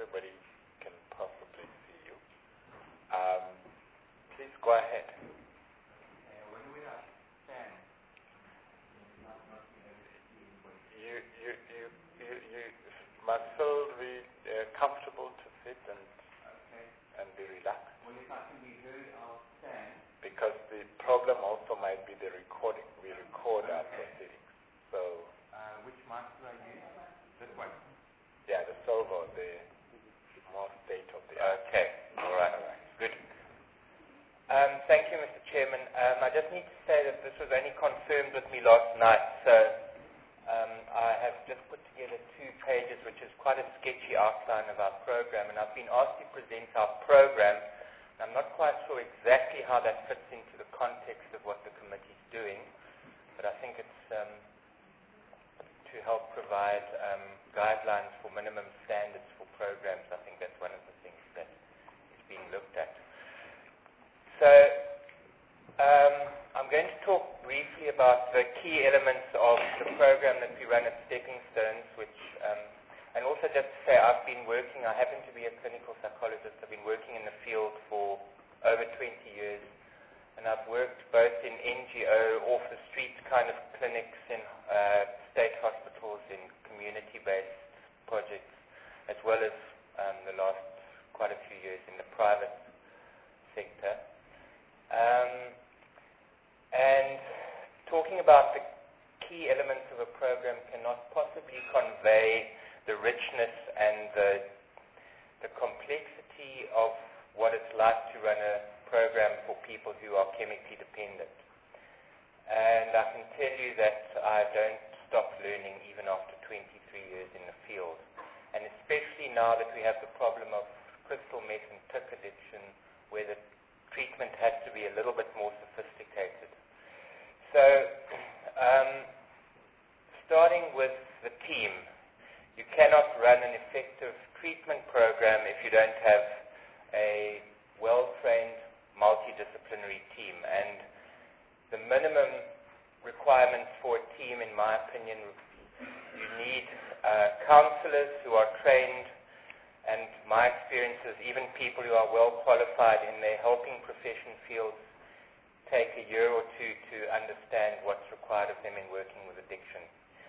everybody can possibly see you. Please go ahead. When we are stand, you must feel comfortable to sit and be relaxed. Well, if I can be heard, I'll stand. Because the problem also might be the recording. We record our proceedings. So. Which mic do I use? This one. Yeah, the Solvo, the more state of the art. Okay. All right. Good. Thank you, Mr. Chairman. I just need to say that this was only confirmed with me last night, so I have just put together 2 pages, which is quite a sketchy outline of our program, and I've been asked to present our program. I'm not quite sure exactly how that fits into the context of what the committee is doing, but I think it's to help provide guidelines for minimum standards for programs. I think that's one of the things that is being looked at. So I'm going to talk briefly about the key elements of the program that we run at Stepping Stones, which, and also just to say I happen to be a clinical psychologist. I've been working in the field for over 20 years, and I've worked both in NGO, off-the-street kind of clinics, in state hospitals, in community-based projects, as well as the last quite a few years in the private sector. And talking about the key elements of a program cannot possibly convey the richness and the complexity of what it's like to run a program for people who are chemically dependent. And I can tell you that I don't stop learning even after 23 years in the field. And especially now that we have the problem of crystal meth and TIC addiction, where the treatment has to be a little bit more sophisticated. So, starting with the team, you cannot run an effective treatment program if you don't have a well-trained multidisciplinary team. And the minimum requirements for a team, in my opinion, you need counselors who are trained, and my experience is even people who are well qualified in their helping profession fields take a year or 2 to understand what's required of them in working with addiction.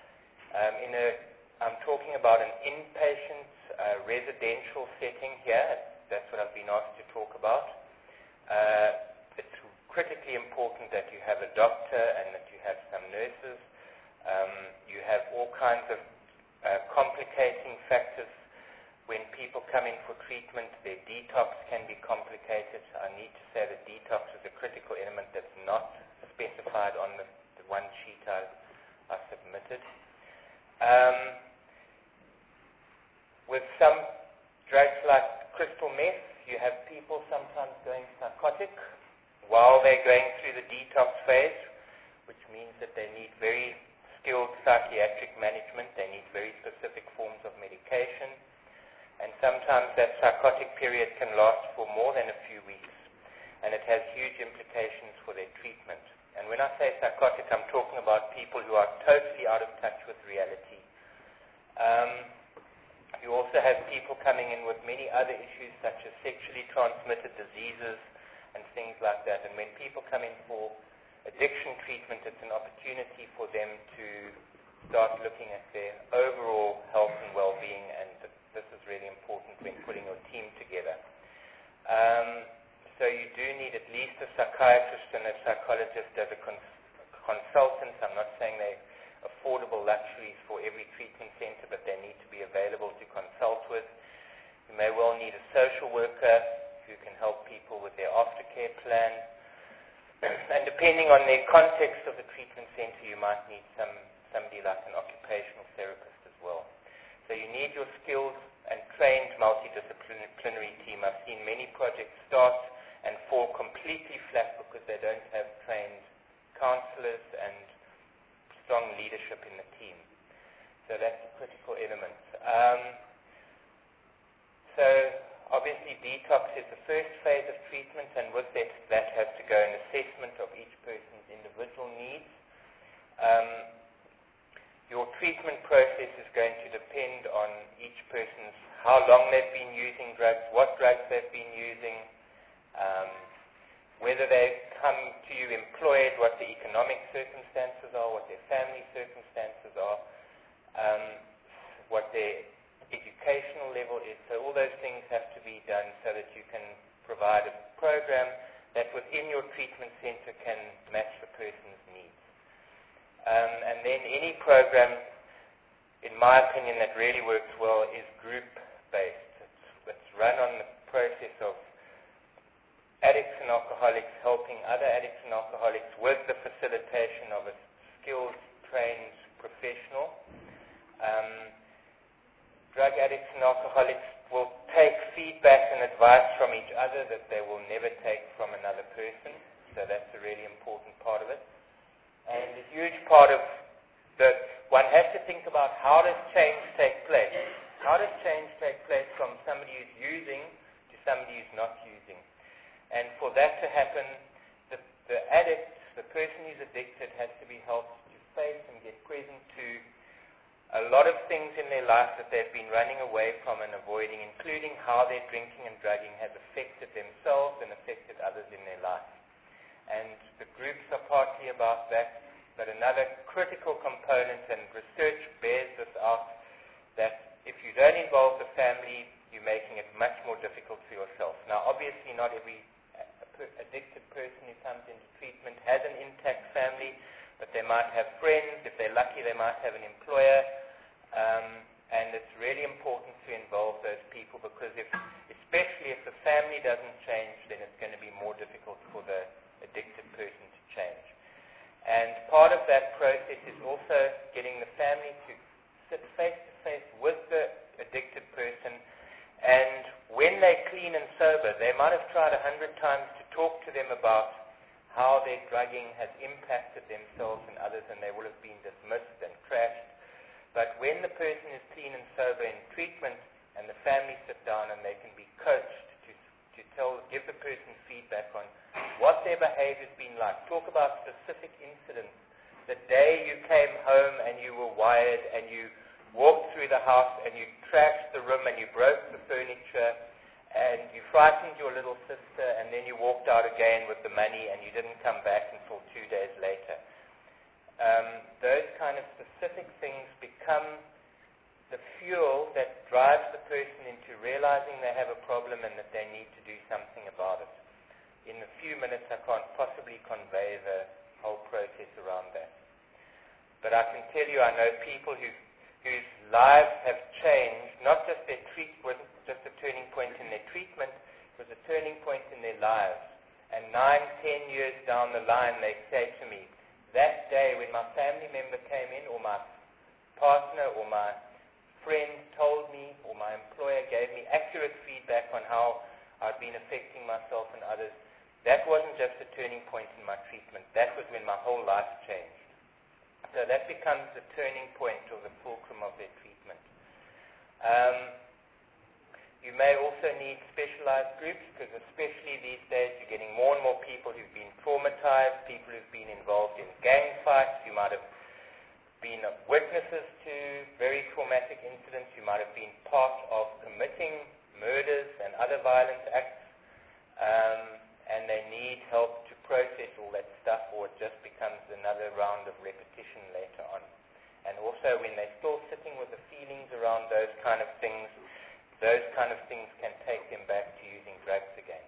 I'm talking about an inpatient residential setting here. That's what I've been asked to talk about. It's critically important that you have a doctor and that you have some nurses. You have all kinds of complicating factors. When people come in for treatment, their detox can be complicated. I need to say that detox is a critical element that's not specified on the one sheet I submitted. With some drugs like crystal meth, you have people sometimes going psychotic while they're going through the detox phase, which means that they need very skilled psychiatric management. They need very specific forms of medication. And sometimes that psychotic period can last for more than a few weeks, and it has huge implications for their treatment. And when I say psychotic, I'm talking about people who are totally out of touch with reality. You also have people coming in with many other issues, such as sexually transmitted diseases and things like that. And when people come in for addiction treatment, it's an opportunity for them to start looking at their overall health and well-being, and this is really important when putting your team together. So you do need at least a psychiatrist and a psychologist as a consultant. I'm not saying they're affordable luxuries for every treatment center, but they need to be available to consult with. You may well need a social worker who can help people with their aftercare plan. And depending on the context of the treatment center, you might need somebody like an occupational therapist as well. So you need your skilled and trained multidisciplinary team. I've seen many projects start and fall completely flat because they don't have trained counselors and strong leadership in the team. So that's a critical element. So obviously detox is the first phase of treatment, and with that has to go an assessment of each person's individual needs. Your treatment process is going to depend on each person's, how long they've been using drugs, what drugs they've been using, whether they come to you employed, what the economic circumstances are, what their family circumstances are, what their educational level is. So all those things have to be done so that you can provide a program that within your treatment center can match the person's needs. And then any program, in my opinion, that really works well is group-based. It's run on the process of addicts and alcoholics helping other addicts and alcoholics with the facilitation of a skilled, trained professional. Drug addicts and alcoholics will take feedback and advice from each other that they will never take from another person. So that's a really important part of it. And a huge part of one has to think about how does change take place. How does change take place from somebody who's using to somebody who's not using? And for that to happen, the addict, the person who's addicted, has to be helped to face and get present to a lot of things in their life that they've been running away from and avoiding, including how their drinking and drugging has affected themselves and affected others in their life. And the groups are partly about that, but another critical component, and research bears this out, that if you don't involve the family, you're making it much more difficult for yourself. Now, obviously, not every addicted person who comes into treatment has an intact family, but they might have friends. If they're lucky, they might have an employer. And it's really important to involve those people, because especially if the family doesn't change, then it's going to be more difficult for the addicted person to change. And part of that process is also getting the family to sit face-to-face with the addicted person, and when they're clean and sober, they might have tried 100 times to talk to them about how their drugging has impacted themselves and others, and they will have been dismissed and trashed. But when the person is clean and sober in treatment, and the family sit down and they can be coached to give the person feedback on what their behavior's been like. Talk about specific incidents. The day you came home and you were wired and you walked through the house and you trashed the room and you broke the furniture and you frightened your little sister, and then you walked out again with the money and you didn't come back until 2 days later. Those kind of specific things become the fuel that drives the person into realizing they have a problem and that they need to do something about it. In a few minutes, I can't possibly convey the whole process around that. But I can tell you, I know people whose lives have changed. Not just their wasn't just a turning point in their treatment, it was a turning point in their lives. And 9, 10 years down the line, they say to me, that day when my family member came in, or my partner, or my friend told me, or my employer gave me accurate feedback on how I'd been affecting myself and others, that wasn't just a turning point in my treatment. That was when my whole life changed. So that becomes the turning point or the fulcrum of their treatment. You may also need specialized groups, because especially these days you're getting more and more people who've been traumatized, people who've been involved in gang fights. You might have been witnesses to very traumatic incidents. You might have been part of committing murders and other violent acts, and they need help to process all that stuff, or it just becomes another round of repetition later on. And also when they're still sitting with the feelings around those kind of things can take them back to using drugs again.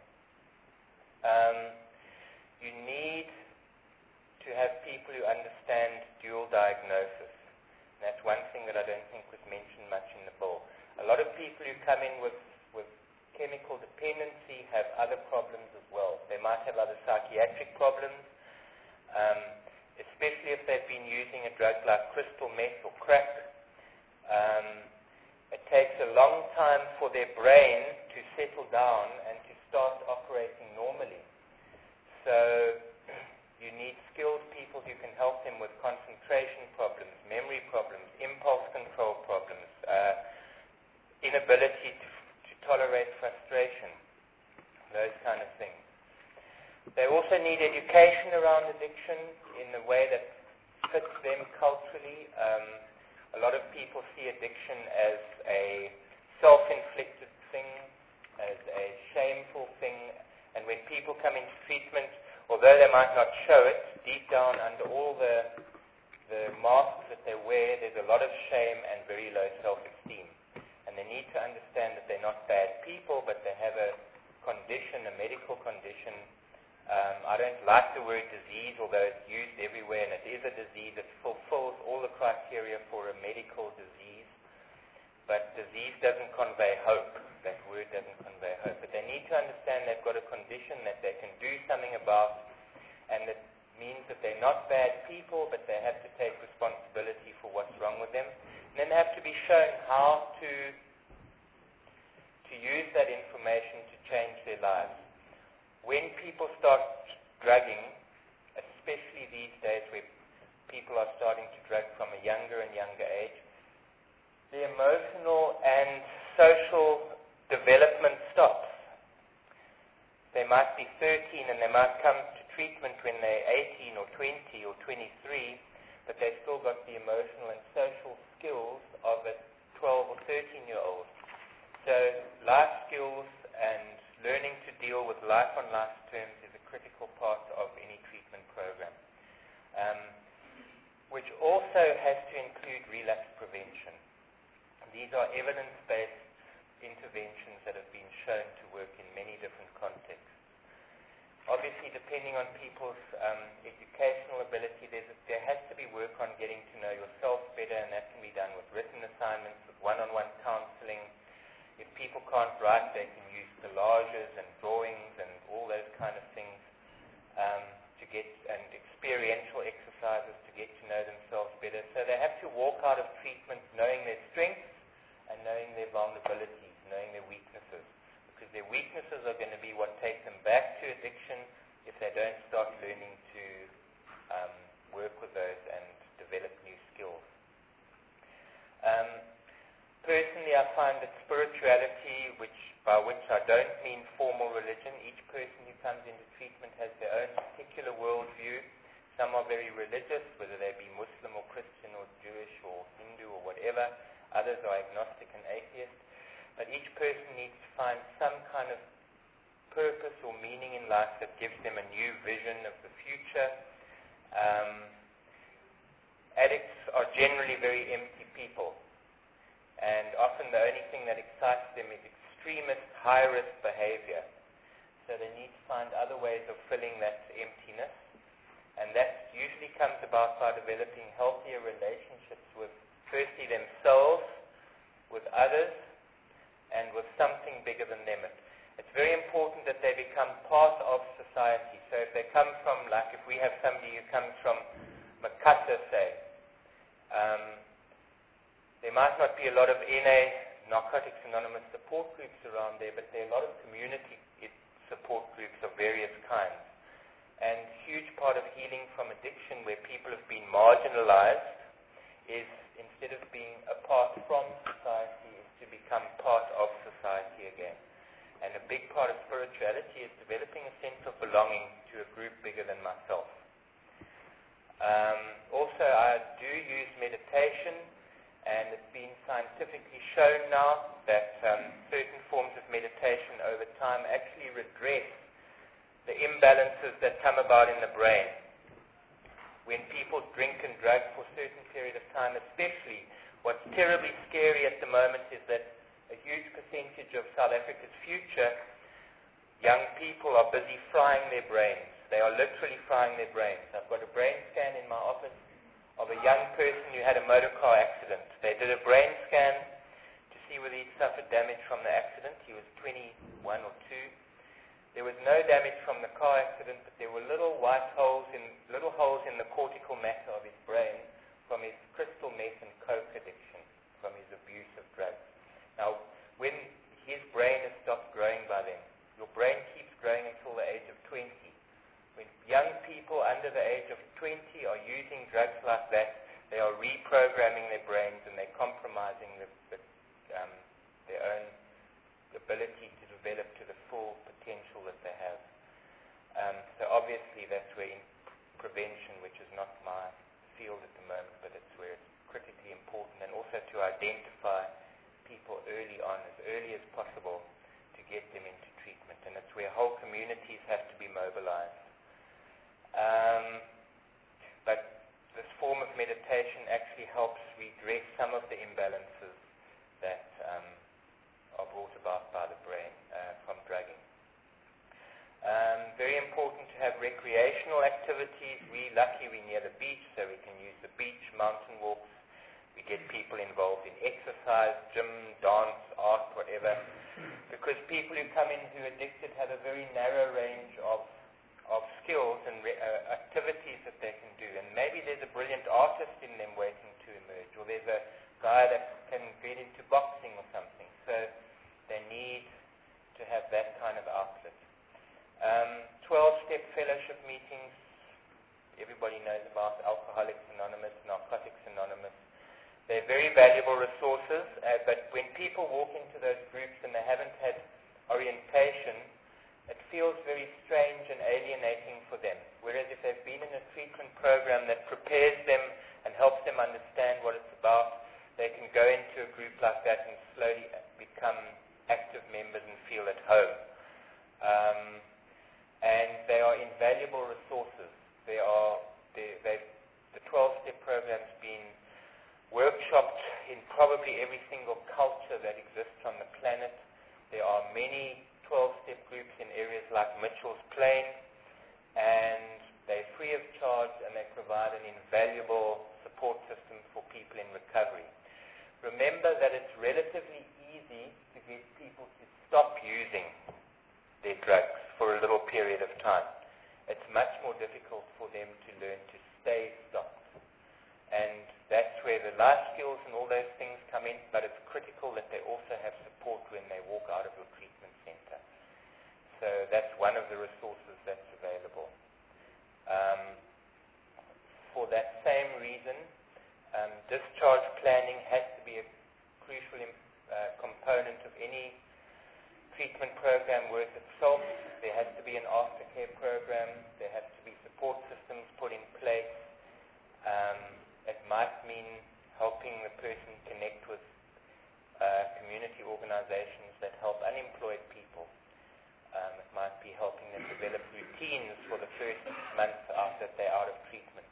You need to have people who understand dual diagnosis. And that's one thing that I don't think was mentioned much in the bill. A lot of people who come in with chemical dependency have other problems as well. They might have other psychiatric problems, especially if they've been using a drug like crystal meth or crack. It takes a long time for their brain to settle down and to start operating normally. So you need skilled people who can help them with concentration problems, memory problems, impulse control problems, inability to tolerate frustration, those kind of things. They also need education around addiction in the way that fits them culturally. A lot of people see addiction as a self-inflicted thing, as a shameful thing, and when people come into treatment, although they might not show it, deep down under all the masks that they wear, there's a lot of shame and very low self-esteem. And they need to understand that they're not bad people, but they have a condition, a medical condition. I don't like the word disease, although it's used everywhere, and it is a disease. It fulfills all the criteria for a medical disease. But disease doesn't convey hope. That word doesn't convey hope. But they need to understand they've got a condition that they can do something about, and that means that they're not bad people, but they have to take responsibility for what's wrong with them. And then they have to be shown how to use that information to change their lives. When people start drugging, especially these days where people are starting to drug from a younger and younger age, the emotional and social development stops. They might be 13 and they might come to treatment when they're 18 or 20 or 23, but they've still got the emotional and social skills of a 12 or 13-year-old. So life skills and learning to deal with life on life's terms is a critical part of any treatment program, which also has to include relapse prevention. These are evidence-based interventions that have been shown to work in many different contexts. Obviously, depending on people's educational ability, there has to be work on getting to know yourself better, and that can be done with written assignments, with one-on-one counseling. If people can't write, they can use collages and drawings and all those kind of things to get, and experiential exercises to get to know themselves better. So they have to walk out of treatment knowing their strengths and knowing their vulnerabilities, knowing their weaknesses. Because their weaknesses are going to be what take them back to addiction if they don't start learning to work with those and develop new skills. Personally, I find that spirituality, by which I don't mean formal religion, each person who comes into treatment has their own particular worldview. Some are very religious, whether they be Muslim or Christian or Jewish or Hindu or whatever. Others are agnostic and atheist. But each person needs to find some kind of purpose or meaning in life that gives them a new vision of the future. Addicts are generally very empty people. And often the only thing that excites them is extremist, high-risk behavior. So they need to find other ways of filling that emptiness. And that usually comes about by developing healthier relationships with, firstly, themselves, with others, and with something bigger than them. It's very important that they become part of society. So if they come from, like if we have somebody who comes from Makata, say, there might not be a lot of NA, Narcotics Anonymous support groups around there, but there are a lot of community support groups of various kinds. And a huge part of healing from addiction, where people have been marginalized, is instead of being apart from society, is to become part of society again. And a big part of spirituality is developing a sense of belonging to a group bigger than myself. Also, I do use meditation, and it's been scientifically shown now that certain forms of meditation over time actually redress the imbalances that come about in the brain. When people drink and drug for a certain period of time, especially, what's terribly scary at the moment is that a huge percentage of South Africa's future young people are busy frying their brains. They are literally frying their brains. I've got a brain scan in my office of a young person who had a motor car accident. They did a brain scan to see whether he'd suffered damage from the accident. He was 21 or 2. There was no damage from the car accident, but there were little holes in the cortical matter of his brain from his crystal meth and coke addiction, from his abuse of drugs. Now, when his brain has stopped growing by then, your brain keeps growing until the age of 20. When young people under the age of 20 are using drugs like that, they are reprogramming their brains and they're compromising their own ability to develop to the full potential that they have. So obviously that's where prevention, which is not my field at the moment, but it's where it's critically important. And early as possible to get them into treatment. And it's where whole communities have to be mobilized. But this form of meditation actually helps redress some of the imbalances that are brought about by the brain from drugging. Very important to have recreational activities. We're lucky we're near the beach, so we can use the beach, mountain walks. We get people involved in exercise, gym, dance, art, whatever. Because people who come in who are addicted have a very narrow range of skills and activities that they can do. And maybe there's a brilliant artist in them waiting to emerge, or there's a guy that can get into boxing or something. So they need to have that kind of outlet. 12-step fellowship meetings. Everybody knows about Alcoholics Anonymous, Narcotics Anonymous. They're very valuable resources, but when people walk into those groups and they haven't had orientation, it feels very strange and alienating for them. Whereas if they've been in a treatment program that prepares them and helps them understand what it's about, they can go into a group like that and slowly become active members and feel at home. And they are invaluable resources. The 12-step program's been workshopped in probably every single culture that exists on the planet. There are many 12-step groups in areas like Mitchell's Plain, and they're free of charge, and they provide an invaluable support system for people in recovery. Remember that it's relatively easy to get people to stop using their drugs for a little period of time. It's much more difficult for them to learn to stay stopped. And that's where the life skills and all those things come in, but it's critical that they also have support when they walk out of your treatment center. So that's one of the resources that's available. For that same reason, discharge planning has to be a crucial component of any treatment program worth its salt. There has to be an aftercare program. There has to be support systems put in place. It might mean helping the person connect with community organizations that help unemployed people. It might be helping them develop routines for the first month after they're out of treatment.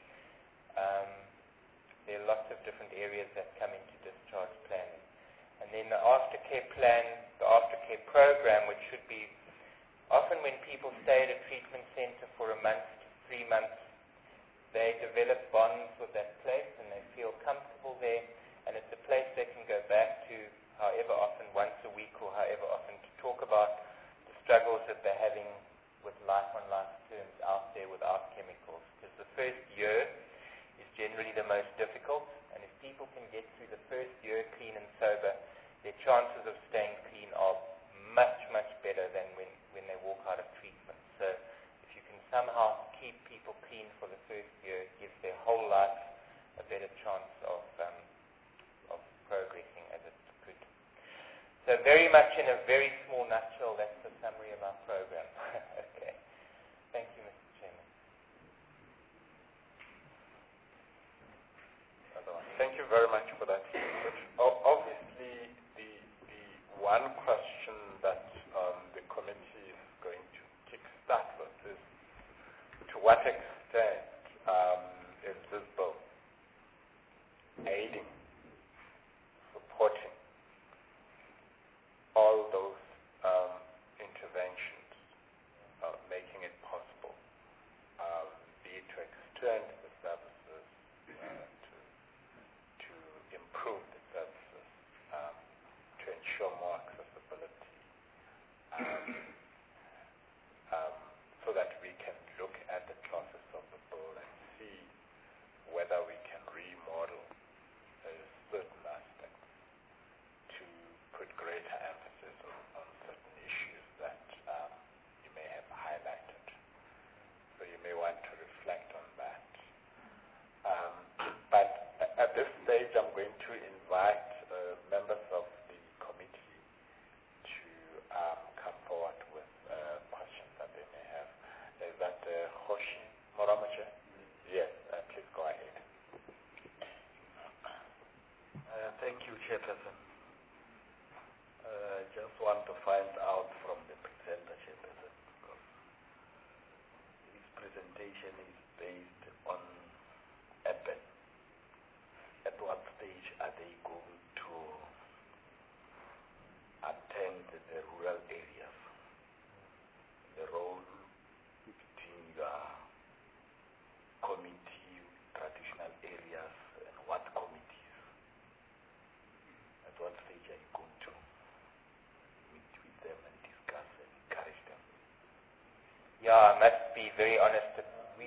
There are lots of different areas that come into discharge planning. And then the aftercare plan, the aftercare program, which should be often when people stay at a treatment center for a month to 3 months, they develop bonds with that place and they feel comfortable there, and it's a place they can go back to however often, once a week or however often, to talk about the struggles that they're having with life on life terms out there without chemicals. Because the first year is generally the most difficult, and if people can get through the first year clean and sober, their chances of staying clean are much, much better than when they walk out of treatment. So if you can somehow keep people clean for the first year, it gives their whole life a better chance of progressing as it could. So very much in a very small nutshell, that's the summary of our program. Okay. Thank you, Mr. Chairman. Thank you very much for that. Obviously, the one question that the committee is going to kickstart with is, to what extent is this bill aiding, supporting all those interventions, making it possible, be it to extend the services, to improve the services, to ensure more accessibility. Yeah, I must be very honest. We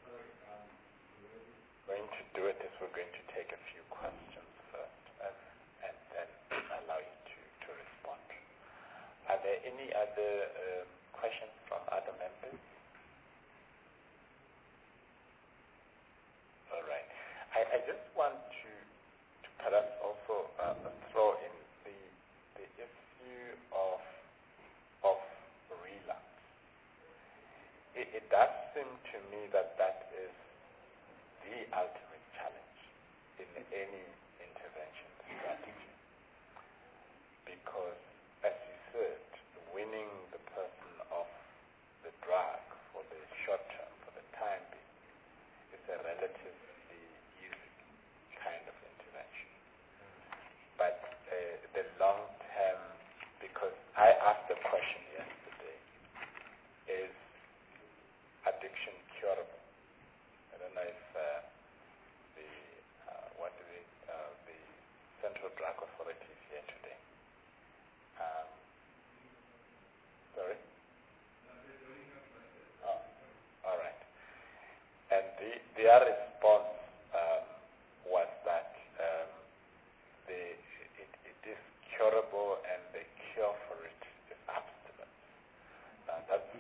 going to do it is we're going to take a few questions first and then allow you to respond. Are there any other questions from other members? All right. I just want to perhaps also throw in the issue of relapse. It does seem to me that is the ultimate challenge in any intervention strategy. Because, as you said, winning the person off the drug for the short term, for the time being, is a relatively easy kind of intervention. But the long term, because I asked the question yesterday, is addiction curable? I don't know if the Central Drug Authority is here today. Sorry? Oh, all right. And their response was that it is curable, and the cure for it is abstinence. That's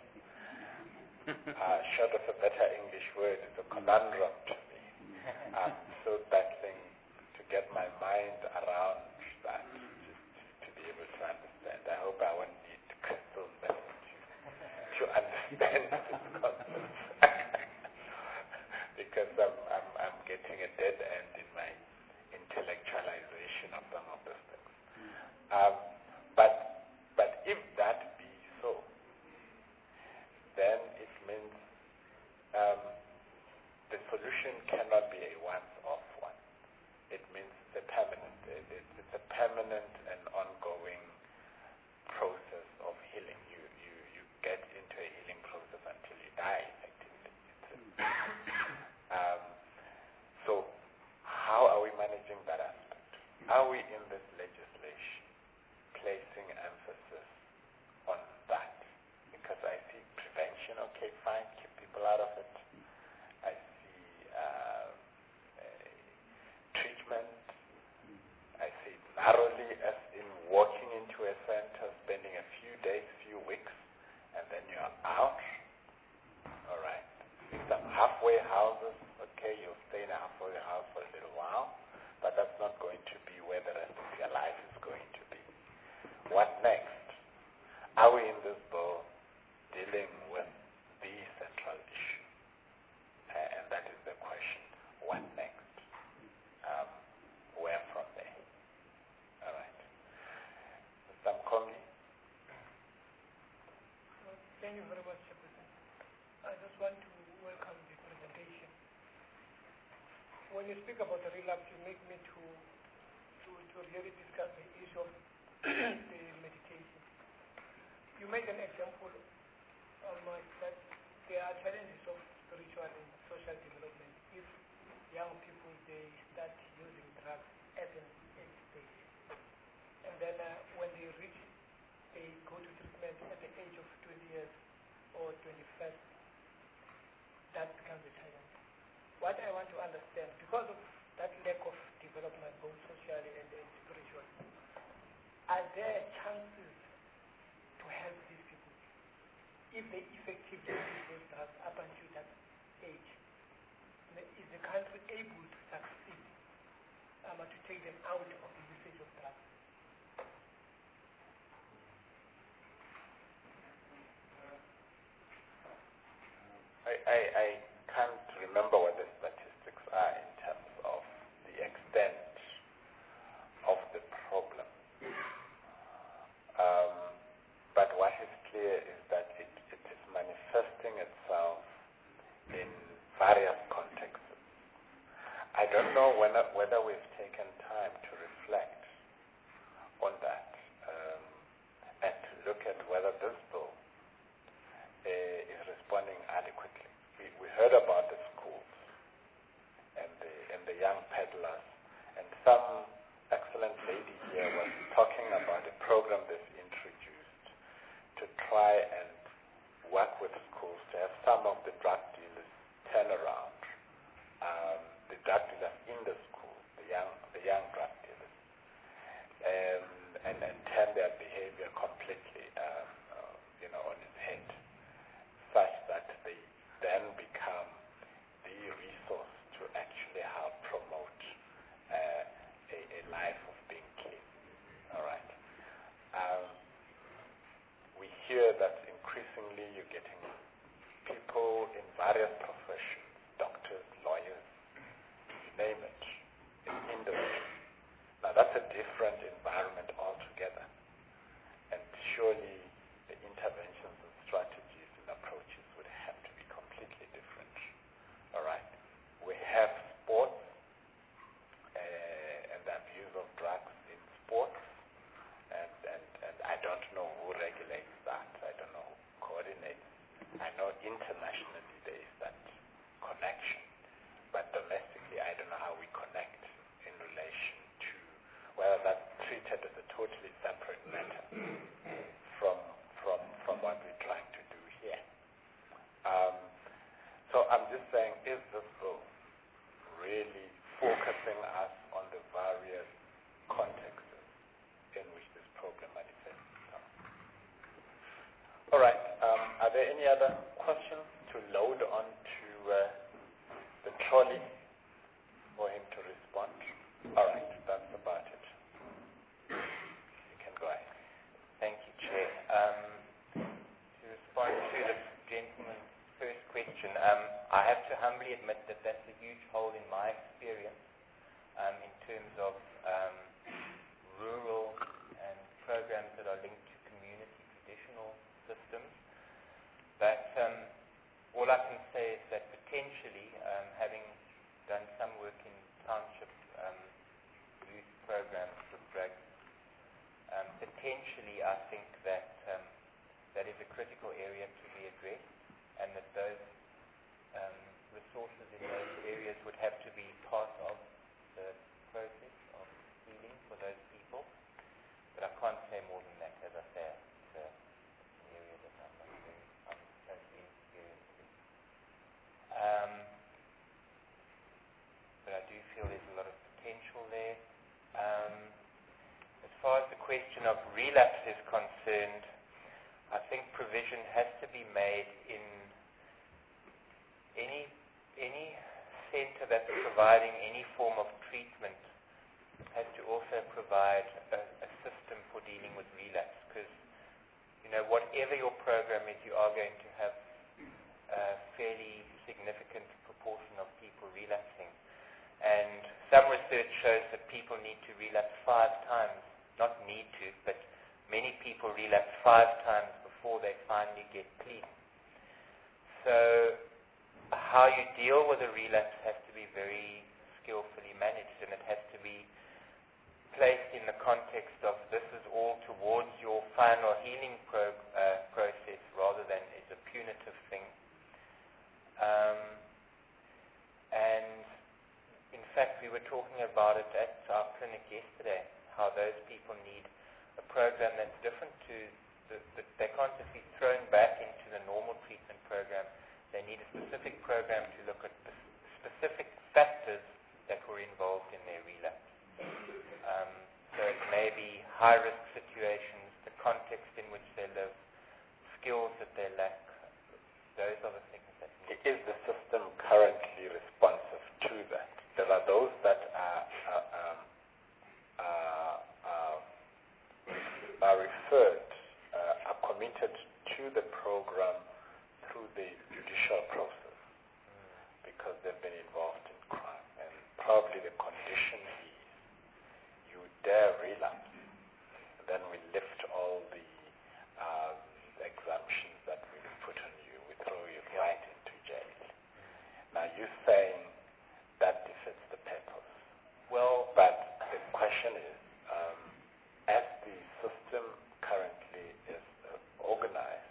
short of a better English word, it's a conundrum to me. I'm so battling to get my mind around that, just to be able to understand. I hope I won't need crystal method to understand this concept. Because I'm getting a dead end in my intellectualization of some of those things. But if that be so, then it means the solution cannot be a once-off one. It means it's a permanent and ongoing process of healing. You get into a healing process until you die, effectively. So how are we managing that aspect? Are we in this legislation placing emphasis on that? Because I see prevention, okay, fine, keep people out of it. I see treatment. I see it narrowly as in walking into a center, spending a few days, few weeks, and then you're out. All right. Some halfway houses, okay, you'll stay in a halfway house for a little while, but that's not going to be where the rest of your life is going to be. What next? Are we in this bill dealing with the central issue? And that is the question. What next? Where from there? All right. Mr. Mkongi? Thank you very much, Chairperson. I just want to welcome the presentation. When you speak about the relapse, you make me to really discuss the issue of the medication. You made an example that there are challenges of spiritual and social development if young people, they start using drugs at an age stage. And then when they go to treatment at the age of 20 years or 21st, that becomes a challenge. What I want to understand, because of that lack of development, both socially and spiritual, are there chances to help these people if they effectively use those drugs up until that age? Is the country able to succeed to take them out of the usage of drugs? I can't remember what the statistics are in terms of the extent of the problem. But what is clear is that it is manifesting itself in various contexts. I don't know whether we've taken time to reflect on that and to look at whether this bill is responding adequately. We heard about the schools and the young peddlers, and some excellent lady here was talking about a program that's introduced to try and work with schools that increasingly you're getting people in various professions, doctors, lawyers, you name it, in industry. Now that's a different environment altogether. And surely the interventions and strategies and approaches would have to be completely different. All right? We have sports and the abuse of drugs in sports. And I don't know who regulates that. I don't know who coordinates. I know internationally there is that connection. But domestically, I don't know how we connect in relation to whether that's treated as a totally separate matter from what we're trying to do here. So I'm just saying, is this bill really focusing us on the various contexts in which this problem manifests itself? All right. Are there any other questions to load onto the trolley for him to respond? All right. That's about it. You can go ahead. Thank you, Chair. To respond to the gentleman's first question, I have to humbly admit that that's a huge hole in my experience in terms of rural and programs that are linked to community traditional systems. But all I can say is that potentially, having done some work in township youth programs with drugs, potentially I think that that is a critical area to be addressed, and that those resources in those areas would have to be part of the process of healing for those people. But I can't say more than that. As I say, it's an area that I'm totally inexperienced in. But I do feel there's a lot of potential there. As far as the question of relapse is concerned, I think provision has to be made in any center that's providing any form of treatment has to also provide a system for dealing with relapse, because whatever your program is, you are going to have a fairly significant proportion of people relapsing. And some research shows that people need to relapse 5 times, not need to, but many people relapse 5 times before they finally get clean. So how you deal with a relapse has to be very skillfully managed, and it has to be placed in the context of this is all towards your final healing process rather than as a punitive thing. And in fact, we were talking about it at our clinic yesterday, how those people need a program that's different to they can't just be thrown back into the normal treatment program. They need a specific program to look at the specific factors that were involved in their relapse. So it may be high-risk situations, the context in which they live, skills that they lack. Those are the things that need. Is the system currently responsive to that? There are those that are referred, are committed to the program through the judicial process because they've been involved in crime. And probably the condition is you dare relapse, and then we lift all the exemptions that we put on you. We throw you right into jail. Now you're saying that defeats the purpose. Well, but the question is, as the system currently is organized,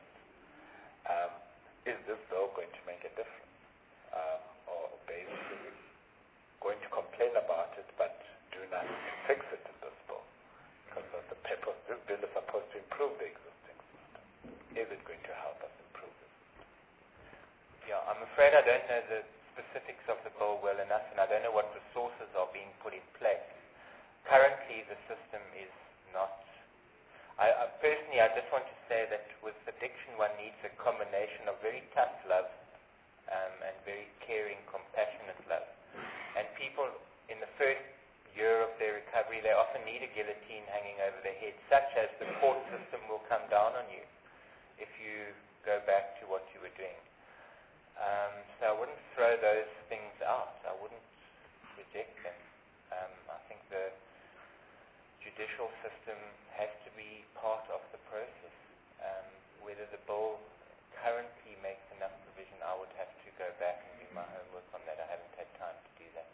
is this bill going to make a difference? Or basically going to complain about it but do not fix it in this bill? Because of the purpose, this bill is supposed to improve the existing system. Is it going to help us improve it? Yeah, I'm afraid I don't know the specifics of the bill well enough, and I don't know what resources are being put in place. Currently, the system is not. Personally, I just want to say that with addiction, one needs a combination of very tough love and very caring, compassionate love. And people, in the first year of their recovery, they often need a guillotine hanging over their head, such as the court system will come down on you if you you go back to what you were doing. So I wouldn't throw those things out. I wouldn't reject them. I think the judicial system has to be part of the process. Whether the bill currently makes enough provision, I would have to go back and do my homework on that. I haven't had time to do that.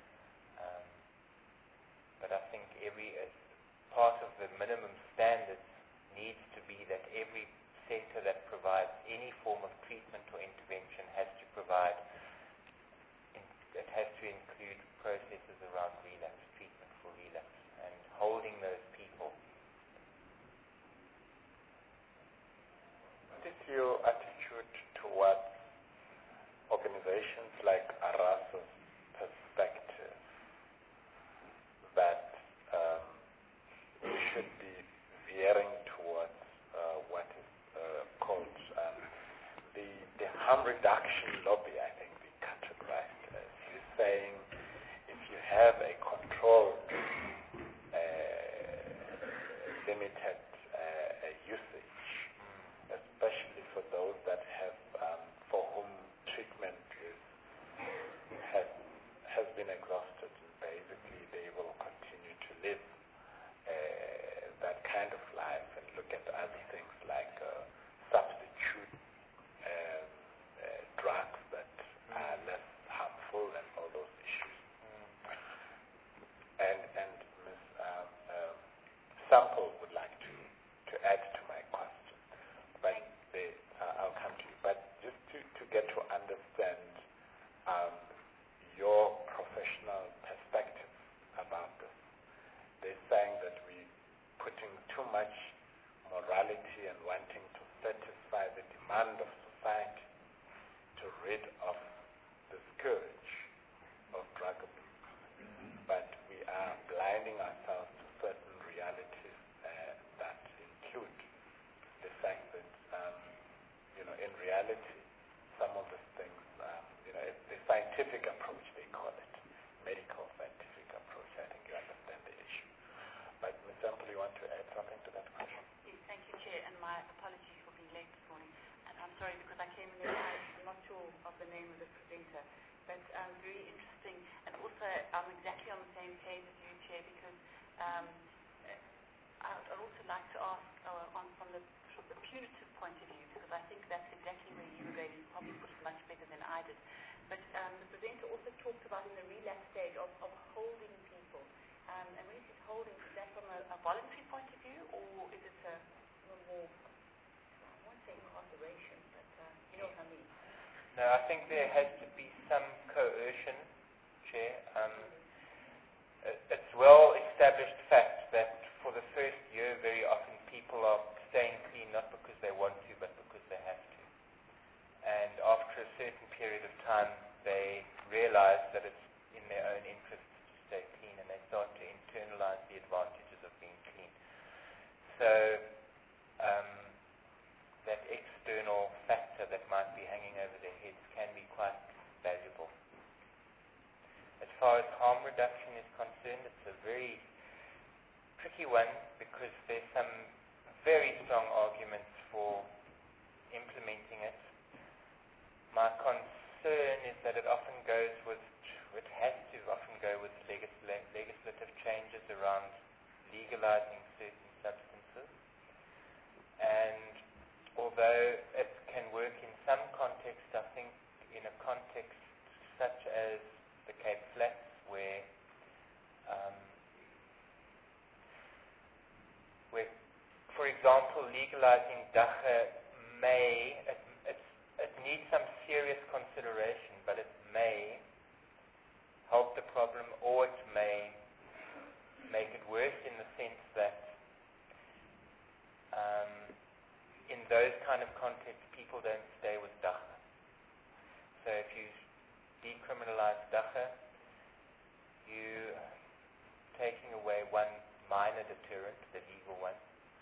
But I think part of the minimum standards needs to be that every center that provides any form of treatment or intervention has to provide, it has to include processes around relapse, treatment for relapse, and holding those people. What is your attitude towards organizations like ARASO's perspective that we should be veering towards what is called the harm reduction lobby, I think we categorized as. You're saying if you have a controlled, limited usage, especially for those that have, for whom treatment has been exhausted, and basically they will continue to live that kind of life and look at other things like substitute drugs that are less harmful and all those issues. And Ms. Sample would like to add to my question, but I'll come to you. But just to get to understand your professional perspective about this. They're saying that we're putting too much morality and wanting to satisfy the demand of society to rid of the scourge of drug abuse. But we are blinding ourselves to certain realities that include the fact that, in reality, some of these things, the scientific approach, they call it, medical scientific approach, I think you understand the issue. But Ms. Sample, you want to add something to that question? Yes, thank you, Chair, and my apologies for being late this morning. And I'm sorry because I came in there, I'm not sure of the name of the presenter, but very interesting. And also, I'm exactly on the same page as you, Chair, because I'd also like to ask from the punitive point of view, because I think that's exactly where you were going. You probably put it much better than I did. But the presenter also talked about in the relapse stage of holding people. And when he says holding, is that from a voluntary point of view, or is it a more, I won't say incarceration, but you know what I mean? No, I think there has to be some coercion, Chair. It's well-established fact that for the first year, very often people are staying clean not because they want to, but because they have to. And after a certain period of time, they realize that it's in their own interest to stay clean, and they start to internalize the advantages of being clean. So that external factor that might be hanging over their heads can be quite valuable. As far as harm reduction is concerned, it's a very tricky one because there's some very strong arguments for implementing it. My concern is that it often goes with, it has to often go with legislative changes around legalizing certain substances. And although it can work in some contexts, I think in a context such as the Cape Flats, where for example, legalizing dagga it needs some serious consideration, but it may help the problem, or it may make it worse in the sense that in those kind of contexts, people don't stay with dagga. So if you decriminalize dagga, you're taking away one minor deterrent, the legal one,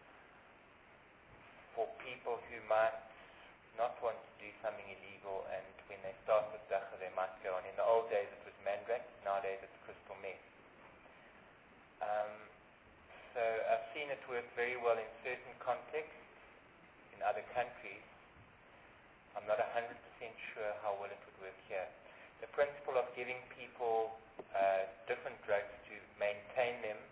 for people who might not want to do something illegal, and when they start with dagga, they might go on. In the old days, it was mandrake. Nowadays, it's crystal meth. So I've seen it work very well in certain contexts. In other other countries. I'm not 100% sure how well it would work here. The principle of giving people different drugs to maintain them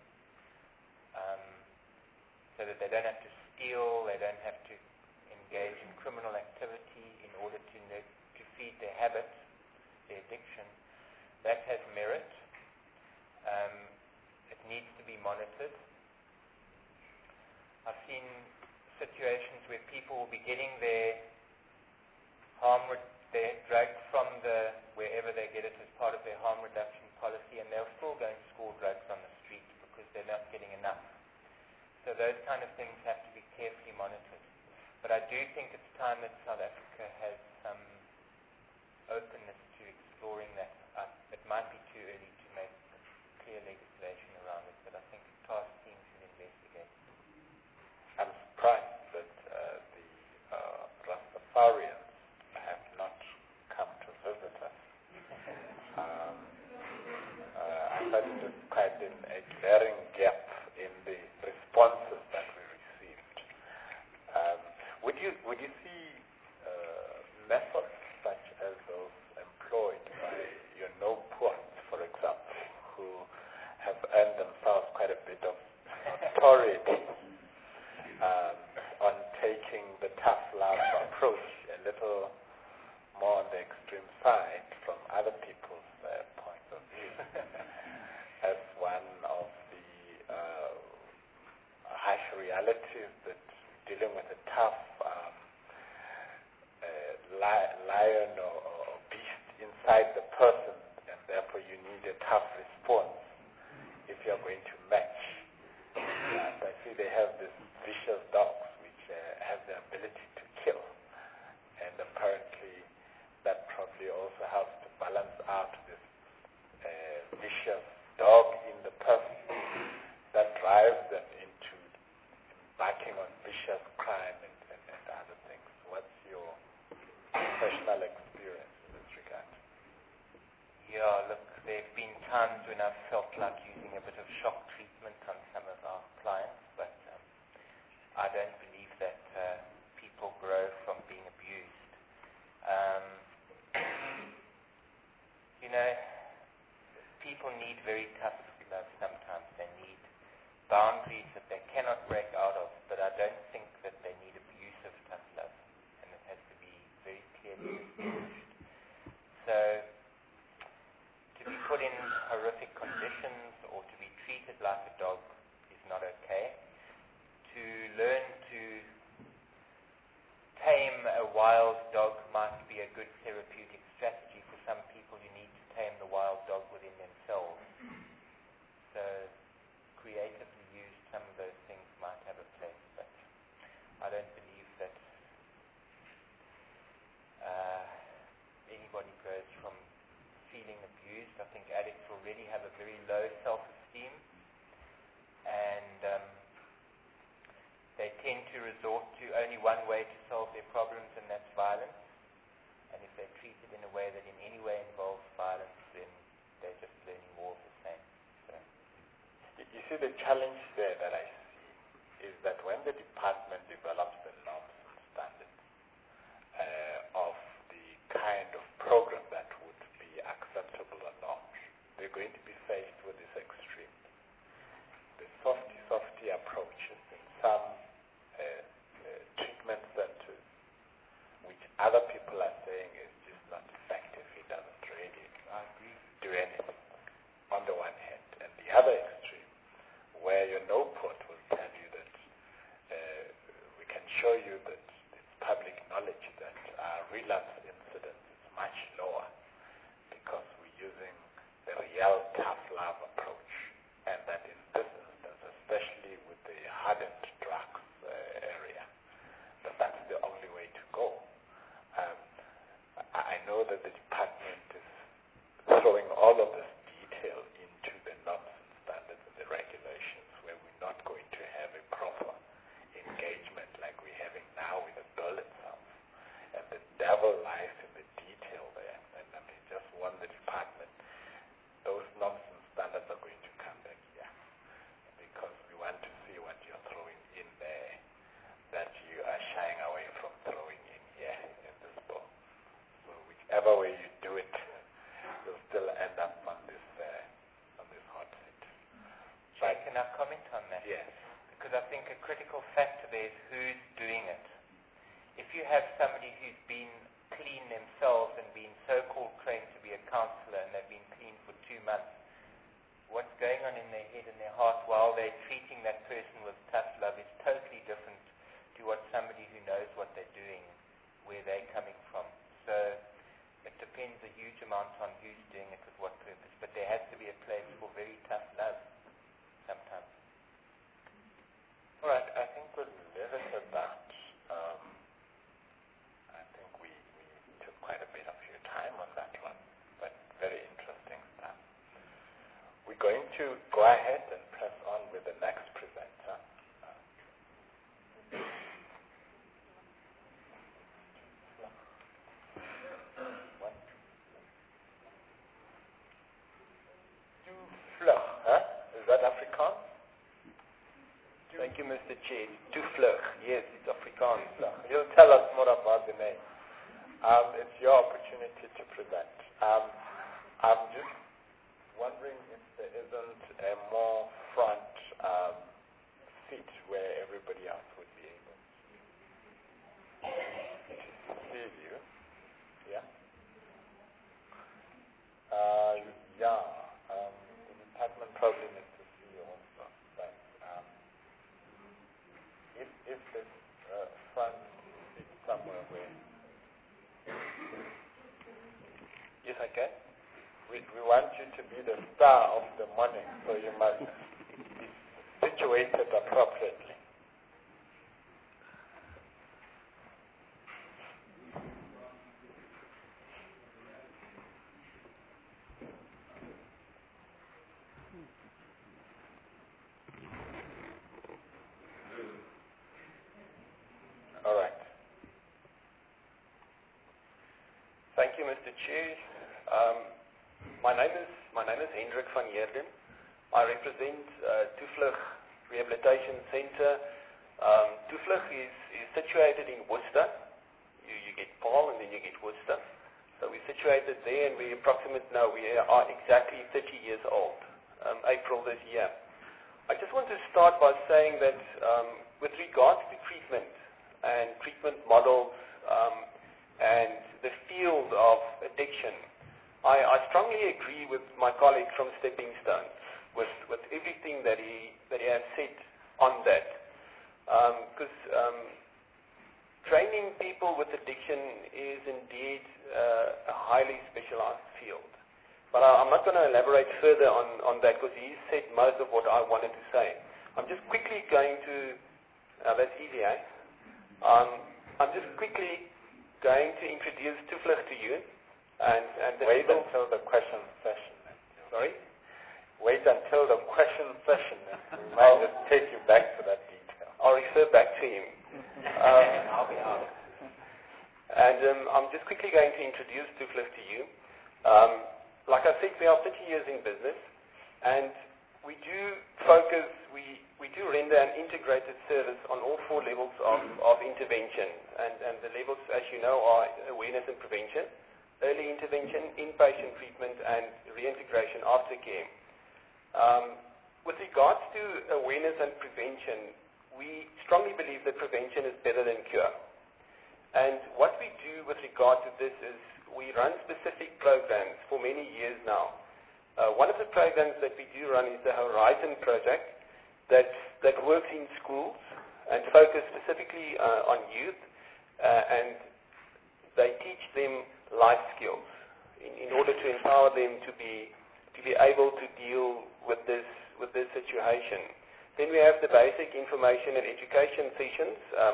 so that they don't have to steal, they don't have to engage in criminal activity in order to feed their habit, their addiction, that has merit. It needs to be monitored. I've seen situations where people will be getting their drugs from wherever they get it as part of their harm reduction policy, and they'll still go and score drugs on the street because they're not getting enough. So those kind of things have to be carefully monitored. But I do think it's time that South Africa has some openness to exploring that. It might be too early to make clear legislation around it, but I think the task team should investigate. I'm surprised that the Rastafarians have not come to visit us. I thought it was quite a glaring gap in the responses that we received. Would you see methods such as those employed by your no-ports, for example, who have earned themselves quite a bit of notoriety on taking the tough love approach a little more on the extreme side from other people's points of view, as one of the harsh realities that dealing with a tough lion or beast inside the person, and therefore you need a tough response if you're going to match. And I see they have these vicious dogs which have the ability to kill, and apparently that probably also helps to balance out this vicious dog in the person that drives them into embarking on vicious crime and other things. What's your personal experience in this regard? Yeah, look, there have been times when I've felt like using a bit of shock treatment on some of our clients, but I don't believe that people grow from being abused. People need very tough love sometimes. They need boundaries that they cannot break out of, but I don't think that they need abusive tough love, and it has to be very clearly distinguished. So, to be put in horrific conditions or to be treated like a dog is not okay. To learn to tame a wild dog might be a good therapeutic strategy. For some people, you need to tame the wild dog within themselves. So, creatively used, some of those things might have a place, but I don't believe that anybody grows from feeling abused. I think addicts already have a very low self-esteem, and they tend to resort to only one way to solve their problems, and that's violence. And if they're treated in a way that in any way involves violence, then they're just learning more of the same. So. You see, the challenge there that I see is that when the department develops the norms and standards of the kind of program that would be acceptable or not, they're going to be faced with this extreme. The softy approaches in some treatment centers, which other people are saying is just not effective. It doesn't really do anything, on the one hand. And the other extreme, where your no-port will tell you that we can show you that it's public knowledge that relapse incidence is much lower because we're using the real tough love approach, and that in this instance, especially with the hardened drugs area, that's the only way to go. I know that the department is throwing all of this detail into the norms and standards and the regulations, where we're not going to have a proper engagement like we're having now with the bill itself. And the devil lies in the detail there. And I mean, just warn the department, those norms and standards are going to come back here, because we want to see what you're throwing in there, that you are shying away from have somebody who's been clean themselves and been so-called trained to be a counselor, and they've been clean for 2 months, what's going on in their head and their heart while they're treating that person with tough love is totally different to what somebody who knows what they're doing, where they're coming from. So it depends a huge amount on who's doing it with what purpose, but there has to be a place for very tough love sometimes. All right, I think we'll leave it at that. I think we took quite a bit of your time on that one, but very interesting stuff. We're going to go ahead and press on with the next presenter. Toevlug, huh? Is that Afrikaans? Thank you, Mr. Chair. Toevlug, yes, it's Afrikaans. You'll tell us more about the name. It's your opportunity to present. I'm just wondering if there isn't a more front seat where everybody else would be able to see you. Yeah? The department probably needs to see you also. But if there's front seat somewhere where... Yes, I can. We want you to be the star of the morning, so you must be situated appropriately. All right. Thank you, Mr. Chair. My name is Hendrik van Heerden. I represent Toevlug Rehabilitation Centre. Toevlug is situated in Worcester. You get Paarl and then you get Worcester. So we're situated there, and we are exactly 30 years old, April this year. I just want to start by saying that with regards to treatment and treatment models and the field of addiction, I strongly agree with my colleague from Stepping Stones with everything that he has said on that. Because training people with addiction is indeed a highly specialized field. But I'm not going to elaborate further on that because he said most of what I wanted to say. I'm just quickly going to, that's easy, eh? I'm just quickly going to introduce Toevlug to you. And wait until the question session. Sorry? Wait until the question session. We might just take you back to that detail. I'll refer back to him. I'll be out. And I'm just quickly going to introduce Toevlug to you. Like I said, we are 30 years in business, and we do focus, we do render an integrated service on all 4 levels of intervention. And the levels, as you know, are awareness and prevention, early intervention, inpatient treatment, and reintegration aftercare. With regards to awareness and prevention, we strongly believe that prevention is better than cure. And what we do with regard to this is we run specific programs for many years now. One of the programs that we do run is the Horizon Project that works in schools and focus specifically on youth, and they teach them life skills in order to empower them to be able to deal with this situation. Then we have the basic information and education sessions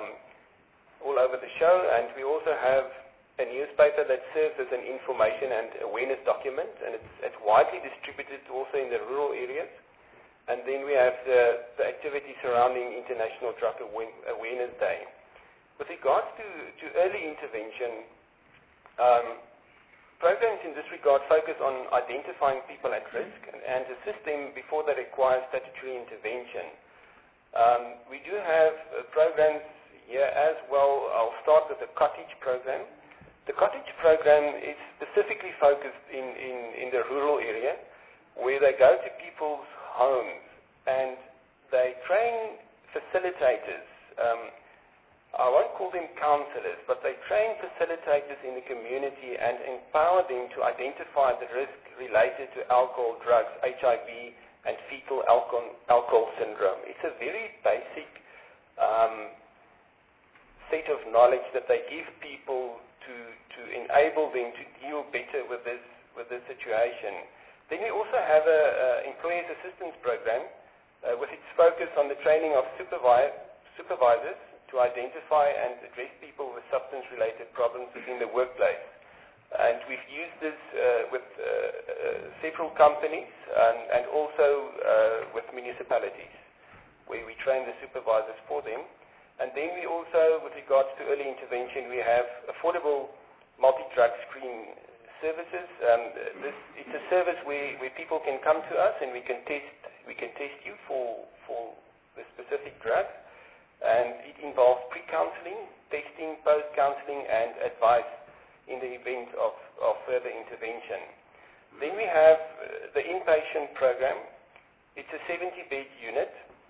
all over the show, and we also have a newspaper that serves as an information and awareness document, and it's widely distributed also in the rural areas. And then we have the activities surrounding International Drug Awareness Day. With regards to early intervention, programs in this regard focus on identifying people at risk and assist them before they require statutory intervention. We do have programs here as well. I'll start with the Cottage program. The Cottage program is specifically focused in the rural area, where they go to people's homes and they train facilitators. I won't call them counselors, but they train facilitators in the community and empower them to identify the risk related to alcohol, drugs, HIV, and fetal alcohol syndrome. It's a very basic set of knowledge that they give people to enable them to deal better with this situation. Then we also have an employees assistance program with its focus on the training of supervisors to identify and address people with substance-related problems within the workplace. And we've used this with several companies and also with municipalities, where we train the supervisors for them. And then we also, with regards to early intervention, we have affordable multi-drug screen services. It's a service where people can come to us and we can test you for the specific drug. And it involves pre-counseling, testing, post-counseling, and advice in the event of further intervention. Then we have the inpatient program. It's a 70-bed unit,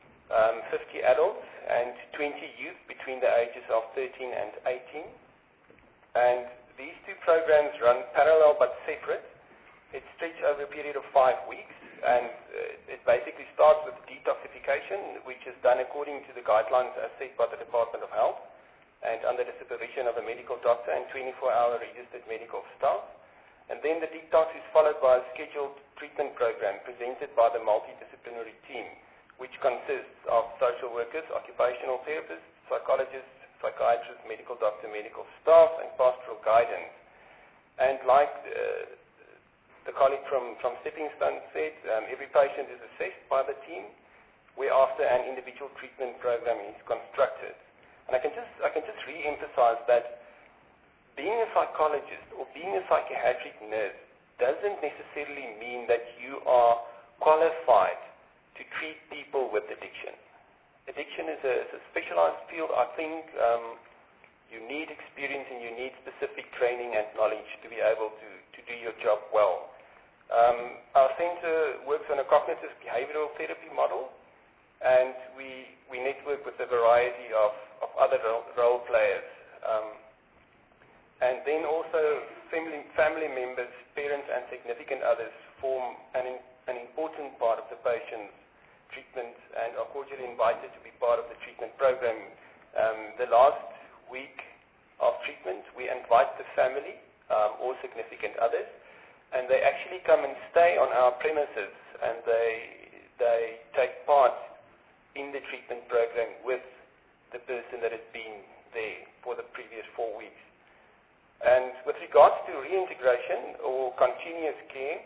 50 adults and 20 youth between the ages of 13 and 18. And these two programs run parallel but separate. It stretches over a period of 5 weeks, and it basically starts with detoxification, which is done according to the guidelines as set by the Department of Health and under the supervision of a medical doctor and 24-hour registered medical staff. And then the detox is followed by a scheduled treatment program presented by the multidisciplinary team, which consists of social workers, occupational therapists, psychologists, psychiatrists, medical doctor, medical staff, and pastoral guidance. And like the colleague from Stepping Stone said, every patient is assessed by the team, whereafter an individual treatment program is constructed. And I can just re-emphasize that being a psychologist or being a psychiatric nurse doesn't necessarily mean that you are qualified to treat people with addiction. Addiction is a specialized field. I think you need experience and you need specific training and knowledge to be able to do your job well. Our center works on a cognitive behavioral therapy model, and we network with a variety of other role players. And then also family members, parents, and significant others form an important part of the patient's treatment and are cordially invited to be part of the treatment program. The last week of treatment, we invite the family or significant others, and they actually come and stay on our premises, and they take part in the treatment program with the person that has been there for the previous 4 weeks. And with regards to reintegration or continuous care,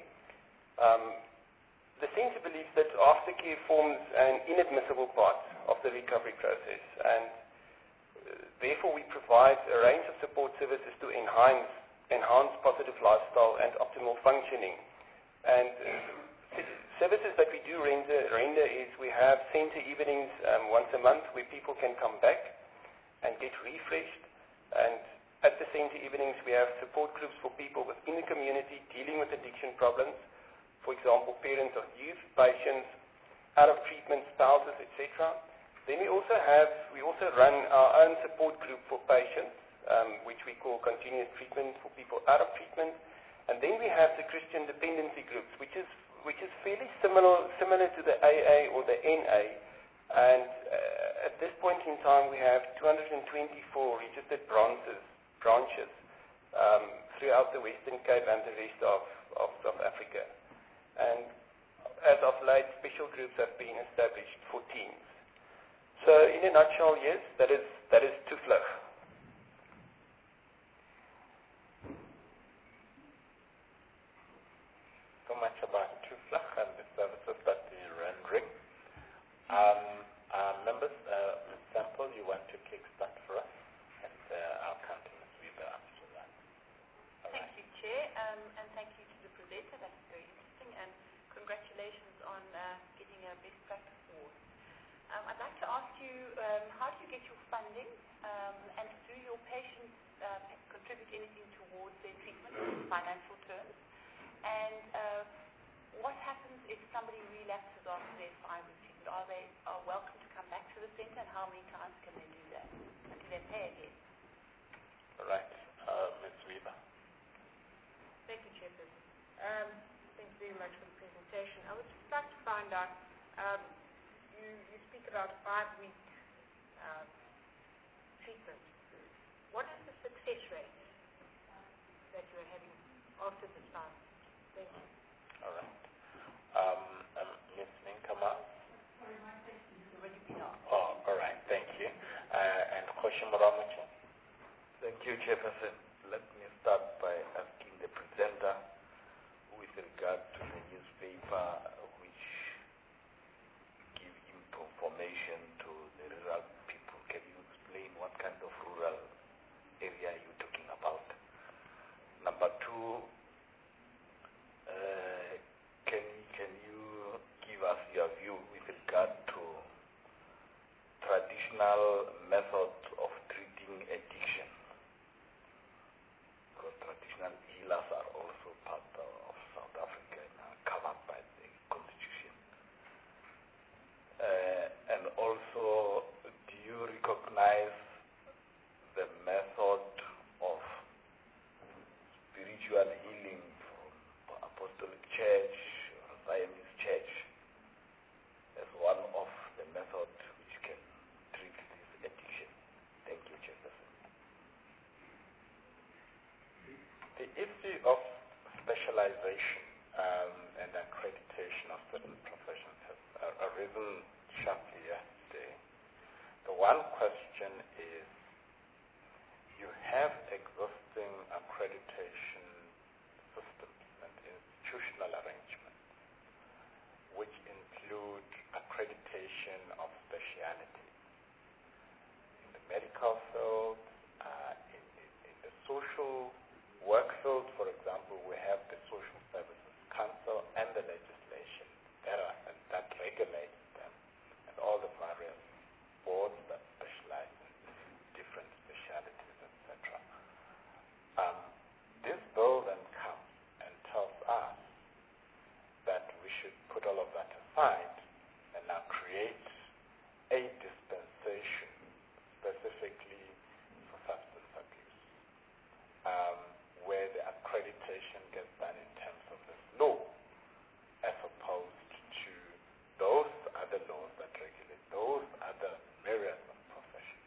the center believes that aftercare forms an inadmissible part of the recovery process, and therefore we provide a range of support services to enhance positive lifestyle and optimal functioning. And services that we do render is we have center evenings once a month where people can come back and get refreshed. And at the center evenings we have support groups for people within the community dealing with addiction problems. For example, parents of youth, patients, out of treatment, spouses, etc. Then we also run our own support group for patients, which we call continuous treatment for people out of treatment. And then we have the Christian dependency groups, which is fairly similar to the AA or the NA. And at this point in time, we have 224 registered branches throughout the Western Cape and the rest of South Africa. And as of late, special groups have been established for teams. So in a nutshell, yes, that is Toevlug. So much about Toevlug and the services that we're rendering. Members, Ms. Sample, you want to kickstart for us, and I'll come to Ms. Weber after that. Thank you, Chair, and thank you to the presenter. That's very interesting, and congratulations on getting a best practice award. I'd like to ask you, how do you get your funding, and do your patients contribute anything towards their treatment in financial terms? And what happens if somebody relapses after their 5-week treatment? Are they welcome to come back to the center, and how many times can they do that? their pay again. All right. Ms. Weaver. Thank you, Chairperson. Thanks very much for the presentation. I would just like to find out, you speak about 5-week treatment. What is the success rate that you're having after this 5 weeks? Thank you. All right. Ms. Ninkama? Sorry, my question has already been asked. Oh, all right. Thank you. And Khoshi Moramuchi? Thank you, Chairperson. Let me start by asking the presenter with regard to the newspaper which give information to the rural people. Can you explain what kind of rural area you're talking about? Number 2, can you give us your view with regard to traditional methods of treating addiction? Because traditional healers are also part of South Africa and are covered by the Constitution. And also, do you recognize the method of spiritual healing from Apostolic Church or Zionist Church as one of the methods which can treat this addiction? Thank you, Chairperson. The issue of specialization and accreditation of certain professions has arisen sharply yesterday. The one question is, you have existing accreditation systems and institutional arrangements which include accreditation of speciality in the medical field, in the social work field. For example, we have the Social Services Council and the legislation that regulates them, and all the various boards that specialize in different specialities, etc. This bill then comes and tells us that we should put all of that aside and now create a dispensation specifically for substance abuse, where the accreditation gets done in terms of this law, as opposed to those other laws that regulate those other myriads of professions.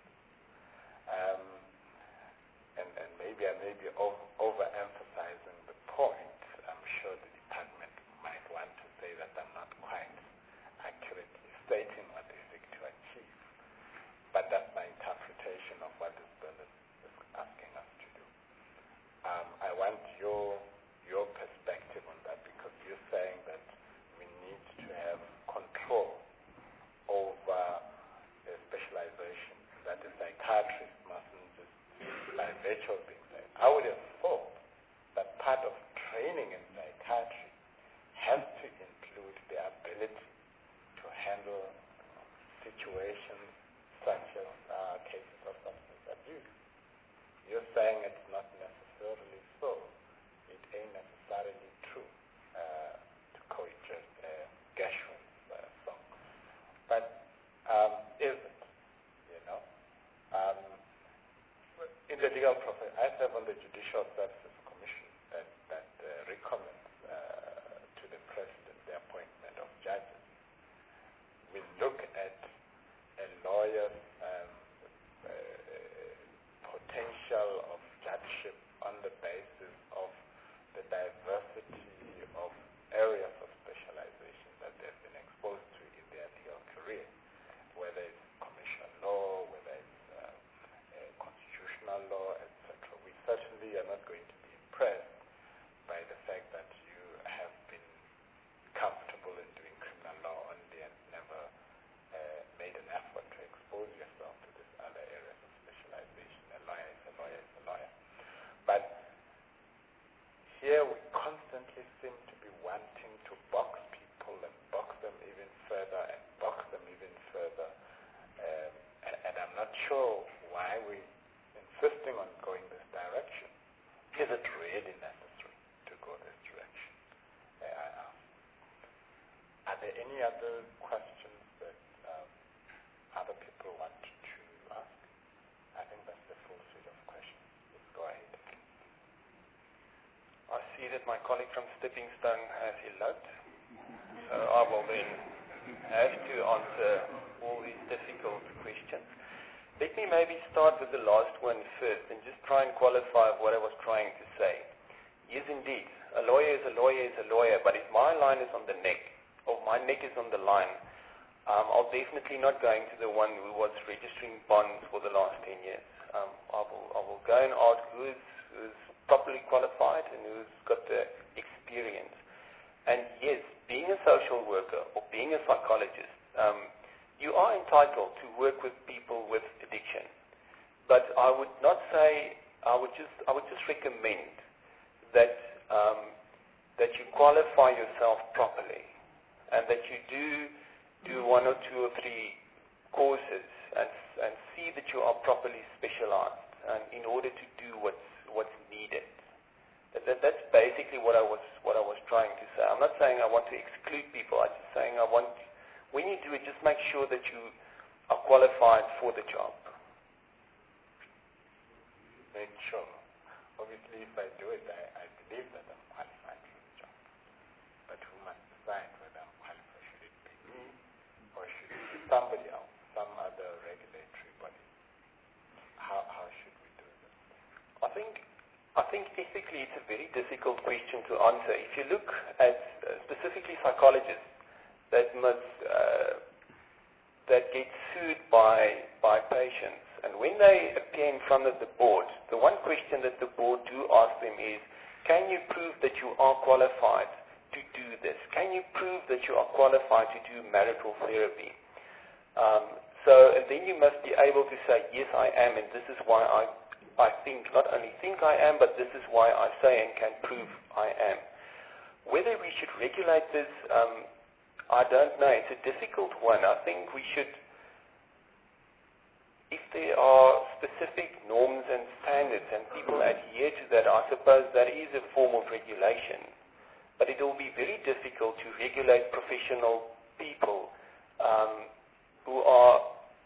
And maybe I may be overemphasizing the point. I'm sure the department might want to say that I'm not quite accurately stating what they seek to achieve. But that's my interpretation of what this bill is asking us to do. I want your perspective on that, because you're saying that we need to have control over specialization, that the psychiatrist mustn't just, by virtue of being there. I would have thought that part of training in psychiatry has to include the ability to handle situations such as cases of substance abuse. You're saying it's not necessarily so. It ain't necessarily true, to quote Gershwin's song. But is it? In the legal profession, I serve on the Judicial Services Commission that recommends to the President the appointment of judges. We look at a lawyer's potential of judgeship on the basis of the diversity of areas of specialization that they've been exposed to in their legal career, whether it's commercial law, whether it's constitutional law, etc. We certainly are not going to be impressed by the fact that you have been comfortable in doing criminal law only and never made an effort to expose yourself to these other areas of specialization. A lawyer is a lawyer is a lawyer. But here we constantly seem to be wanting to box people and box them even further and box them even further. And I'm not sure why we're insisting on going this direction. Is it really necessary to go this direction? Are there any other questions that other people want to ask? I think see that my colleague from Stepping Stone has eloped. So I will then have to answer all these difficult questions. Let me maybe start with the last one first and just try and qualify what I was trying to say. Yes, indeed, a lawyer is a lawyer is a lawyer, but if my line is on the neck, or my neck is on the line, I'll definitely not going to the one who was registering bonds for the last 10 years. I will go and ask who's properly qualified and who's got the experience. And yes, being a social worker or being a psychologist, you are entitled to work with people with addiction. But I would not say, I would just recommend that you qualify yourself properly and that you do one or two or three courses and see that you are properly specialized in order to do what's needed. That's basically what I was trying to say. I'm not saying I want to exclude people. I'm just saying when you do it, just make sure that you are qualified for the job. Make sure. Obviously, if I do it, I believe that I'm qualified for the job. But who must decide whether I'm qualified? Should it be me or should it be somebody else, some other regulatory body? How should we do this? I think ethically it's a very difficult question to answer. If you look at specifically psychologists that get sued by patients, and when they appear in front of the board, the one question that the board do ask them is, can you prove that you are qualified to do this? Can you prove that you are qualified to do marital therapy? And then you must be able to say, yes, I am, and this is why I not only think I am, but this is why I say and can prove I am. Whether we should regulate this, I don't know. It's a difficult one. I think we should, if there are specific norms and standards and people adhere to that, I suppose that is a form of regulation. But it will be very difficult to regulate professional people who are,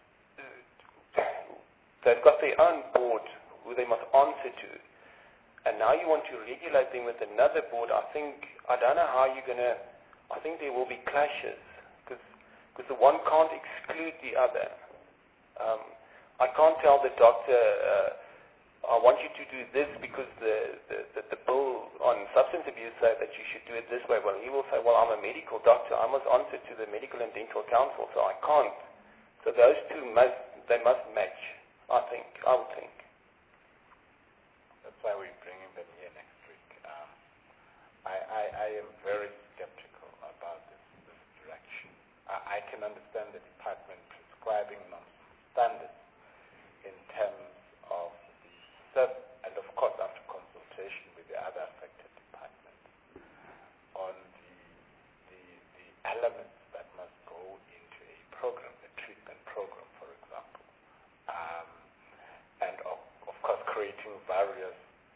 they've got their own board who they must answer to. And now you want to regulate them with another board. I don't know how you're going to, I think there will be clashes because the one can't exclude the other. I can't tell the doctor, I want you to do this because the bill on substance abuse says that you should do it this way. Well, he will say, well, I'm a medical doctor. I must answer to the Medical and Dental Council, so I can't. So those two must match, I would think. That's why we're bringing them here next week. I am very skeptical about this direction. I can understand the department prescribing non-standards in terms of the service, and of course after consultation with the other affected departments, on the elements that must go into a program, a treatment program, for example. And of course creating various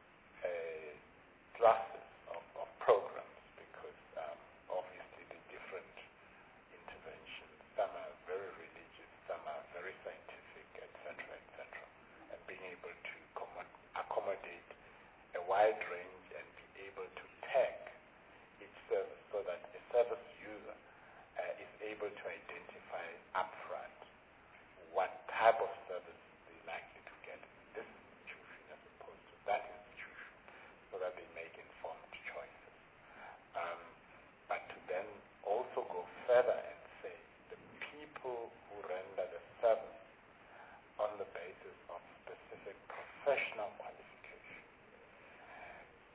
classes of programs, because obviously the different interventions, some are very religious, some are very scientific, etc., and being able to accommodate a wide range and be able to tag each service so that a service user is able to identify upfront what type of service they're likely to get in this institution as opposed to that institution, so that they make informed choices. But to then also go further and say the people who render the service on the basis of specific professional qualification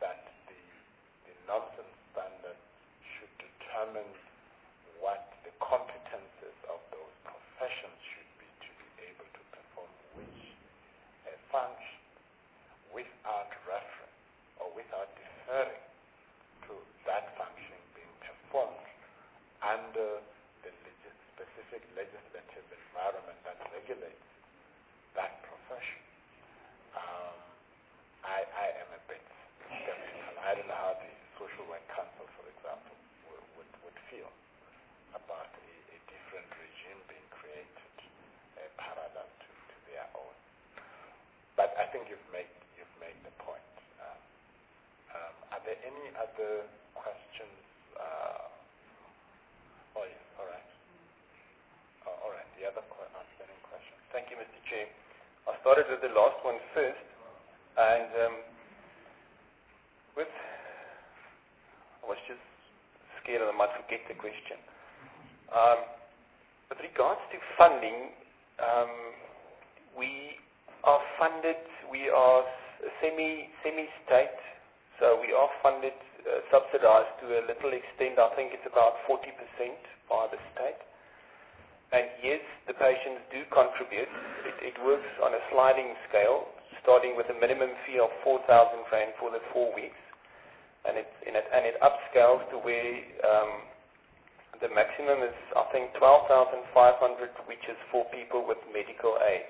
other questions? Oh, yes, all right. All right, the other outstanding question. Thank you, Mr. Chair. I started with the last one first, and I was just scared that I might forget the question. With regards to funding, we are funded, we are semi-state, so we are funded, subsidized to a little extent. I think it's about 40% by the state. And yes, the patients do contribute. It works on a sliding scale, starting with a minimum fee of 4,000 rand for the 4 weeks, and it upscales to where the maximum is, I think, 12,500, which is for people with medical aid.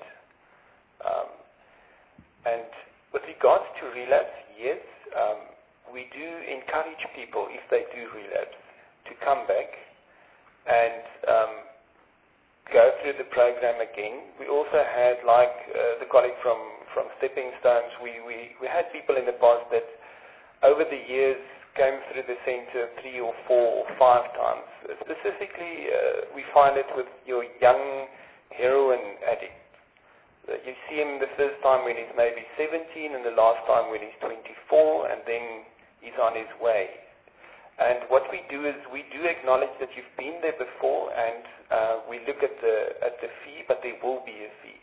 And with regards to relapse, yes, we do encourage people, if they do relapse, to come back and go through the program again. We also had, like the colleague from Stepping Stones, we had people in the past that over the years came through the center 3 or 4 or 5 times. Specifically, we find it with your young heroin addict. You see him the first time when he's maybe 17 and the last time when he's 24, and then he's on his way. And what we do is we do acknowledge that you've been there before, and we look at the fee, but there will be a fee.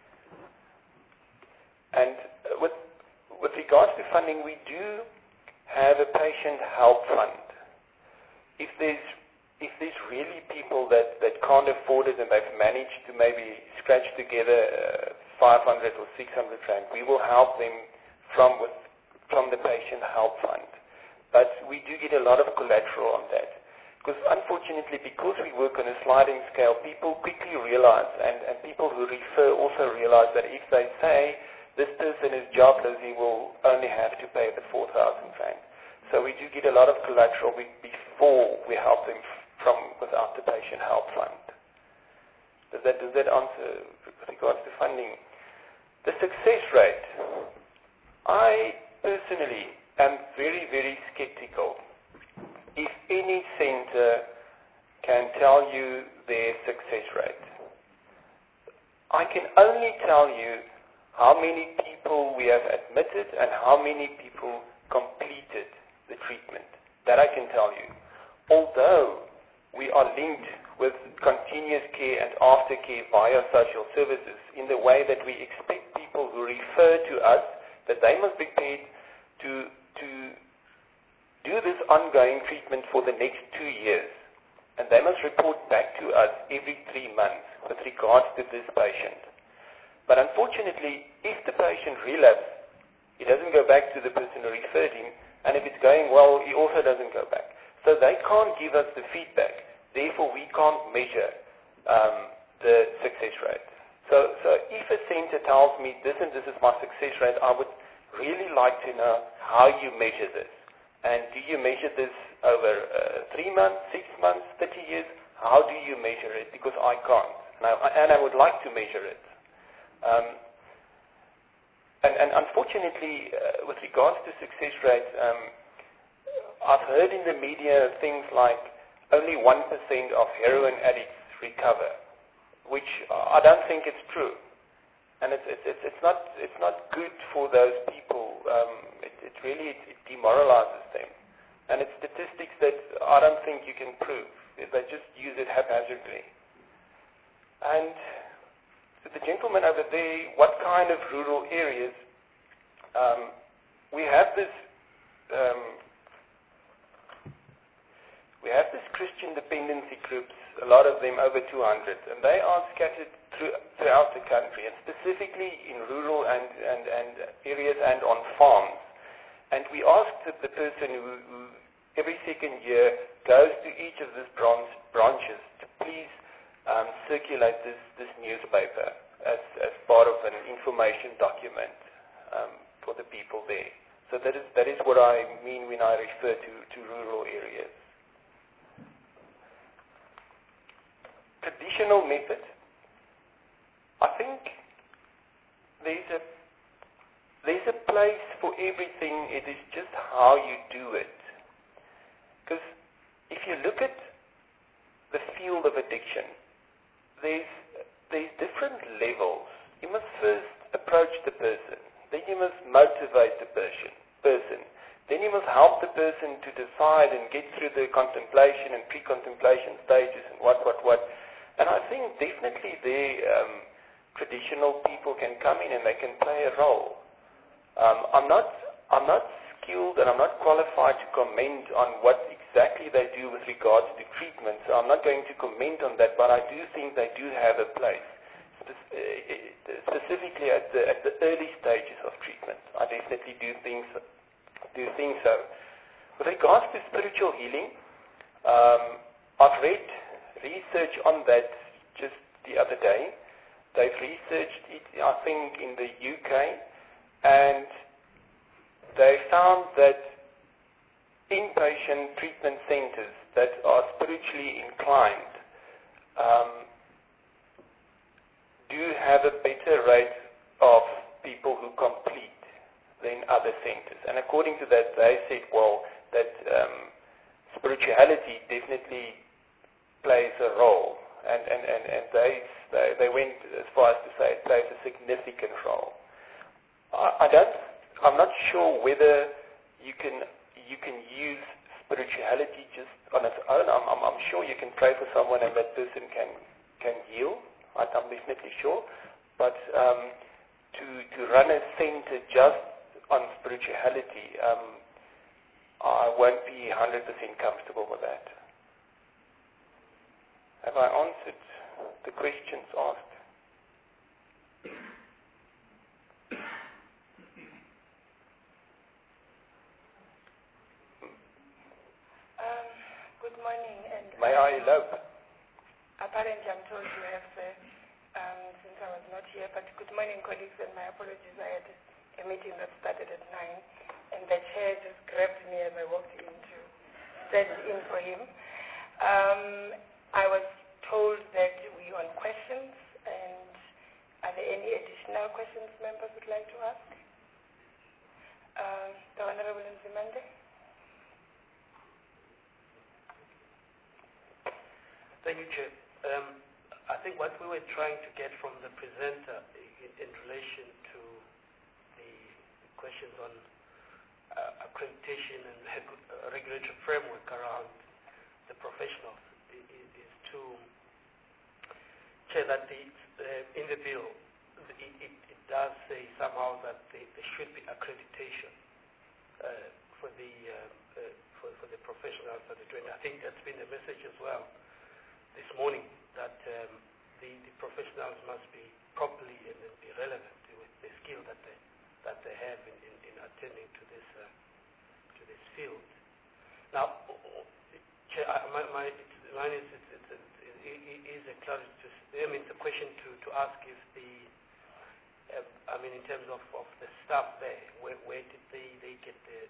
And with regards to funding, we do have a patient help fund. If there's really people that can't afford it and they've managed to maybe scratch together 500 or 600 rand, we will help them from the patient help fund. But we do get a lot of collateral on that. Because unfortunately, because we work on a sliding scale, people quickly realize, and people who refer also realize that if they say this person is jobless, he will only have to pay the 4,000 rand. So we do get a lot of collateral before we help them without the patient help fund. Does that answer with regards to funding? The success rate. I personally am very, very skeptical if any center can tell you their success rate. I can only tell you how many people we have admitted and how many people completed the treatment. That I can tell you. Although we are linked with continuous care and aftercare via social services in the way that we expect people who refer to us that they must be paid to do this ongoing treatment for the next 2 years. And they must report back to us every 3 months with regards to this patient. But unfortunately, if the patient relapses, he doesn't go back to the person who referred him, and if it's going well, he also doesn't go back. So they can't give us the feedback. Therefore, we can't measure the success rate. So if a center tells me this and this is my success rate, I would really like to know how you measure this. And do you measure this over 3 months, 6 months, 30 years? How do you measure it? Because I can't. And I would like to measure it. And unfortunately, with regards to success rate, I've heard in the media things like only 1% of heroin addicts recover, which I don't think it's true. And it's not good for those people. It really demoralizes them. And it's statistics that I don't think you can prove. They just use it haphazardly. And to the gentleman over there, what kind of rural areas? We have this Christian dependency groups, a lot of them over 200, and they are scattered throughout the country, and specifically in rural and areas and on farms. And we asked the person who every second year goes to each of these branches to please circulate this newspaper as part of an information document for the people there. So that is what I mean when I refer to rural areas. Traditional method. I think there's a place for everything. It is just how you do it. Because if you look at the field of addiction, there's different levels. You must first approach the person, then you must motivate the person, then you must help the person to decide and get through the contemplation and pre-contemplation stages and what. And I think definitely traditional people can come in and they can play a role. I'm not skilled and I'm not qualified to comment on what exactly they do with regards to treatment, so I'm not going to comment on that, but I do think they do have a place, specifically at the early stages of treatment. I definitely do think so. With regards to spiritual healing, I've read research on that just the other day. They've researched it, I think, in the UK, and they found that inpatient treatment centers that are spiritually inclined do have a better rate of people who complete than other centers. And according to that, they said, well, that spirituality definitely plays a role. And they went as far as to say it plays a significant role. I'm not sure whether you can use spirituality just on its own. I'm sure you can pray for someone and that person can heal. I'm definitely sure. But to run a center just on spirituality, I won't be 100% comfortable with that. Have I answered the questions asked? Good morning. And may I elope? Apparently, I'm told you have, since I was not here, but good morning, colleagues, and my apologies. I had a meeting that started at 9, and the chair just grabbed me as I walked in to stand in for him. I was told that we're on questions, and are there any additional questions members would like to ask? The Honorable Nzimande. Thank you, Chair. I think what we were trying to get from the presenter in relation to the questions on accreditation and regulatory framework around the professionals is to Chair, that in the bill it does say somehow that there should be accreditation for the professionals that are doing. I think that's been the message as well this morning, that the professionals must be properly and be relevant with the skill that they have in attending to this field. Now, Chair, mine is a clarity. It's a question to ask if in terms of the staff there, where did they get the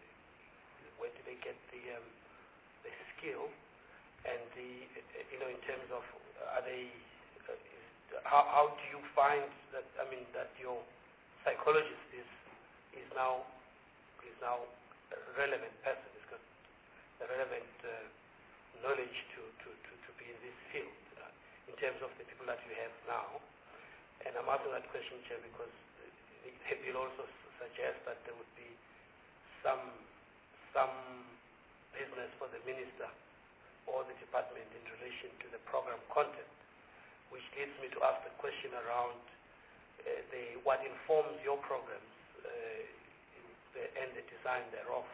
skill, and in terms of how do you find that that your psychologist is now a relevant person, has got the relevant knowledge to be in this field in terms of the people that you have now. And I'm asking that question, Chair, because the bill also suggests that there would be some business for the minister or the department in relation to the program content, which leads me to ask the question around what informs your programs and the design thereof.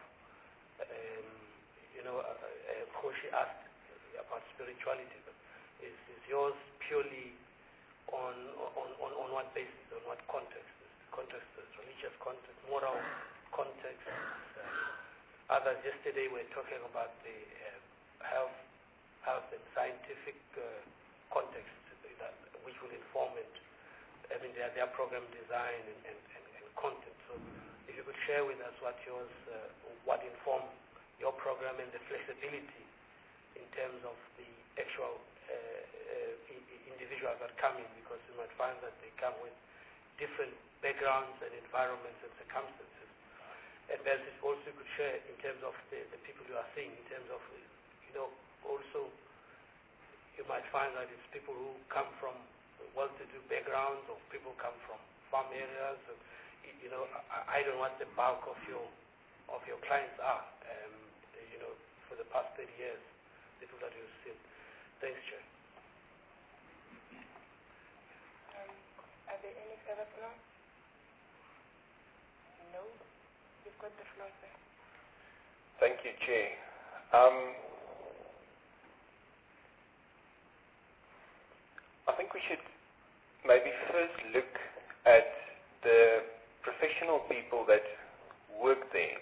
Koshi asked about spirituality, but is yours purely on what basis, on what context? Context, religious context, moral context. Others yesterday were talking about the health and scientific context, which will inform it. Their program design and content. So, if you could share with us what informed your program and the flexibility in terms of the actual individuals that come in, because you might find that they come with different backgrounds and environments and circumstances. And else if also you could share in terms of the people you are seeing, in terms of, also you might find that it's people who come from well-to-do backgrounds or people come from farm areas. I don't know what the bulk of your clients are, for the past 30 years, people that you've seen. Thanks, Chair. Are there any further floor? No? You've got the floor, sir. Thank you, Chair. I think we should maybe first look at the professional people that work there.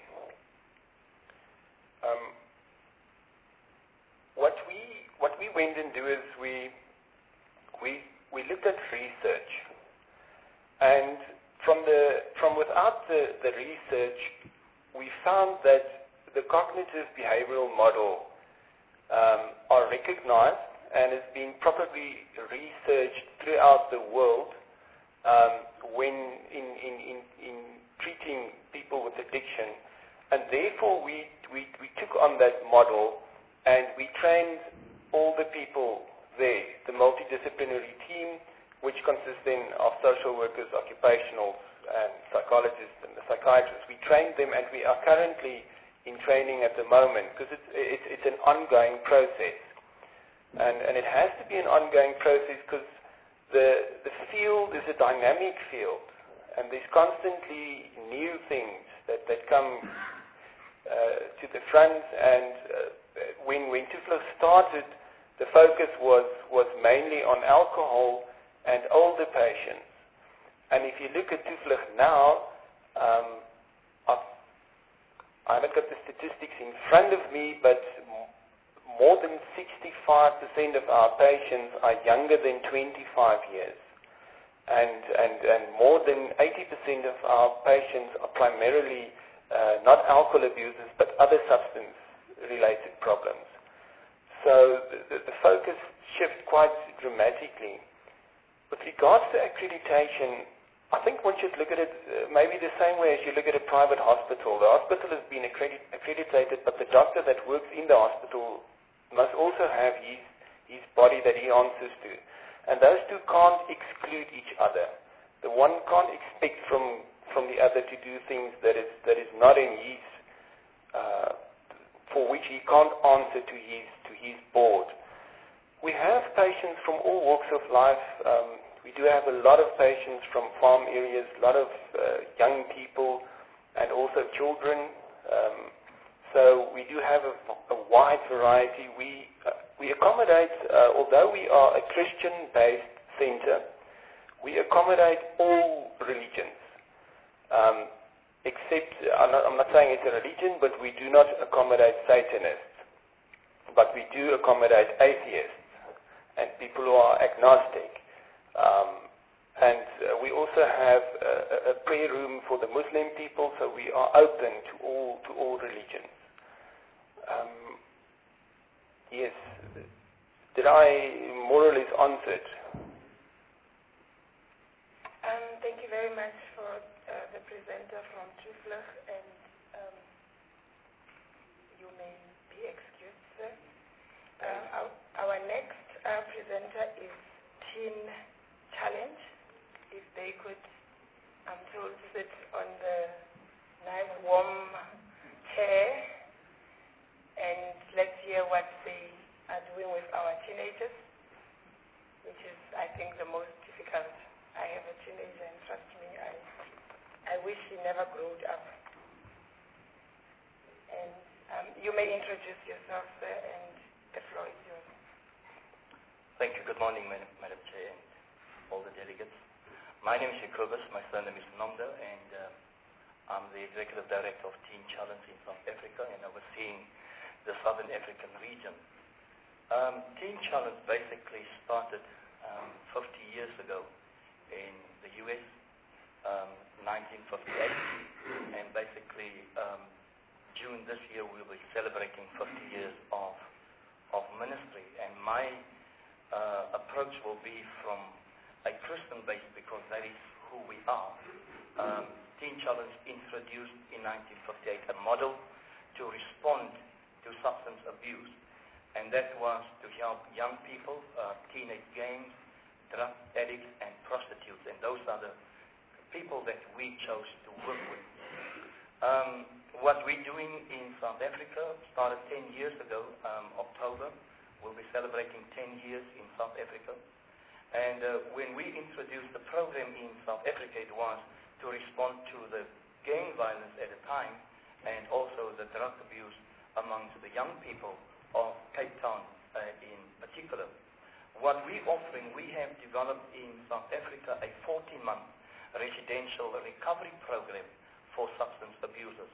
What we went and do is we looked at research, and from without the research, we found that the cognitive behavioral model are recognized and has been properly researched throughout the world when in treating people with addiction, and therefore we took on that model and we trained all the people there, the multidisciplinary team, which consists then of social workers, occupationals, and psychologists and the psychiatrists. We trained them, and we are currently in training at the moment because it's an ongoing process, and it has to be an ongoing process because the field is a dynamic field, and there's constantly new things that come to the front. And when Tuflo started, the focus was mainly on alcohol and older patients. And if you look at Tuflo now, I haven't got the statistics in front of me, but more than 65% of our patients are younger than 25 years. And more than 80% of our patients are primarily not alcohol abusers, but other substance-related problems. So the focus shifts quite dramatically. With regards to accreditation, I think one should look at it maybe the same way as you look at a private hospital. The hospital has been accredited, but the doctor that works in the hospital must also have his body that he answers to. And those two can't exclude each other. The one can't expect from the other to do things that is not in his, for which he can't answer to his board. We have patients from all walks of life. We do have a lot of patients from farm areas, a lot of young people, and also children. So we do have a wide variety. We accommodate, although we are a Christian-based center, we accommodate all religions. Except, I'm not saying it's a religion, but we do not accommodate Satanists. But we do accommodate atheists and people who are agnostic. And we also have a prayer room for the Muslim people, so we are open to all religions. Yes. Did I more or less answer it? Thank you very much for the presenter from Tuflo, and you may be excused, sir. Our next presenter is Teen Challenge. If they could, I'm told, sit on the nice warm chair, and let's hear what they are doing with our teenagers, which is, I think, the most difficult. I have a teenager, and trust me, I wish he never growed up. And you may introduce yourself, sir, and the floor is yours. Thank you. Good morning, Madam Chair, and all the delegates. My name is Jacobus. My surname is Nomda, and I'm the Executive Director of Teen Challenge in South Africa, and overseeing the Southern African region. Teen Challenge basically started 50 years ago in the U.S., 1958, and basically June this year we'll be celebrating 50 years of ministry, and my approach will be from a Christian base because that is who we are. Teen Challenge introduced in 1958, a model to respond to substance abuse. And that was to help young people, teenage gangs, drug addicts, and prostitutes. And those are the people that we chose to work with. What we're doing in South Africa started 10 years ago, October. We'll be celebrating 10 years in South Africa. And when we introduced the program in South Africa, it was to respond to the gang violence at the time and also the drug abuse amongst the young people of Cape Town in particular. What we're offering, we have developed in South Africa a 14-month residential recovery program for substance abusers.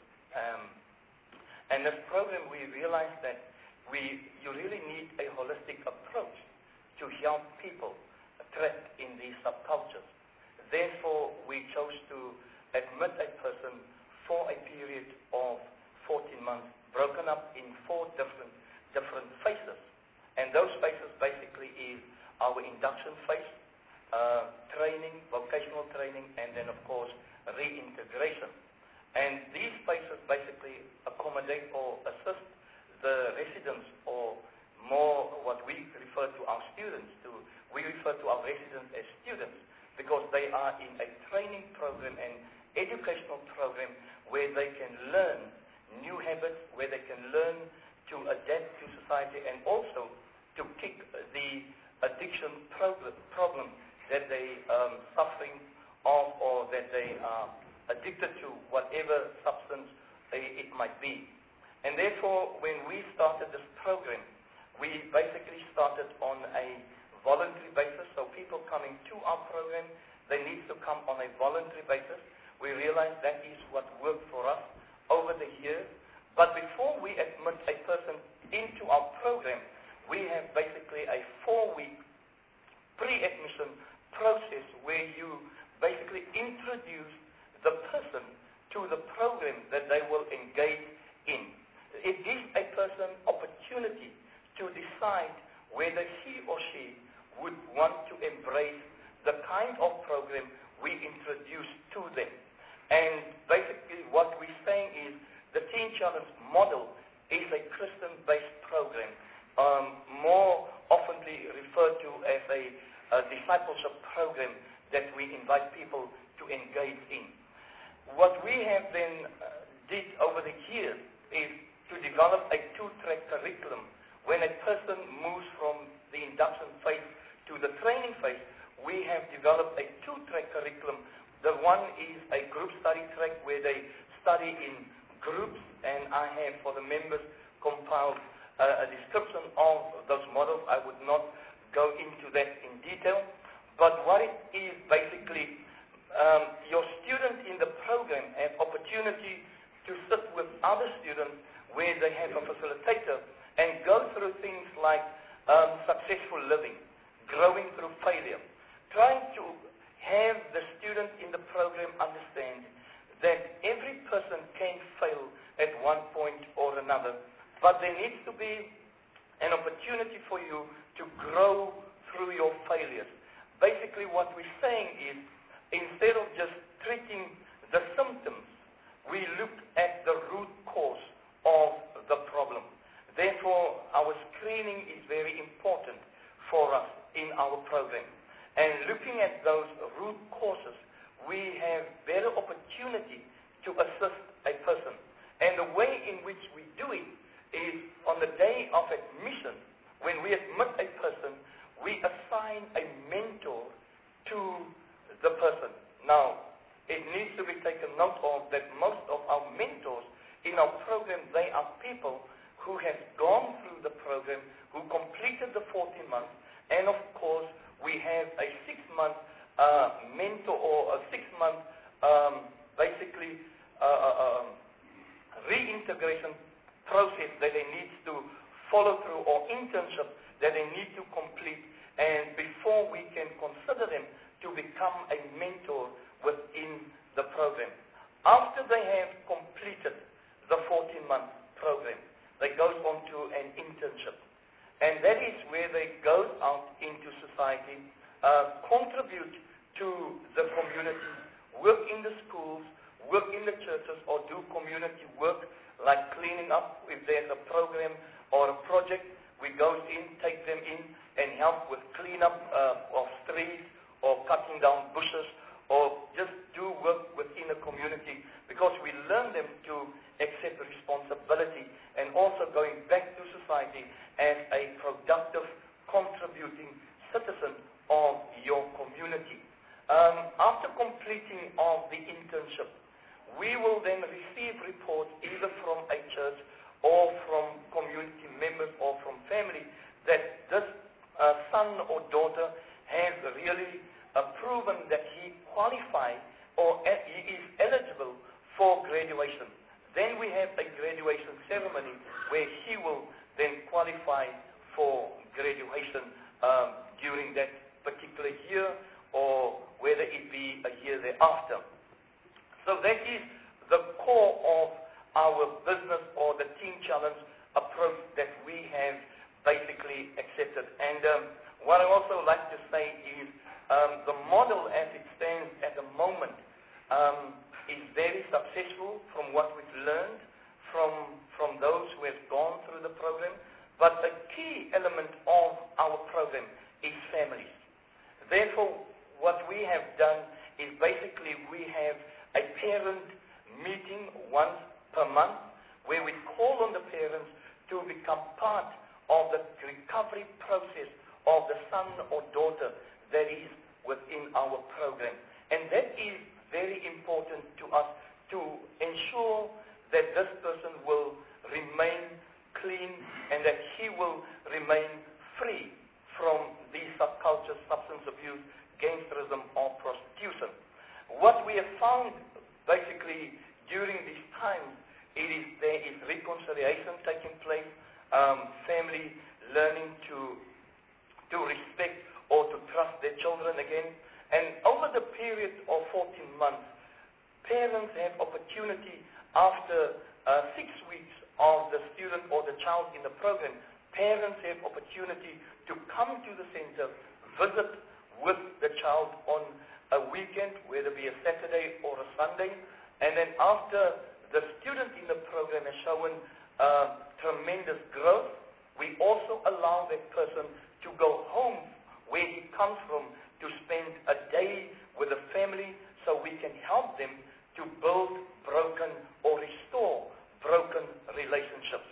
And this program, we realized that you really need a holistic approach to help people trapped in these subcultures. Therefore, we chose to admit a person for a period of 14 months, broken up in 4 different phases. And those phases basically is our induction phase, training, vocational training, and then, of course, reintegration. And these phases basically accommodate or assist the residents, or more what we refer to our students to. We refer to our residents as students because they are in a training program and educational program where they can learn new habits, where they can learn to adapt to society, and also to kick the addiction problem that they are suffering of, or that they are addicted to, whatever substance it might be. And therefore, when we started this program, we basically started on a voluntary basis. So people coming to our program, they need to come on a voluntary basis. We realized that is what worked for us over the years. But before we admit a person into our program, we have basically a 4-week pre-admission process where you basically introduce the person to the program that they will engage in. It gives a person opportunity to decide whether he or she would want to embrace the kind of program we introduce to them. And basically what we're saying is the Teen Challenge model is a Christian-based program, more oftenly referred to as a discipleship program that we invite people to engage in. What we have then did over the years is to develop a 2-track curriculum. When a person moves from the induction phase to the training phase, we have developed a 2-track curriculum. The one is a group study track where they study in groups, and I have for the members compiled a description of those models. I would not go into that in detail, but what it is basically, your students in the program have opportunity to sit with other students where they have a facilitator and go through things like successful living, growing through failure, trying to have the student in the program understand that every person can fail at one point or another, but there needs to be an opportunity for you to grow through your failures. Basically what we're saying is, instead of just treating the symptoms, we look at the root cause of the problem. Therefore, our screening is very important for us in our program. And looking at those root causes, we have better opportunity to assist a person. And the way in which we do it is on the day of admission, when we admit a person, we assign a mentor to the person. Now, it needs to be taken note of that most of our mentors in our program, they are people who have gone through the program, who completed the 14 months, and of course, we have a 6-month mentor, or a 6-month basically reintegration process that they need to follow through, or internship that they need to complete, and before we can consider them to become a mentor within the program. After they have completed the 14-month program, they go on to an internship. And that is where they go out into society, contribute to the community, work in the schools, work in the churches or do community work like cleaning up. If there's a program or a project, we go in, take them in, and help with cleanup of streets or cutting down bushes or just do work within a community, because we learn them to accept responsibility and also going back to society as a productive, contributing citizen of your community. After completing of the internship, we will then receive reports either from a church or from community members or from family that this son or daughter has really proven that he qualifies or he is eligible for graduation. Then we have a graduation ceremony where he will then qualify for graduation during that particular year, or whether it be a year thereafter. So that is the core of our business or the Teen Challenge approach that we have basically accepted. And what I also like to say is the model as it stands at the moment is very successful from what we've learned from those who have gone through the program. But a key element of our program is families. Therefore, what we have done is basically we have a parent meeting once per month where we call on the parents to become part of the recovery process of the son or daughter that is within our program. And that is very important to us to ensure that this person will remain clean and that he will remain free from these subcultures, substance abuse, gangsterism, or prostitution. What we have found basically during these times, there is reconciliation taking place, family learning to respect or to trust their children again. And over the period of 14 months, parents have opportunity after 6 weeks of the student or the child in the program, parents have opportunity to come to the center, visit with the child on a weekend, whether it be a Saturday or a Sunday. And then after the student in the program has shown tremendous growth, we also allow that person to go home where he comes from to spend a day with the family so we can help them to build broken or restore broken relationships.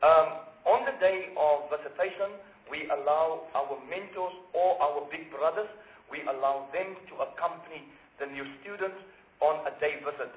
On the day of visitation, we allow our mentors or our big brothers, we allow them to accompany the new students on a day visit.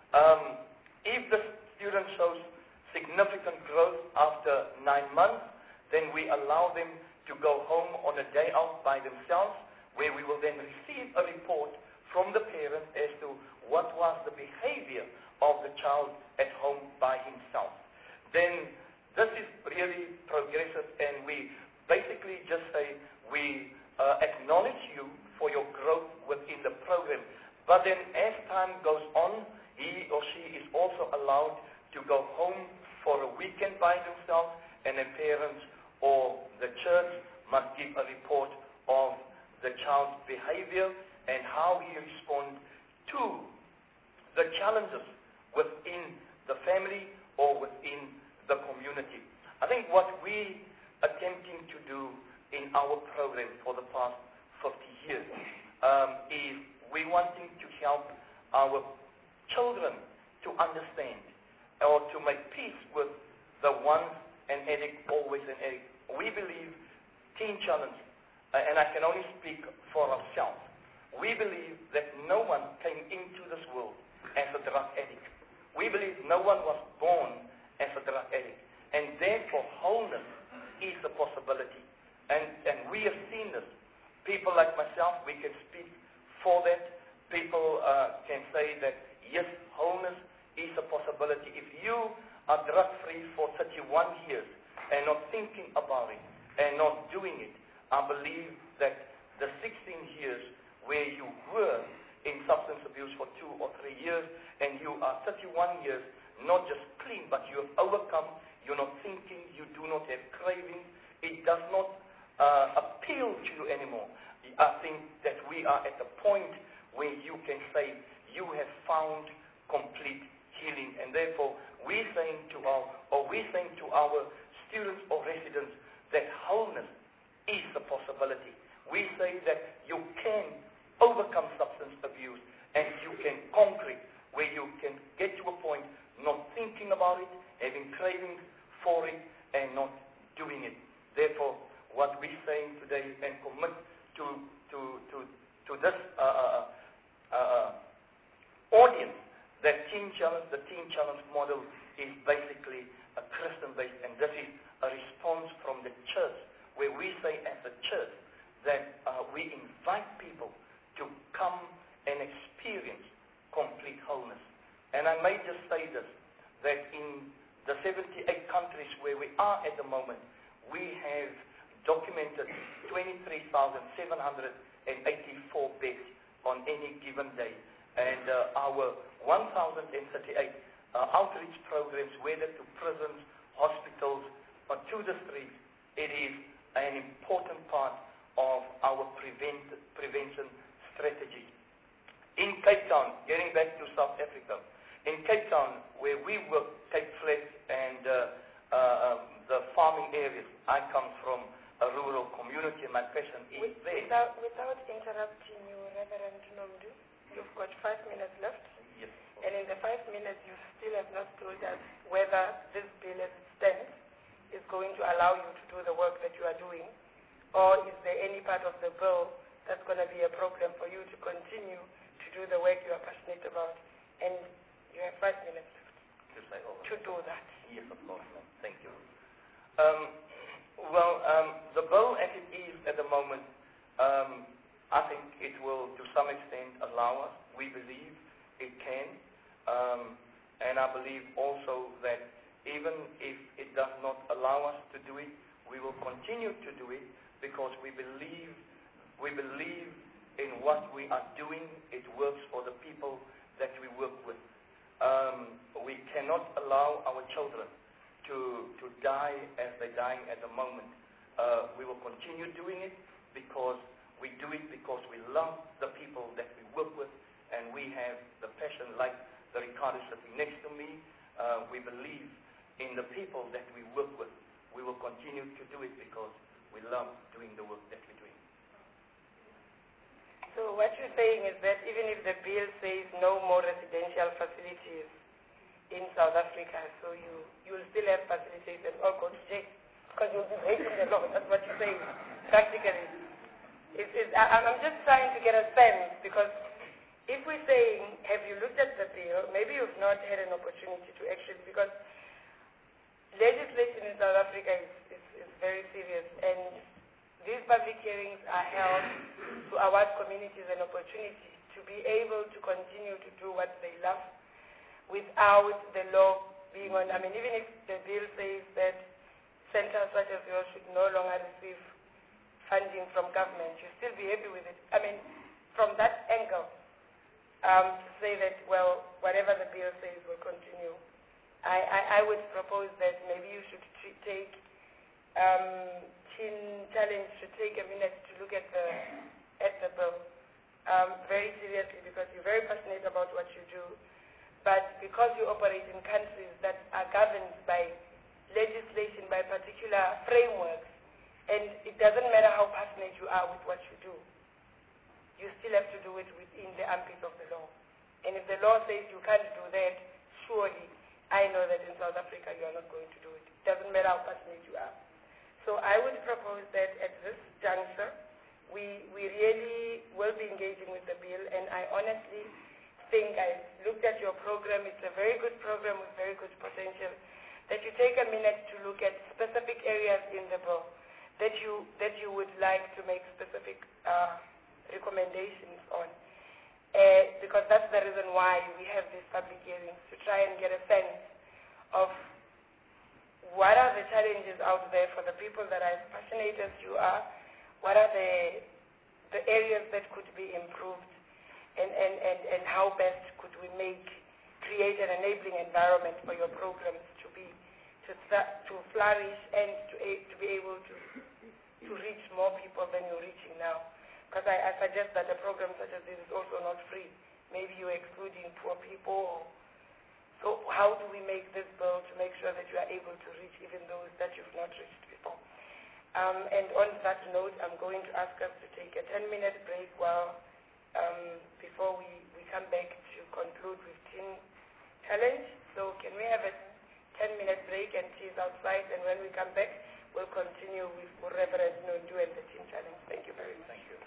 If the student shows significant growth after 9 months, then we allow them to go home on a day out by themselves, where we will then receive a report from the parent as to what was the behavior of the child at home by himself. Then this is really progressive, and we basically just say we acknowledge you for your growth within the program. But then as time goes on, he or she is also allowed to go home for a weekend by themselves, and the parents or the church must give a report of the child's behavior and how he responds to the challenges within the family or within the community. I think what we attempting to do in our program for the past 50 years is we wanting to help our children to understand or to make peace with the once an addict, always an addict. We believe Teen Challenge, and I can only speak for ourselves, we believe that no one came into this world as a drug addict. We believe no one was born as a drug addict. And therefore, wholeness is a possibility. And we have seen this. People like myself, we can speak for that. People can say that, yes, wholeness is a possibility. If you are drug-free for 31 years and not thinking about it and not doing it, I believe that the 16 years where you were in substance abuse for 2 or 3 years and you are 31 years, not just clean, but you have overcome, you're not thinking, you do not have cravings, it does not appeal to you anymore. I think that we are at the point where you can say you have found complete healing. And therefore, we're saying to our students or residents that wholeness is a possibility. We say that you can overcome substance abuse and you can conquer it, where you can get to a point not thinking about it, having cravings for it, and not doing it. Therefore, what we're saying today and commit to this audience, that the Teen Challenge model is basically a Christian-based, and this is a response from the church, where we say as a church that we invite people to come and experience complete wholeness. And I may just say this, that in the 78 countries where we are at the moment, we have documented 23,784 beds on any given day. And our 1,038 outreach programs, whether to prisons, hospitals, or to the streets, it is an important part of our prevention strategy. In Cape Town, getting back to South Africa, in Cape Town, where we work, Cape Flats and the farming areas, I come from a rural community, and my passion is there. Without interrupting you, Reverend Nomdu, you've got 5 minutes left. Yes. And in the 5 minutes, you still have not told us whether this bill as it stands is going to allow you to do the work that you are doing, or is there any part of the bill that's going to be a problem for you to continue to do the work you are passionate about? And you have 5 minutes to do that. Yes, of course, ma'am. Thank you. The bill as it is at the moment, I think it will, to some extent, allow us. We believe it can. And I believe also that even if it does not allow us to do it, we will continue to do it because we believe in what we are doing. It works for the people that we work with. We cannot allow our children to die as they're dying at the moment. We will continue doing it because we do it because we love the people that we work with, and we have the passion, like the Ricardo sitting next to me. We believe in the people that we work with. We will continue to do it because we love doing the work that we're doing. So what you're saying is that even if the bill says no more residential facilities in South Africa, so you'll still have facilities and all go to jail because you'll be breaking the law. That's what you're saying, practically. I'm just trying to get a sense, because if we're saying, have you looked at the bill, maybe you've not had an opportunity to actually, because legislation in South Africa is very serious, and these public hearings are held to award communities an opportunity to be able to continue to do what they love without the law being on. I mean, even if the bill says that centers such as yours should no longer receive funding from government, you still be happy with it. I mean, from that angle, to say that, well, whatever the bill says will continue. I would propose that maybe you should take Teen Challenge should take a minute to look at the bill very seriously, because you're very passionate about what you do, but because you operate in countries that are governed by legislation, by particular frameworks, and it doesn't matter how passionate you are with what you do, you still have to do it within the ambit of the law. And if the law says you can't do that, surely I know that in South Africa you are not going to do it. It doesn't matter how passionate you are. So I would propose that at this juncture, we really will be engaging with the bill, and I honestly think, I looked at your program, it's a very good program with very good potential, that you take a minute to look at specific areas in the bill that you would like to make specific recommendations on. Because that's the reason why we have these public hearings, to try and get a sense of what are the challenges out there for the people that are as passionate as you are, what are the areas that could be improved, and how best could we create an enabling environment for your programs to flourish and to be able to reach more people than you're reaching now. Because I suggest that a program such as this is also not free. Maybe you're excluding poor people, or So how do we make this bill to make sure that you are able to reach even those that you've not reached before? And on that note, I'm going to ask us to take a 10-minute break before we come back to conclude with Teen Challenge. So can we have a 10-minute break and tease outside, and when we come back, we'll continue with Reverend Nondu and the Teen Challenge. Thank you very much. Thank you.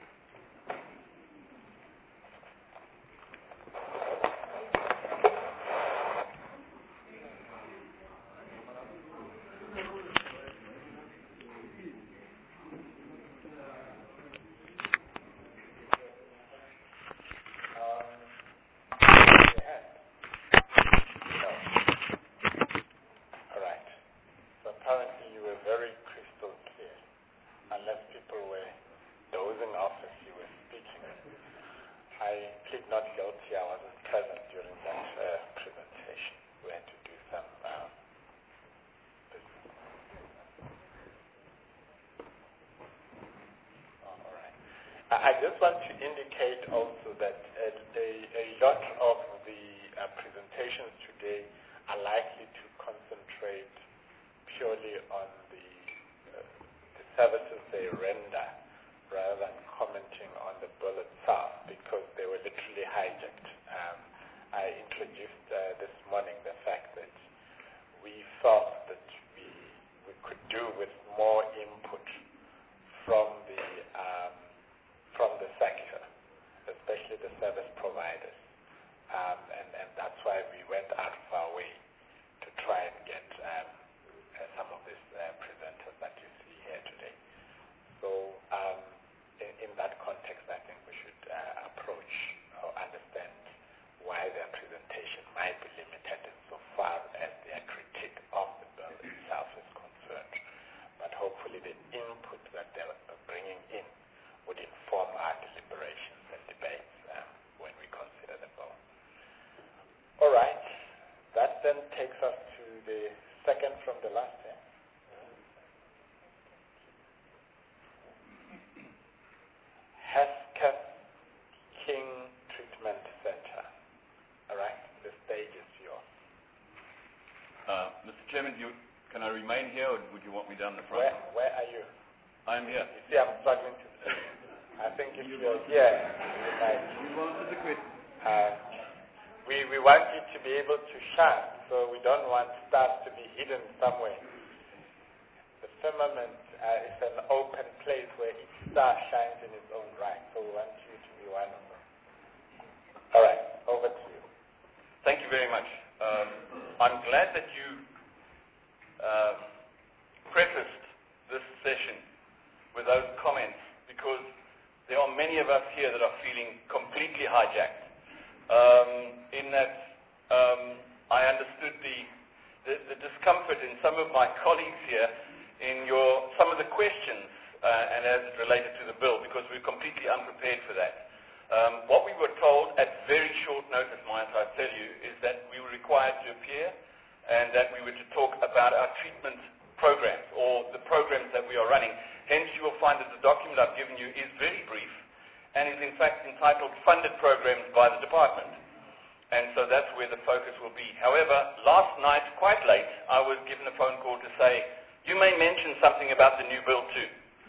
I just want to indicate also that a lot of the presentations today are likely to concentrate purely on the services they render rather than commenting on the bill itself, because they were literally hijacked. I introduced this morning the fact that we felt that we could do with more input from the sector, especially the service providers, and that's why we went out of our way to try and get some of these presenters that you see here today. So in that context, I think we should approach or understand why their presentation might be limited insofar as their critique of the bill itself is concerned. But hopefully the input that they're bringing in would inform our deliberations and debates when we consider the bill. All right. That then takes us to the second from the last. Hesketh King Treatment Center. All right. The stage is yours. Mr. Chairman, can I remain here, or would you want me down the front? Where are you? I'm here. You see, I'm struggling to. I think if you're here, you might. You answered the question. We want you to be able to shine, so we don't want stars to be hidden somewhere. The firmament is an open place where each star shines in its own right, so we want you to be one of them. All right, over to you. Thank you very much. I'm glad that you prefaced this session with those comments, because there are many of us here that are feeling completely hijacked. In that I understood the discomfort in some of my colleagues here in some of the questions and as it related to the bill, because we're completely unprepared for that. What we were told at very short notice, Myers, I tell you, is that we were required to appear and that we were to talk about our treatment programs or the programs that we are running. Hence, you will find that the document I've given you is very brief and is in fact entitled Funded Programs by the Department. And so that's where the focus will be. However, last night, quite late, I was given a phone call to say, you may mention something about the new bill too.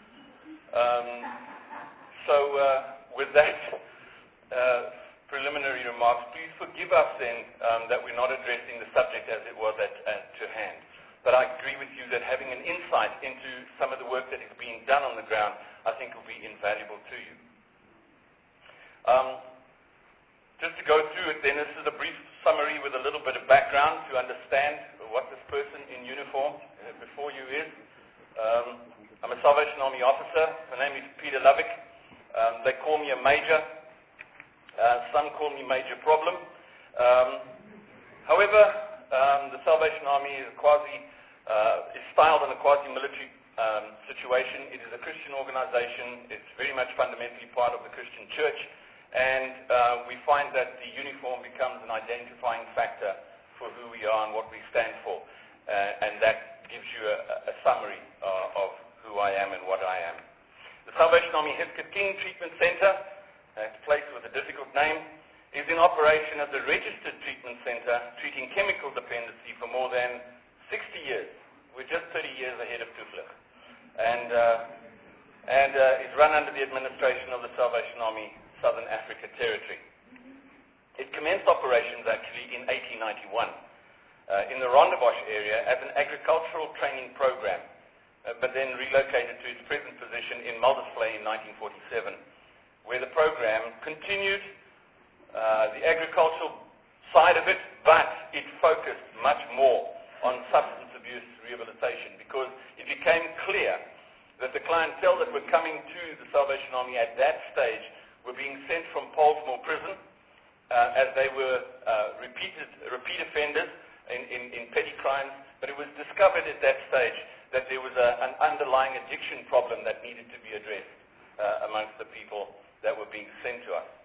With that preliminary remarks, please forgive us then that we're not addressing the subject as it was to hand. But I agree with you that having an insight into some of the work that is being done on the ground, I think will be invaluable to you. Just to go through it then, this is a brief summary with a little bit of background to understand what this person in uniform before you is. I'm a Salvation Army officer. My name is Peter Lovick. They call me a major. Some call me Major Problem. However, the Salvation Army is is styled in a quasi-military situation. It is a Christian organization. It's very much fundamentally part of the Christian church. And we find that the uniform becomes an identifying factor for who we are and what we stand for. And that gives you a summary of who I am and what I am. The Salvation Army Hesketh King Treatment Center, a place with a difficult name, is in operation as a registered treatment center treating chemical dependency for more than 60 years. We're just 30 years ahead of Tuflik. And is run under the administration of the Salvation Army Southern Africa Territory. It commenced operations actually in 1891 in the Rondebosch area as an agricultural training program, but then relocated to its present position in Muldersvlei in 1947, where the program continued the agricultural side of it, but it focused much more on substance abuse rehabilitation, because it became clear that the clientele that were coming to the Salvation Army at that stage were being sent from Pollsmoor prison as they were repeat offenders in petty crimes, but it was discovered at that stage that there was an underlying addiction problem that needed to be addressed amongst the people that were being sent to us.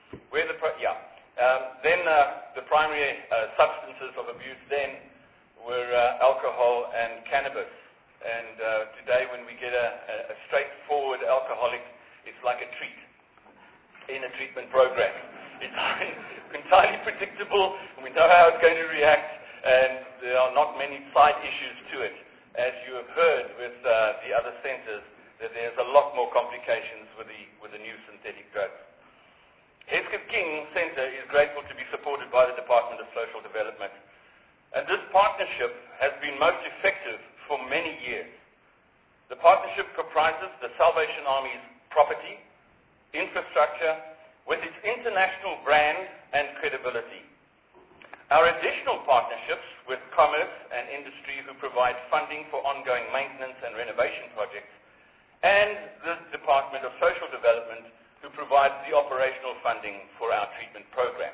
Then the primary substances of abuse then were alcohol and cannabis. And today when we get a straightforward alcoholic, it's like a treat in a treatment program. It's entirely predictable, and we know how it's going to react, and there are not many side issues to it. As you have heard with the other centers, that there's a lot more complications with the new synthetic drugs. Hesketh King Center is grateful to be supported by the Department of Social Development. And this partnership has been most effective for many years. The partnership comprises the Salvation Army's property, infrastructure, with its international brand and credibility. Our additional partnerships with commerce and industry who provide funding for ongoing maintenance and renovation projects, and the Department of Social Development who provides the operational funding for our treatment program.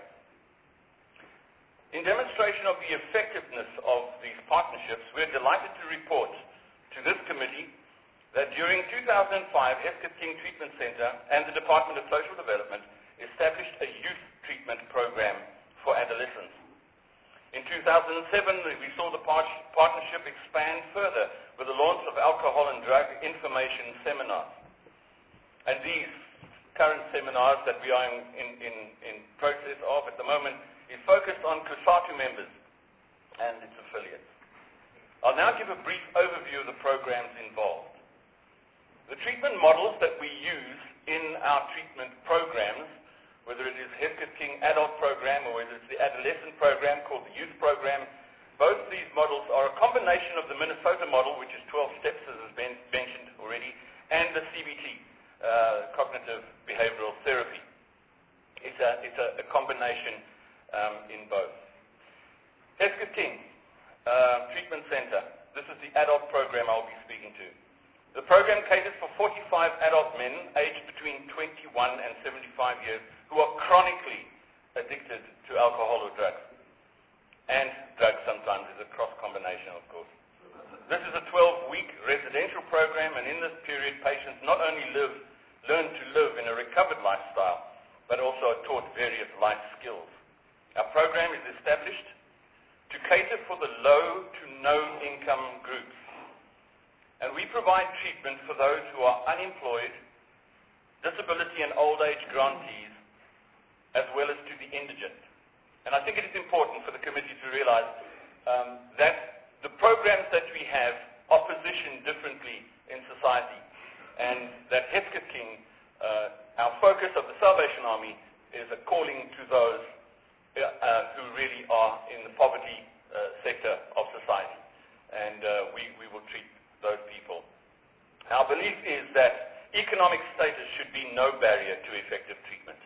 In demonstration of the effectiveness of these partnerships, we're delighted to report to this committee that during 2005, Hesketh King Treatment Center and the Department of Social Development established a youth treatment program for adolescents. In 2007, we saw the partnership expand further with the launch of alcohol and drug information seminars. And these current seminars that we are in process of at the moment is focused on COSATU members and its affiliates. I'll now give a brief overview of the programs involved. The treatment models that we use in our treatment programs, whether it is Hesketh King Adult Program or whether it's the adolescent program called the Youth Program, both these models are a combination of the Minnesota model, which is 12 steps as has been mentioned already, and the CBT, Cognitive Behavioral Therapy. It's a combination in both. Hesketh King Treatment Center. This is the adult program I'll be speaking to. The program caters for 45 adult men aged between 21 and 75 years who are chronically addicted to alcohol or drugs. And drugs sometimes is a cross combination, of course. This is a 12-week residential program, and in this period, patients not only learn to live in a recovered lifestyle, but also are taught various life skills. Our program is established to cater for the low to no income groups. And we provide treatment for those who are unemployed, disability and old age grantees, as well as to the indigent. And I think it is important for the committee to realize that the programs that we have are positioned differently in society. And that Hesketh King, our focus of the Salvation Army, is a calling to those who really are in the poverty sector of society. And we will treat those people. Our belief is that economic status should be no barrier to effective treatment.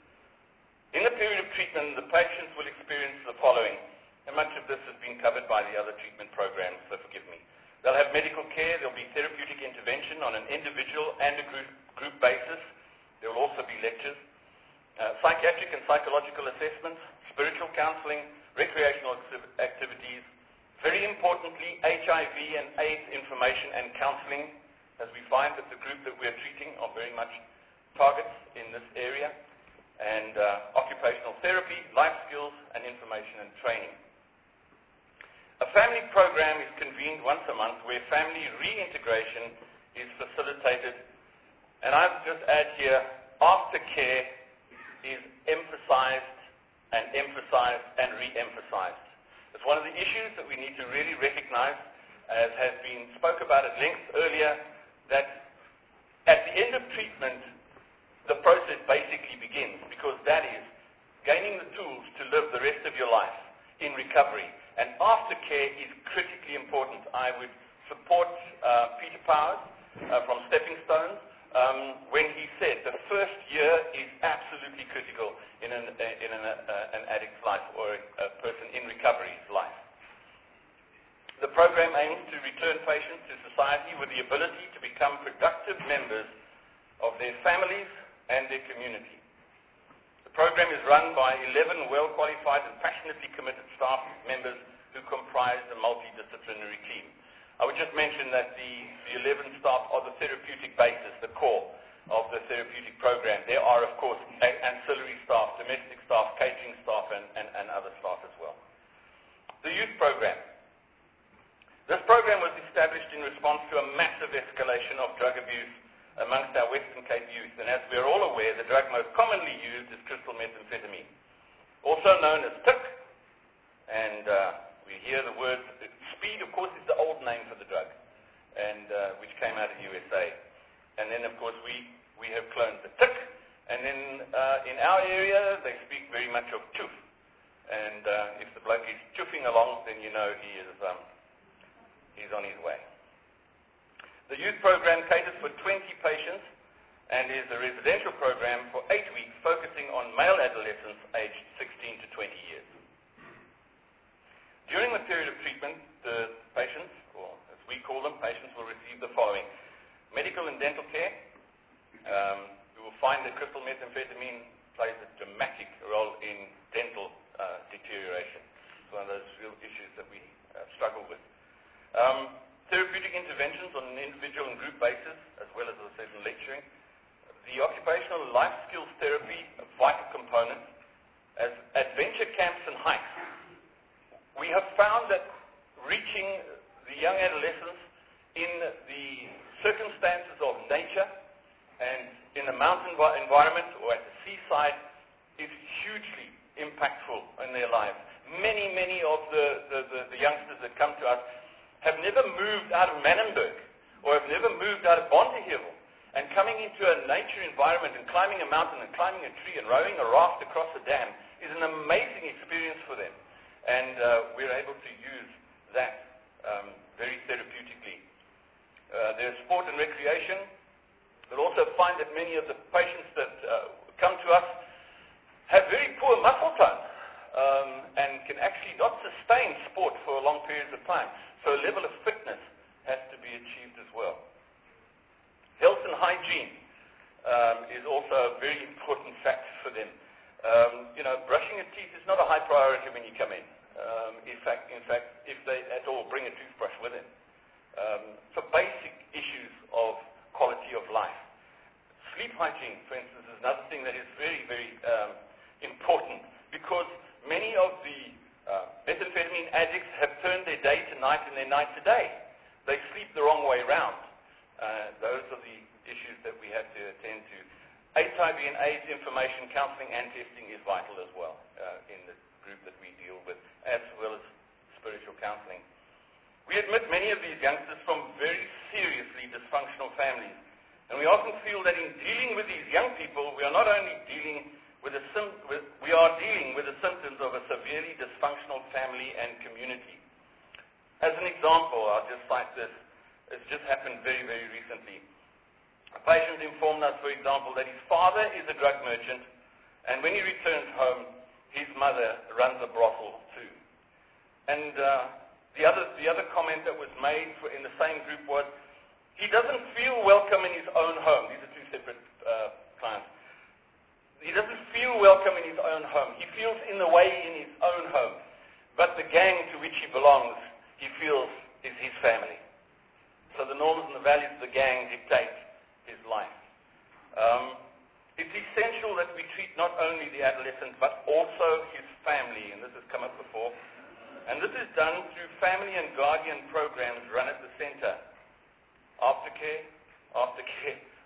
In the period of treatment, the patients will experience the following, and much of this has been covered by the other treatment programs, so forgive me. They'll have medical care, there'll be therapeutic intervention on an individual and a group basis. There will also be lectures, psychiatric and psychological assessments, spiritual counseling, recreational activities, very importantly, HIV and AIDS information and counseling, as we find that the group that we're treating are very much targets in this area, and occupational therapy, life skills, and information and training. A family program is convened once a month where family reintegration is facilitated, and I'll just add here, aftercare is emphasized and emphasized and re-emphasized. It's one of the issues that we need to really recognize, as has been spoke about at length earlier, that at the end of treatment, the process basically begins, because that is gaining the tools to live the rest of your life in recovery. And aftercare is critically important. I would support Peter Powers from Stepping Stones when he said the first year is absolutely critical in an addict's life or a person in recovery's life. The program aims to return patients to society with the ability to become productive members of their families and their community. The program is run by 11 well-qualified and passionately committed staff members who comprise a multidisciplinary team. I would just mention that the 11 staff are the therapeutic basis, the core of the therapeutic program. There are, of course, ancillary staff, domestic staff, catering staff, and other staff as well. The youth program. This program was established in response to a massive escalation of drug abuse amongst our Western Cape youth. And as we are all aware, the drug most commonly used is crystal methamphetamine, also known as TIC. And we hear the word speed, of course, is the old name for the drug, and which came out of the USA. And then, of course, we have cloned the TIC. And then in our area, they speak very much of toof. And if the bloke is choofing along, then you know he's on his way. The youth program caters for 20 patients and is a residential program for 8 weeks focusing on male adolescents aged 16 to 20 years. During the period of treatment, the patients, or as we call them, patients will receive the following: medical and dental care. We will find that crystal methamphetamine plays a dramatic role in dental deterioration. It's one of those real issues that we struggle with. Therapeutic interventions on an individual and group basis, as well as I said in lecturing. The occupational life skills therapy, a vital component, as adventure camps and hikes. We have found that reaching the young adolescents in the circumstances of nature and in a mountain environment or at the seaside is hugely impactful in their lives. Many of the youngsters that come to us have never moved out of Manenberg or have never moved out of Bontehevel, and coming into a nature environment and climbing a mountain and climbing a tree and rowing a raft across a dam is an amazing experience for them, and we're able to use that very therapeutically. There's sport and recreation. We'll also find that many of the patients that come to us have very poor muscle tone and can actually not sustain sport for long periods of time. So a level of fitness has to be achieved as well. Health and hygiene is also a very important factor for them. Brushing your teeth is not a high priority when you come in. In fact, if they at all bring a toothbrush with them. So basic issues of quality of life. Sleep hygiene, for instance, is another thing that is very, very important, because many of the methamphetamine addicts have turned their day to night and their night to day. They sleep the wrong way round. Those are the issues that we have to attend to. HIV and AIDS information, counseling and testing is vital as well in the group that we deal with, as well as spiritual counseling. We admit many of these youngsters from very seriously dysfunctional families, and we often feel that in dealing with these young people, we are not only dealing with the symptoms of a severely dysfunctional family and community. As an example, I'll just cite this. It's just happened very, very recently. A patient informed us, for example, that his father is a drug merchant, and when he returns home, his mother runs a brothel too. And the other comment that was made in the same group was, he doesn't feel welcome in his own home. These are two separate clients. He doesn't feel welcome in his own home. He feels in the way in his own home. But the gang to which he belongs, he feels is his family. So the norms and the values of the gang dictate his life. It's essential that we treat not only the adolescent, but also his family, and this has come up before. And this is done through family and guardian programs run at the center. Aftercare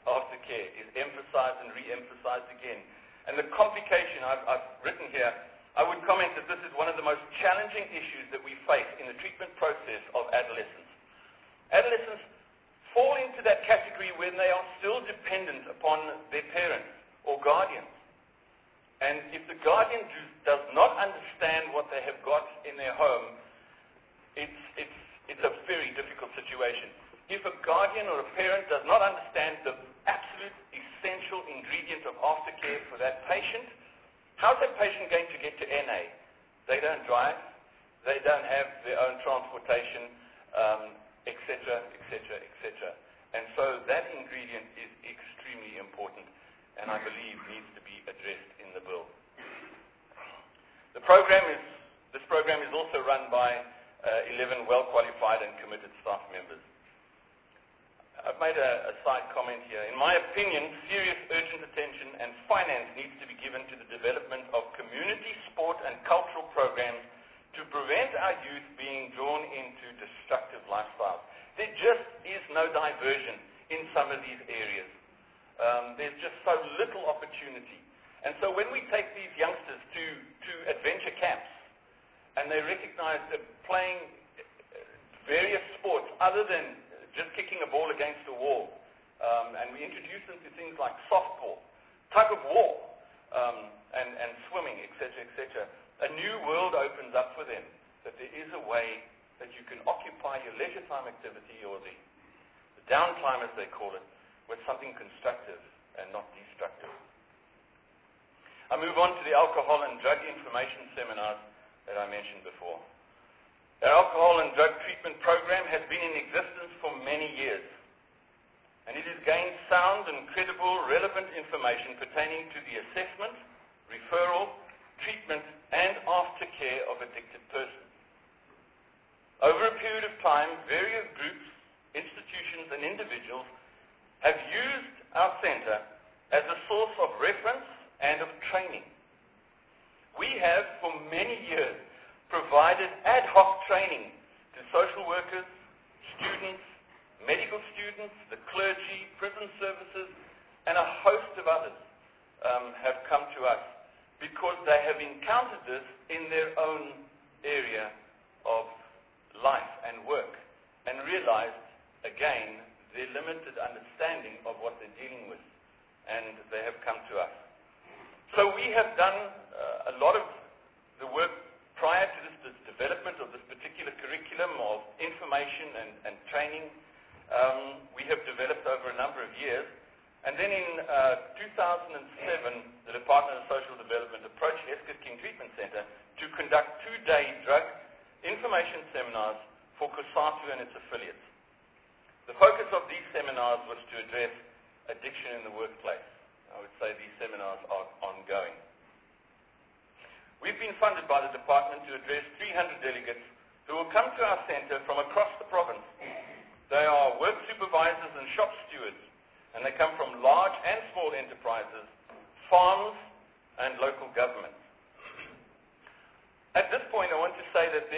is emphasized and re-emphasized again. And the complication, I've written here, I would comment that this is one of the most challenging issues that we face in the treatment process of adolescents. Adolescents fall into that category when they are still dependent upon their parents or guardians. And if the guardian does not understand what they have got in their home, it's a very difficult situation. If a guardian or a parent does not understand the absolute essential ingredient of aftercare for that patient, how's that patient going to get to NA? They don't drive, they don't have their own transportation, etc., etc., etc. And so that ingredient is extremely important, and I believe needs to be addressed in the bill. This program is also run by 11 well-qualified and committed staff members. I've made a side comment here. In my opinion, serious urgent attention and finance needs to be given to the development of community sport and cultural programs to prevent our youth being drawn into destructive lifestyles. There just is no diversion in some of these areas. There's just so little opportunity. And so when we take these youngsters to adventure camps, and they recognize that playing various sports other than just kicking a ball against a wall, and we introduce them to things like softball, tug of war, and swimming, etc., etc., a new world opens up for them, that there is a way that you can occupy your leisure time activity, or the downtime, as they call it, with something constructive and not destructive. I move on to the alcohol and drug information seminars that I mentioned before. Our alcohol and drug treatment program has been in existence for many years, and it has gained sound and credible, relevant information pertaining to the assessment, referral, treatment, and aftercare of addicted persons. Over a period of time, various groups, institutions, and individuals have used our center as a source of reference and of training. We have, for many years, provided ad hoc training to social workers, students, medical students, the clergy, prison services, and a host of others have come to us because they have encountered this in their own area of life and work and realized, again, their limited understanding of what they're dealing with, and they have come to us. So we have done a lot of the work prior to this development of this particular curriculum of information and training. We have developed over a number of years. And then in 2007, the Department of Social Development approached Hesketh King Treatment Center to conduct 2-day drug information seminars for COSATU and its affiliates. The focus of these seminars was to address addiction in the workplace. I would say these seminars are ongoing. We've been funded by the department to address 300 delegates who will come to our center from across the province. They are work supervisors and shop stewards, and they come from large and small enterprises, farms, and local governments. At this point, I want to say that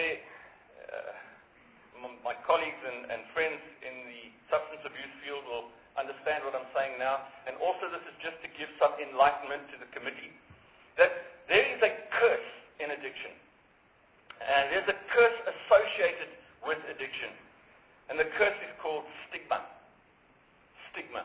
my colleagues and friends in the substance abuse field will understand what I'm saying now, and also this is just to give some enlightenment to the committee, that there is a curse in addiction, and there's a curse associated with addiction, and the curse is called stigma. Stigma.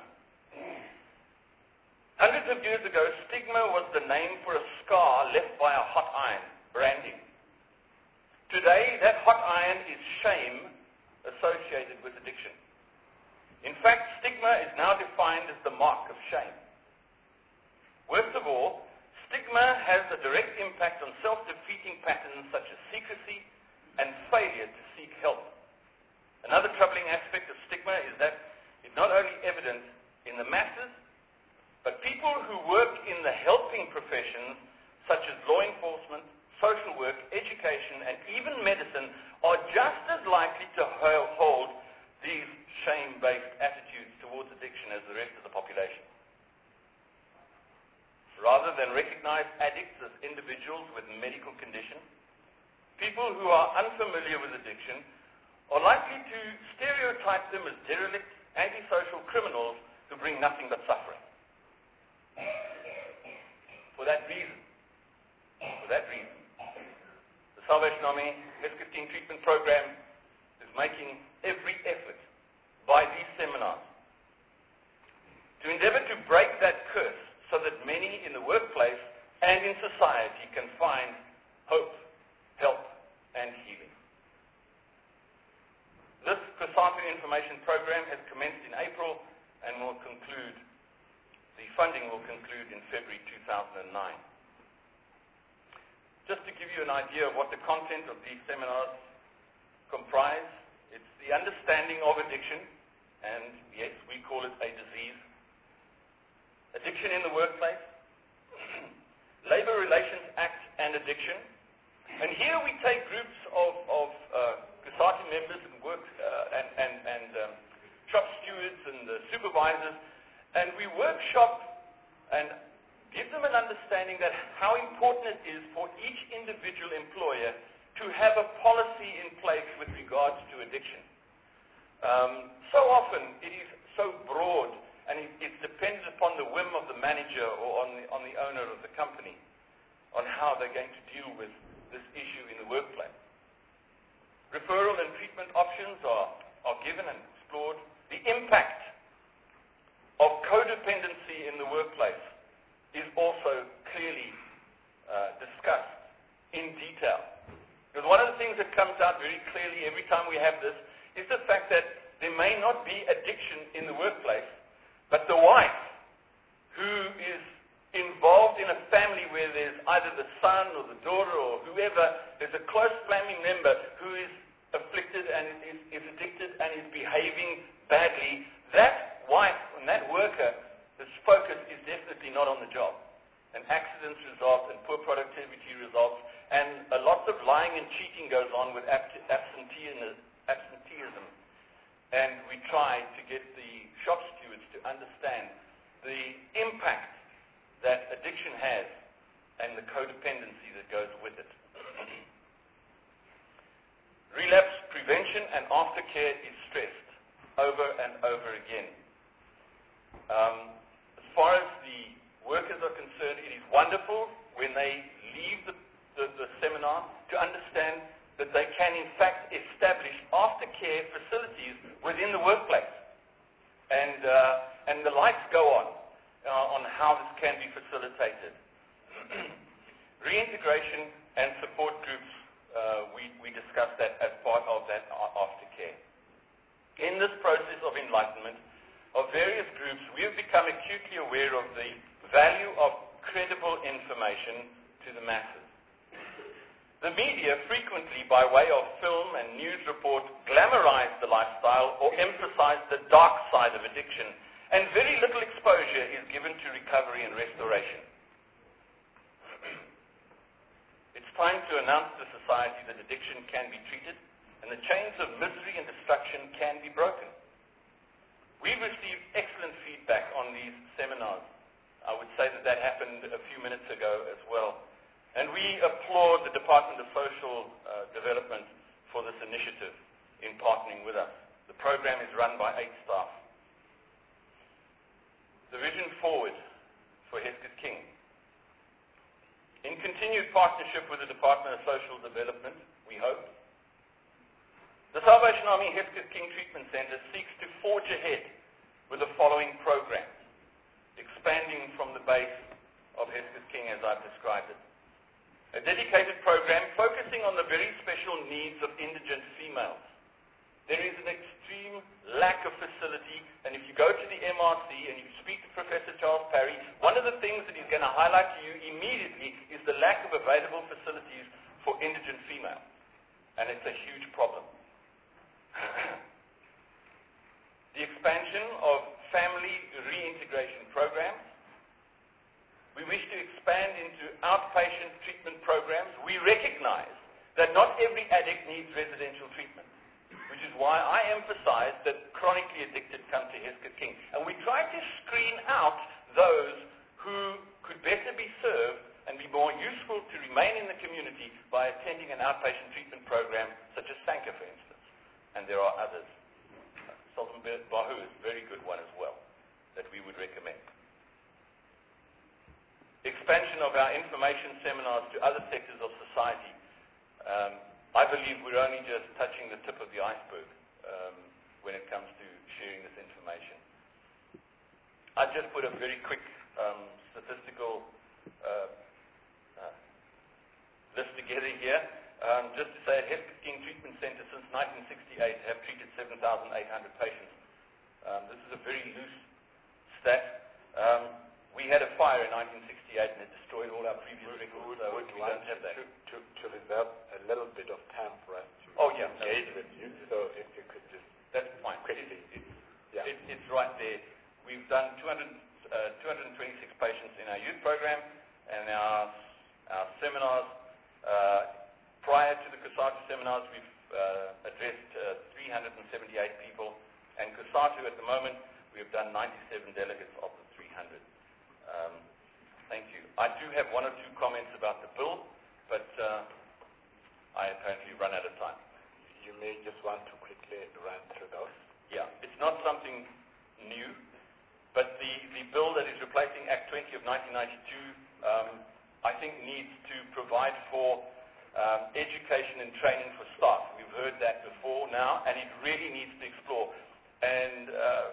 Hundreds of years ago, stigma was the name for a scar left by a hot iron, branding. Today, that hot iron is shame associated with addiction. In fact, stigma is now defined as the mark of shame. Worst of all, stigma has a direct impact on self-defeating patterns such as secrecy and failure to seek help. Another troubling aspect of stigma is that it's not only evident in the masses, but people who work in the helping professions such as law enforcement, social work, education, and even medicine are just as likely to hold these shame-based attitudes towards addiction as the rest of the population. Rather than recognize addicts as individuals with medical conditions, people who are unfamiliar with addiction are likely to stereotype them as derelict, antisocial criminals who bring nothing but suffering. For that reason, Salvation Army Hesketh King Treatment Program is making every effort by these seminars to endeavor to break that curse so that many in the workplace and in society can find hope, help, and healing. This COSATU information program has commenced in April and the funding will conclude in February 2009. Just to give you an idea of what the content of these seminars comprise, it's the understanding of addiction, and yes, we call it a disease. Addiction in the workplace, Labor Relations Act and addiction. And here we take groups of COSATU members and shop stewards and supervisors, and we workshop and give them an understanding that how important it is for each individual employer to have a policy in place with regards to addiction. So often it is so broad, and it's dependent upon the whim of the manager or on the owner of the company on how they're going to deal with this issue in the workplace. Referral and treatment options are given and explored. The impact of codependency in the workplace is also clearly discussed in detail. Because one of the things that comes out very clearly every time we have this is the fact that there may not be addiction in the workplace, but the wife who is involved in a family where there's either the son or the daughter or whoever, there's a close family member who is afflicted and is addicted and is behaving badly, that wife and that worker, the focus is definitely not on the job. And accidents result and poor productivity results, and a lot of lying and cheating goes on with absenteeism. And we try to get the shop stewards to understand the impact that addiction has and the codependency that goes with it. Relapse prevention and aftercare is stressed over and over again. As far as the workers are concerned, it is wonderful when they leave the seminar to understand that they can in fact establish aftercare facilities within the workplace. And the lights go on how this can be facilitated. Reintegration and support groups, we discussed that as part of that aftercare. In this process of enlightenment of various groups, we have become acutely aware of the value of credible information to the masses. The media frequently, by way of film and news report, glamorize the lifestyle or emphasize the dark side of addiction, and very little exposure is given to recovery and restoration. It's time to announce to society that addiction can be treated and the chains of misery and destruction can be broken. We've received excellent feedback on these seminars. I would say that happened a few minutes ago as well. And we applaud the Department of Social Development for this initiative in partnering with us. The program is run by 8 staff. The vision forward for Hesketh King. In continued partnership with the Department of Social Development, we hope, the Salvation Army Hesketh King Treatment Center seeks to forge ahead with the following programs, expanding from the base of Hesketh King as I've described it. A dedicated program focusing on the very special needs of indigent females. There is an extreme lack of facility, and if you go to the MRC and you speak to Professor Charles Parry, one of the things that he's going to highlight to you immediately is the lack of available facilities for indigent females. And it's a huge problem. The expansion of family reintegration programs. We wish to expand into outpatient treatment programs. We recognize that not every addict needs residential treatment, which is why I emphasize that chronically addicted come to Hesketh King. And we try to screen out those who could better be served and be more useful to remain in the community by attending an outpatient treatment program such as Sanka, for instance. And there are others. Sultan Bahu is a very good one as well that we would recommend. Expansion of our information seminars to other sectors of society. I believe we're only just touching the tip of the iceberg when it comes to sharing this information. I've just put a very quick statistical list together here. Just to say, Heskine Treatment Center since 1968 have treated 7,800 patients. This is a very loose stat. We had a fire in 1968 and it destroyed all our previous records, so we don't have that. To reserve a little bit of time for us to engage with you, so if you could just... That's fine. Quickly. It's right there. We've done 226 patients in our youth program, and our seminars, prior to the COSATU seminars, we've addressed 378 people, and COSATU at the moment, we have done 97 delegates of the 300. Thank you. I do have one or two comments about the bill, but I apparently run out of time. You may just want to quickly run through those. Yeah, it's not something new, but the bill that is replacing Act 20 of 1992, I think needs to provide for education and training for staff. We've heard that before now, and it really needs to explore. And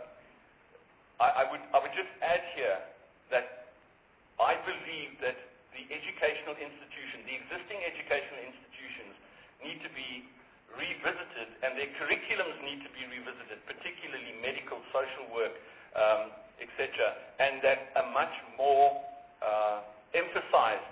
I would just add here that I believe that the educational institution, the existing educational institutions, need to be revisited, and their curriculums need to be revisited, particularly medical, social work, etc., and that a much more emphasized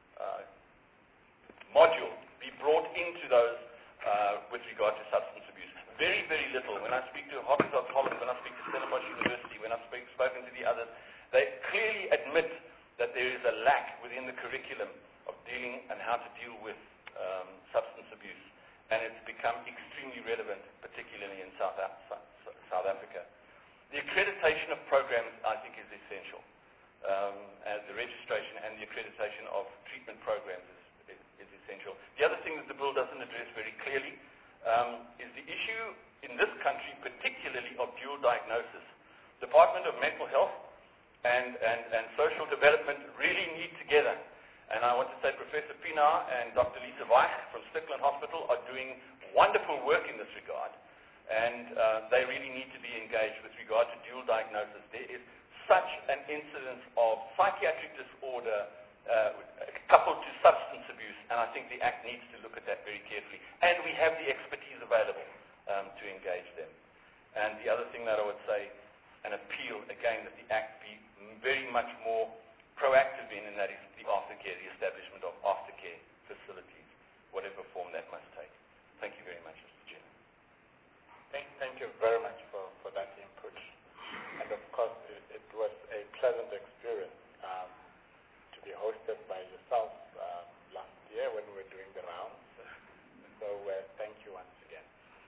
module be brought into those with regard to substance abuse. Very, very little. When I speak to Hospital Holland, when I speak to Stellenbosch University, when I've spoken to the others, they clearly admit that there is a lack within the curriculum of dealing and how to deal with substance abuse. And it's become extremely relevant, particularly in South Africa. The accreditation of programs, I think, is essential. As the registration and the accreditation of treatment programs is essential. The other thing that the bill doesn't address very clearly is the issue in this country, particularly of dual diagnosis. Department of Mental Health and Social Development really need together. And I want to say Professor Pienaar and Dr. Lisa Weich from Stickland Hospital are doing wonderful work in this regard. And they really need to be engaged with regard to dual diagnosis. There is such an incidence of psychiatric disorder coupled to substance abuse, and I think the Act needs to look at that very carefully. And we have the expertise available to engage them. And the other thing that I would say, an appeal, again, that the Act be very much more proactive in, and that is the aftercare, the establishment of aftercare facilities, whatever form that must take. Thank you very much, Mr. Chairman. Thank you very much for that input. And of course, it was a pleasant experience to be hosted by yourself last year when we were doing the rounds. So thank you once again.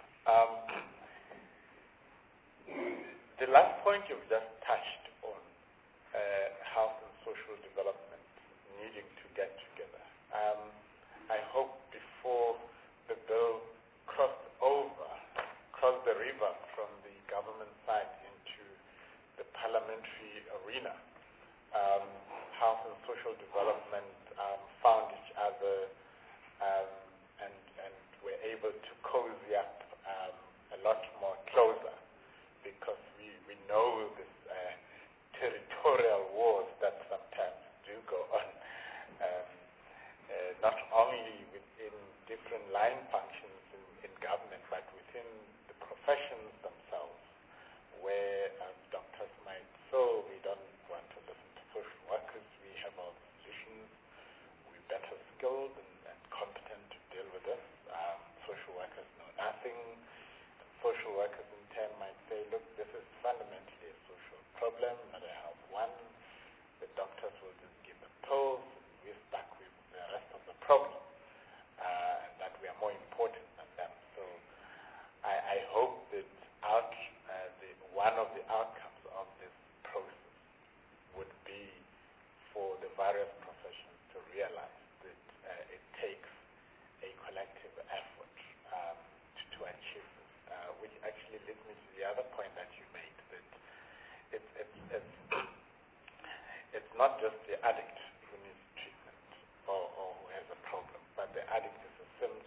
The last point you've just touched on, health and social development needing to get together. I hope before the bill crossed the river from the government side into the parliamentary arena, health and social development found each other and were able to cozy up a lot more closer, because we know this territorial wars that sometimes do go on, not only within different line functions in government, but within the professions themselves, where doctors might say, we don't want to listen to social workers, we have our solutions, we're better skilled and competent to deal with this. Social workers know nothing. And social workers in turn might say, look, this is fundamentally a social problem, not a health one. The doctors will just give them pills, and we're stuck with the rest of the problem, and that we are more important than them. So I hope that one of the outcomes of this process would be for the various professions to realize that it takes a collective effort to achieve this, which actually leads me to the other point that you made, that it's not just the addict who needs treatment or who has a problem, but the addict is a symptom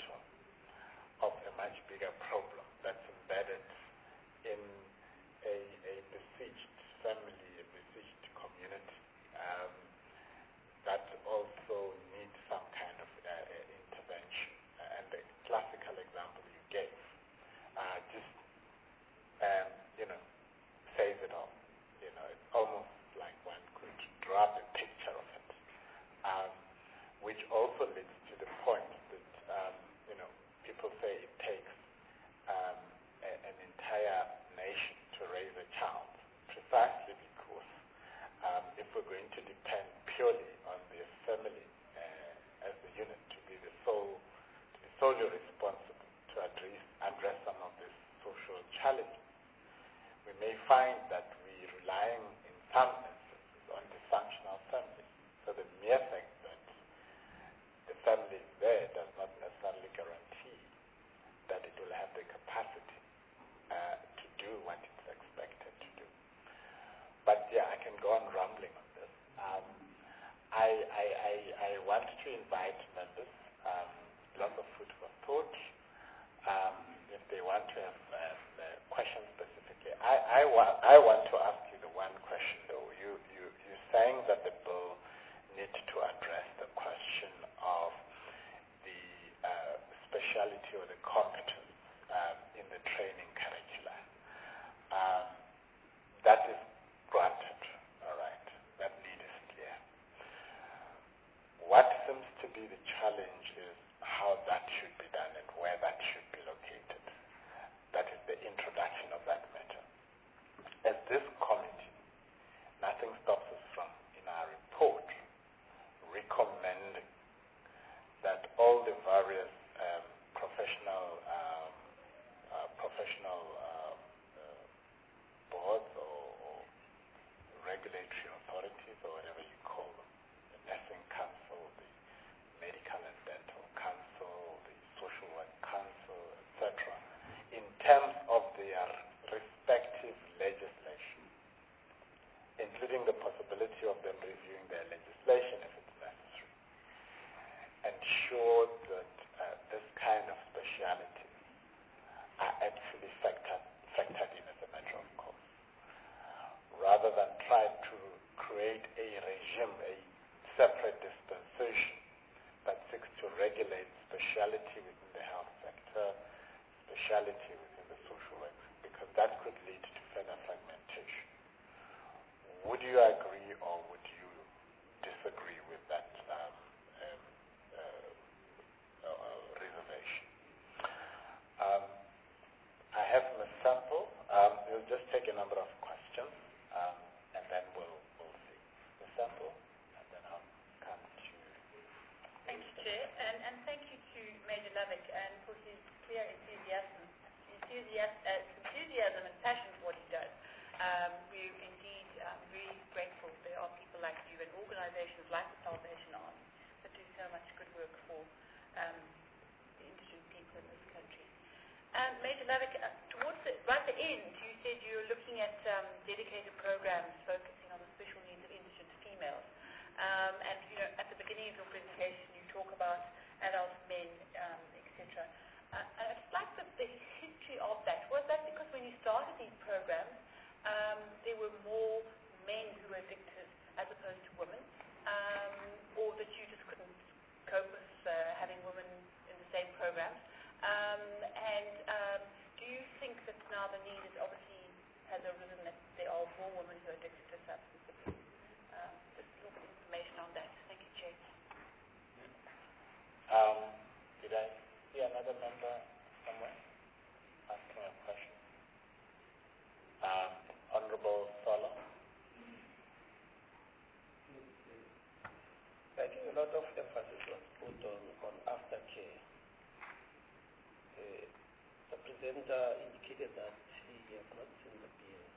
may find that we're relying in some instances on dysfunctional families. So the mere fact that the family is there does not necessarily guarantee that it will have the capacity to do what it's expected to do. But yeah, I can go on rambling on this. I want to invite members, lots of food for thought. If they want to have questions specifically, I want to ask you the one question though. You're saying that the bill needs to address the question of the speciality or the competence in the training curricula. That is granted, all right. That need is clear. What seems to be the challenge is how that should be done and where that should be located. That is the introduction of that matter. As this committee, nothing stops us from, in our report, recommending that all the various professional boards or regulatory authorities or whatever you call them, the Nursing Council, the Medical and Dental Council, the Social Work Council, etc., in terms of their respective legislation, including the possibility of them reviewing their legislation if it's necessary, ensure that this kind of specialities are actually factored in as a matter of course, rather than try to create a regime, a separate dispensation that seeks to regulate speciality within the health sector, speciality within the social work, because that could lead to further fragmentation. Would you agree or would you disagree with that reservation? I have Ms. Sample. We'll just take a number of questions, and then we'll see. Ms. Sample, and then I'll come to you. Thank you, Chair, and thank you to Major Lovick and for his clear enthusiasm and passion for what he does. We're indeed very grateful. There are people like you and organizations like the Salvation Army that do so much good work for the indigent people in this country. Major Lovick, right at the end, you said you were looking at dedicated programs focusing on the special needs of indigent females. And at the beginning of your presentation, you talk about adult men, etc. I'd just like the history of that. Was that because when you started these programs, there were more men who were addicted as opposed to women, or that you just couldn't cope with having women in the same programs? Do you think that now the need is obviously has arisen that there are more women who are addicted to substance abuse? Just a little bit of information on that. Thank you, Chair. Did I see another member somewhere asking a question? Honorable Solo. I think a lot of emphasis was put on aftercare. The presenter indicated that he has not seen the bill.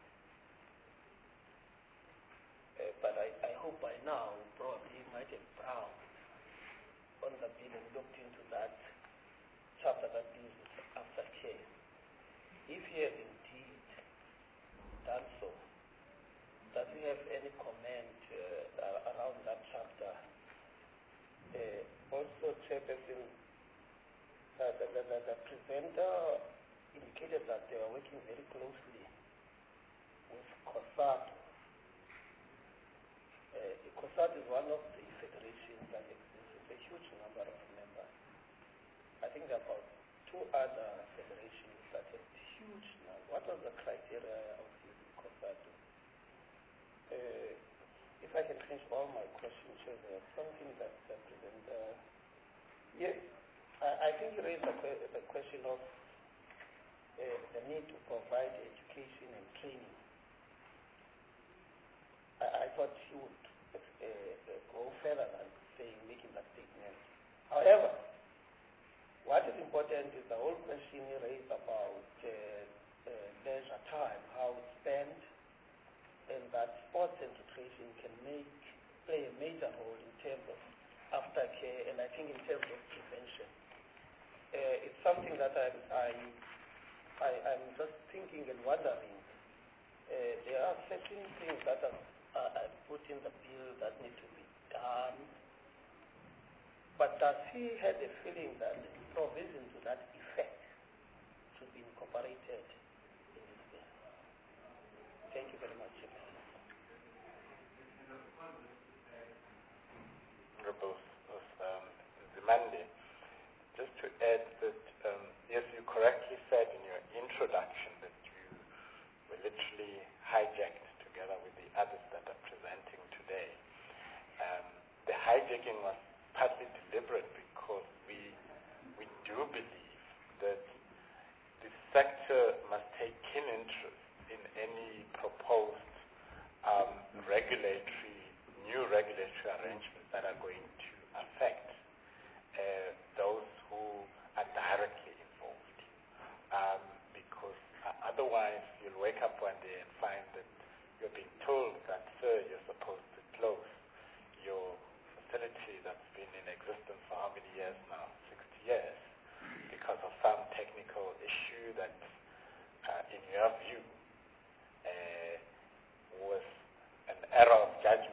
But I hope by now probably he might have browsed on the bill and looked into that chapter that deals with aftercare. If he has indeed done so, does he have any comment around that chapter? Also, Chairperson, the presenter indicated that they are working very closely with COSATU. COSATU is one of the federations that exists with a huge number of members. I think there are about 2 other federations that have huge number. What was the criteria of using COSATU? If I can finish all my questions, there's something that the presenter... Yes, I think you raised the question of the need to provide education and training. I thought you would go further than making that statement. However, what is important is the whole question you raised about leisure time, how it's spent, sometimes I'm just thinking and wondering, there are certain things that are put in the bill that need to be done, but does he have a feeling that provision to that effect should be incorporated in this bill? Thank you very much. Zimande, just to add that, yes, you correctly said in your introduction that you were literally hijacked together with the others that are presenting today. The hijacking was partly deliberate because we do believe that the sector must take keen interest in any proposed new regulatory arrangements that are going to affect those who are directly involved. Because otherwise you'll wake up one day and find that you're being told that, sir, you're supposed to close your facility that's been in existence for how many years now? 60 years. Because of some technical issue that, in your view, was an error of judgment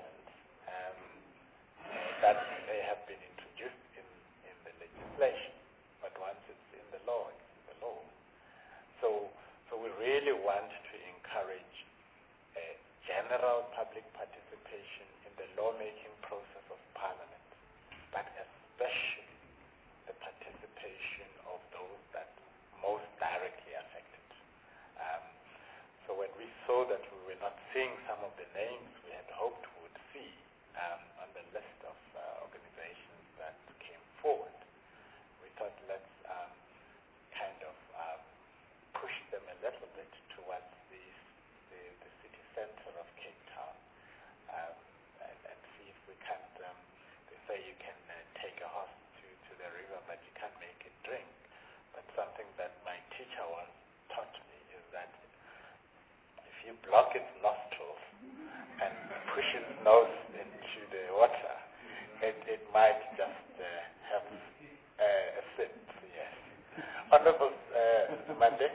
that may have been introduced in the legislation. But once it's in the law, it's in the law. So we really want to encourage general public participation in the lawmaking process of Parliament, but especially the participation of those that most directly affected. So when we saw that we were not seeing some of the names we had hoped we would see on the list of organizations that came forward, we thought let's kind of push them a little bit towards the city center of Cape Town and see if we can't, they say you can take a horse to the river but you can't make it drink. But something that my teacher once taught me is that if you block its nostrils and push its nose into the water, it might just have a sip, yes. Honorable Zimande.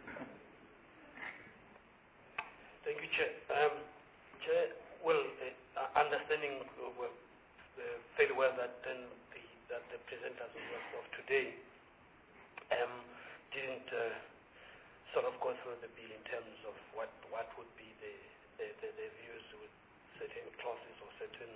Thank you, Chair. Chair, understanding fairly well that the presenters of today didn't sort of go through the bill in terms of what would be the views with certain clauses or certain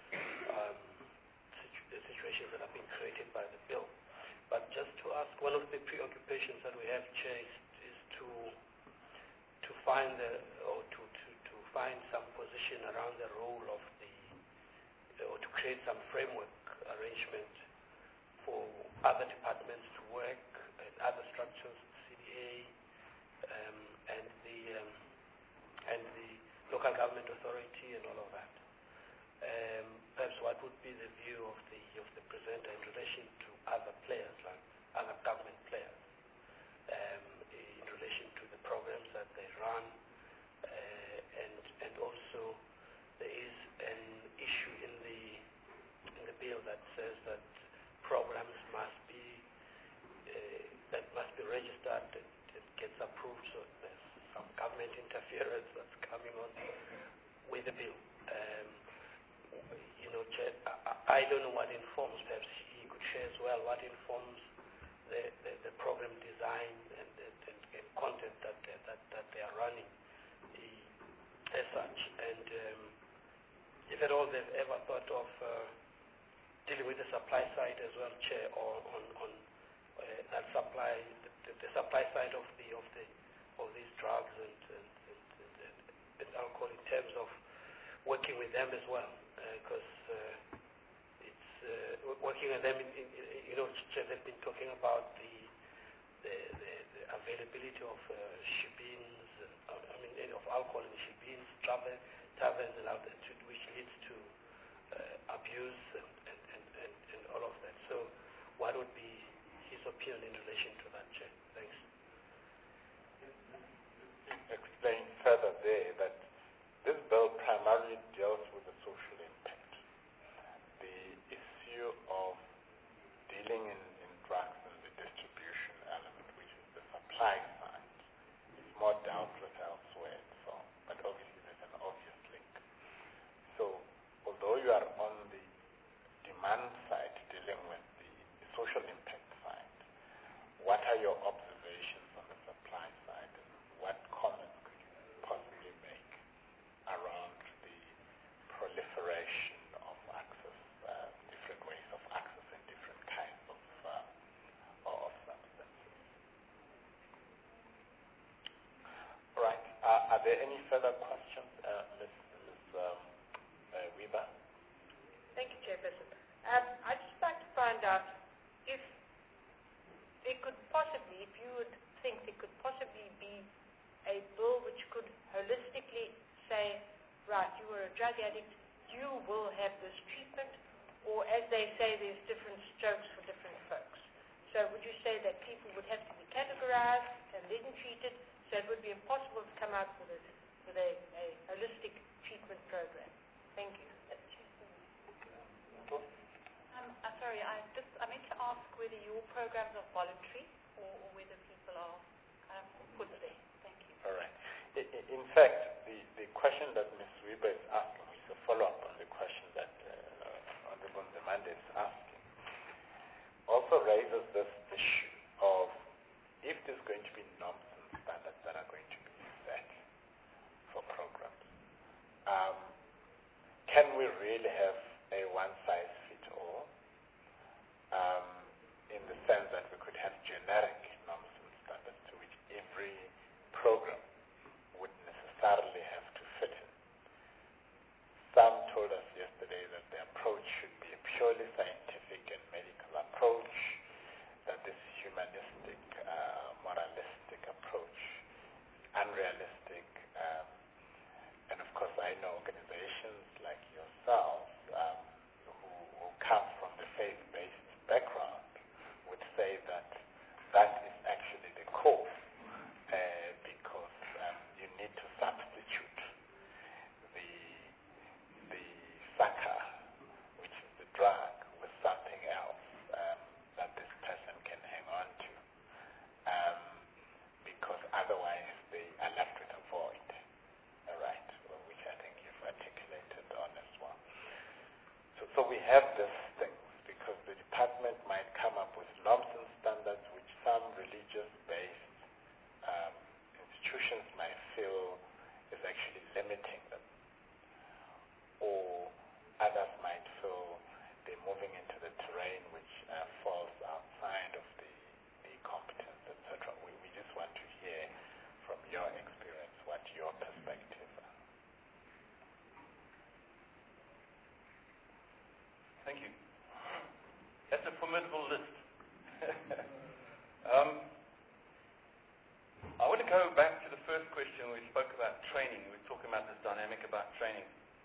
situations that have been created by the bill. But just to ask, one of the preoccupations that we have, Chair, is to find to find some position around the role of or to create some framework arrangement for other departments to work and other structures, CDA, and the local government authority and all of that. Perhaps what would be the view of the presenter in relation to other players, like other government players, in relation to the programs that they run, and also there is an issue in the bill that says that programs must be registered and gets approved, so there's some government interference that's coming on with the bill. Chair, I don't know what informs, perhaps he could share as well, what informs the program design and content that they are running as such. And if at all they've ever thought of dealing with the supply side as well, Chair, or on that supply, the supply side of these drugs and alcohol, in terms of working with them as well, because it's working with them. Chair, they've been talking about the availability of shebeens, of alcohol in shebeens, taverns, and all that, which leads to abuse and all of that. So, what would be his opinion in relation to that, Chair? Thanks. Explain further there that this bill primarily deals with the social impact. The issue of dealing in drugs and the distribution element, Are there any further questions, Ms. Weber? Thank you, Chairperson. I'd just like to find out if there could possibly, if you would think there could possibly be a bill which could holistically say, right, you are a drug addict, you will have this treatment, or as they say, there's different strokes for different folks. So would you say that people would have to be categorized and then treated, so it would be impossible to come out with a holistic treatment program? Thank you. Sorry, I meant to ask whether your programs are voluntary or whether people are kind of put there. Thank you. All right. In fact, the question that Ms. Weber is asking is a follow-up on the question that Honorable Nzimande is asking. Also raises this issue of if there's going to be norms and standards that are going to be set for programs, can we really have a one-size-fits-all? In the sense that we could have generic norms and standards to which every program would necessarily have to fit in. Some told us yesterday that the approach should be a purely scientific and medical approach, that this humanistic, moralistic approach is unrealistic. And of course, I know organizations like yourselves who come from the faith-based background would say that that is actually the core, because you need to substitute the saka, which is the drug, with something else that this person can hang on to, because otherwise they are left with a void, right, which I think you've articulated on as well. So we have this thing, because the department might come up with norms and standards which some religious-based institutions might feel is actually limiting them, or others might feel they're moving into the terrain which falls outside of the competence, etc. We just want to hear from your experience what your perspective is. Thank you. That's a formidable list. I want to go back to the first question when we spoke about training. We were talking about this dynamic about training.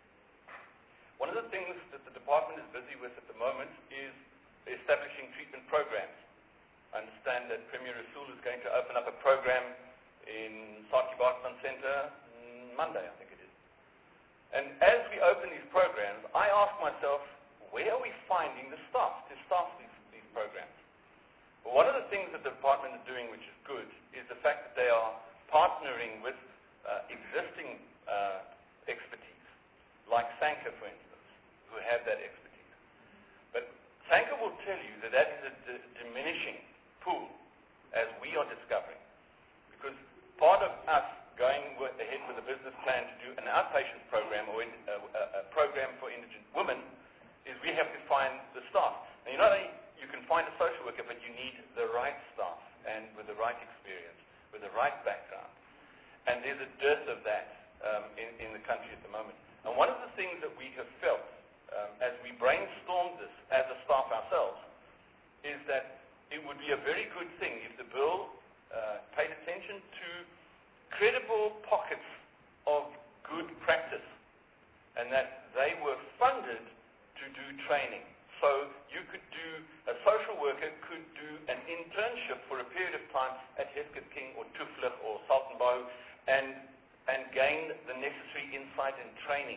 One of the things that the department is busy with at the moment is establishing treatment programs. I understand that Premier Rasool is going to open up a program in Saki Barkman Center Monday, I think it is. And as we open these programs, I ask myself, where are we finding the staff to staff these programs? Well, one of the things that the department is doing, which is good, is the fact that they are partnering with existing expertise, like Sanka, for instance, who have that expertise. But Sanka will tell you that that is a diminishing pool, as we are discovering. Because part of us going ahead with a business plan to do an outpatient program or a program for indigent women is we have to find the staff. Now, you know, you can find a social worker, but you need the right staff and with the right experience, with the right background. And there's a dearth of that in the country at the moment. And one of the things that we have felt as we brainstormed this as a staff ourselves is that it would be a very good thing if the bill paid attention to credible pockets of good practice and that they were funded to do training. So you could do, a social worker could do an internship for a period of time at Hesketh King or Tuflik or Sultanbahu and gain the necessary insight and training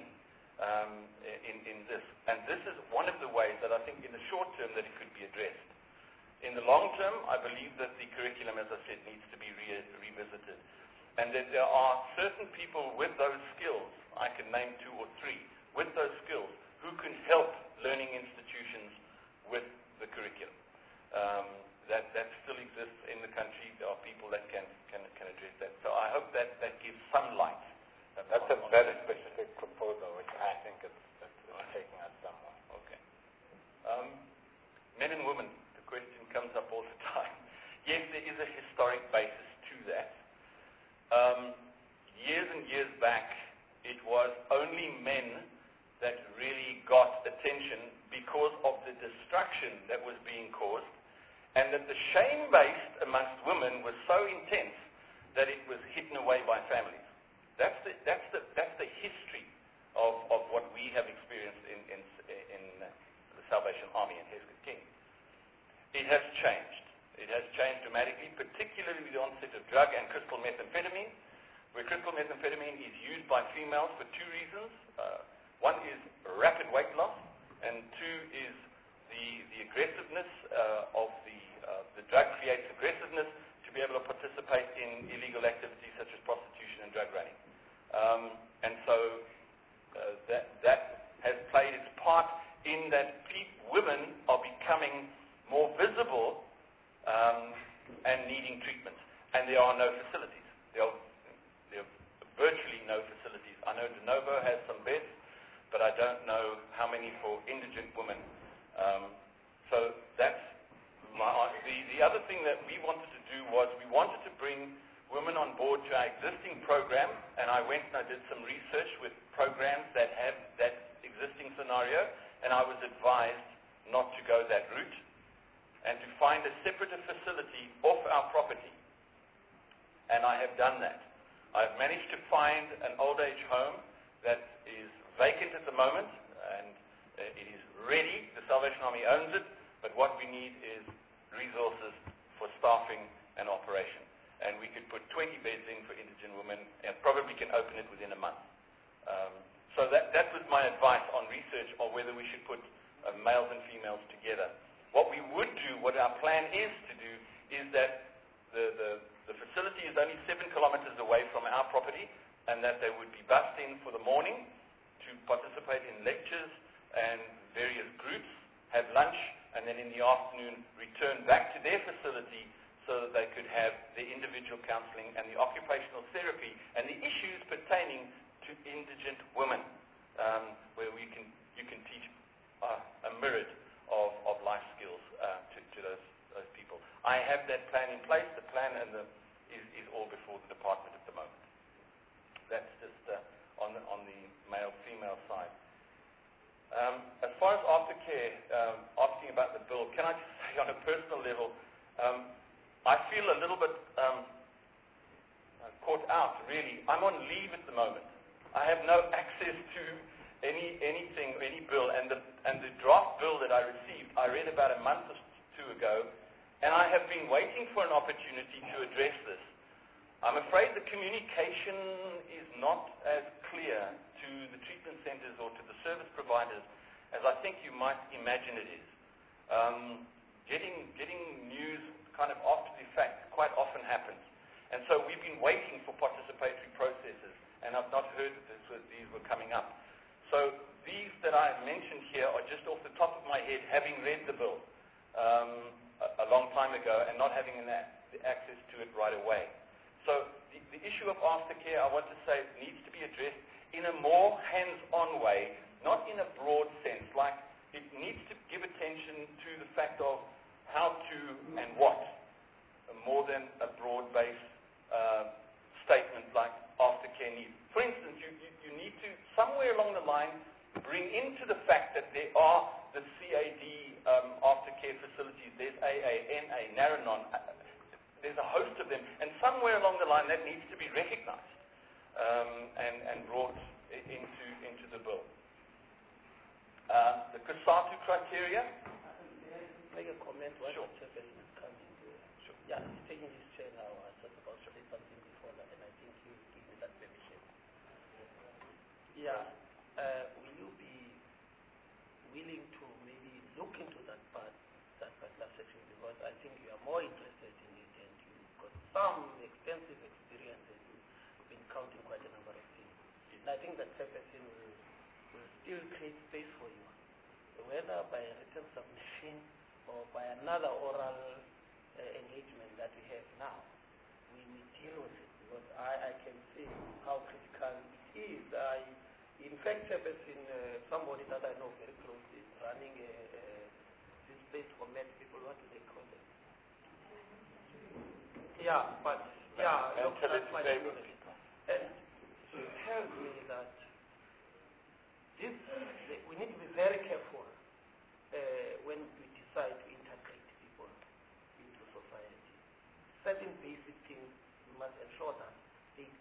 in this. And this is one of the ways that I think in the short term that it could be addressed. In the long term, I believe that the curriculum, as I said, needs to be revisited. And that there are certain people with those skills, I can name 2 or 3, with those skills, who can help learning institutions with the curriculum. That still exists in the country. There are people that can address that. So I hope that gives some light. That's a very specific proposal, which I think is taking us somewhere. Okay. Men and women, the question comes up all the time. Yes, there is a historic basis to that. years and years back, it was only men that really got attention because of the destruction that was being caused, and that the shame based amongst women was so intense that it was hidden away by families. That's the history of what we have experienced in the Salvation Army and Hesketh King. It has changed. It has changed dramatically, particularly with the onset of drug and crystal methamphetamine, where crystal methamphetamine is used by females for two reasons. One is rapid weight loss, and two is the aggressiveness of the drug creates aggressiveness to be able to participate in illegal activities such as prostitution and drug running. And so that has played its part in that women are becoming more visible and needing treatment. And there are no facilities. There are virtually no facilities. I know De Novo has some beds, but I don't know how many for indigent women. So that's the other thing that we wanted to do was we wanted to bring women on board to our existing program, and I went and I did some research with programs that have that existing scenario, and I was advised not to go that route and to find a separate facility off our property. And I have done that. I've managed to find an old age home that is vacant at the moment, and it is ready. The Salvation Army owns it, but what we need is resources for staffing and operation. And we could put 20 beds in for indigent women and probably can open it within a month. So that was my advice on research on whether we should put males and females together. What we would do, what our plan is to do, is that the facility is only 7 kilometers away from our property, and that they would be bussed in for the morning to participate in lectures and various groups, have lunch, and then in the afternoon return back to their facility so that they could have the individual counseling and the occupational therapy and the issues pertaining to indigent women, where you can teach a myriad of life skills to those people. I have that plan in place. The plan is all before the department at the moment. That's just on the male-female side. As far as aftercare, asking about the bill, can I just say on a personal level, I feel a little bit caught out, really. I'm on leave at the moment. I have no access to anything, any bill, and the draft bill that I received, I read about a month or two ago, and I have been waiting for an opportunity to address this. I'm afraid the communication is not as clear to the treatment centers or to the service providers as I think you might imagine it is. Getting news kind of after the fact quite often happens. And so we've been waiting for participatory processes, and I've not heard that these were coming up. So these that I have mentioned here are just off the top of my head, having read the bill a long time ago and not having the access to it right away. So the issue of aftercare, I want to say, needs to be addressed in a more hands-on way, not in a broad sense. Like, it needs to give attention to the fact of how to and what, more than a broad-based statement like aftercare needs. For instance, you need to, somewhere along the line, bring into the fact that there are the CAD aftercare facilities. There's AA, NA, Naranon. There's a host of them, and somewhere along the line that needs to be recognized and brought into the bill. The COSATU criteria. Make a comment. Sure. Sure. Yeah, he's taking his chair now. I was supposed to say something before that, and I think you give me that permission. Yeah. Will you be willing to maybe look into that part, that particular section, because I think you are more interested in it and you've got some extensive experience and you've been counting quite a number of things. And I think that person will still create space for you, whether by written submission or by another oral engagement that we have now. We will deal with it because I can see how critical it is. In fact, Chairperson, somebody that I know very closely is running this place for mad people. What do they call it? Yeah, but yeah, look, that's my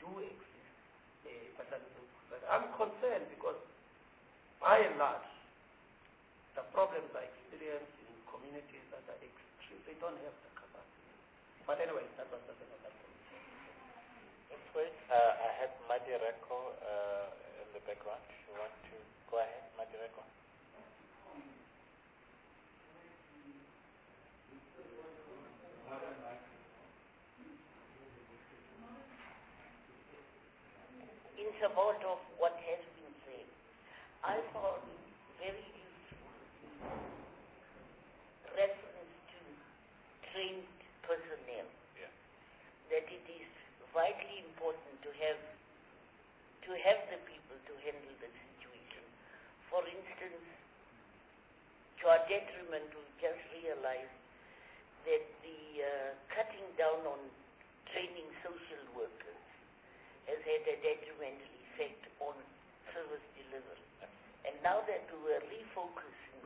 do exist. But I'm concerned because, by and large, the problems are experienced in communities that are extreme. They don't have the capacity. But anyway, that was just another point. Let's wait. I have Madireko in the background. You want to go ahead, Madireko? In support of what has been said, I found very useful reference to trained personnel. Yeah. That it is vitally important to have the people to handle the situation. For instance, to our detriment, we just realized that the cutting down on training social workers has had a detrimental effect on service delivery. And now that we are refocusing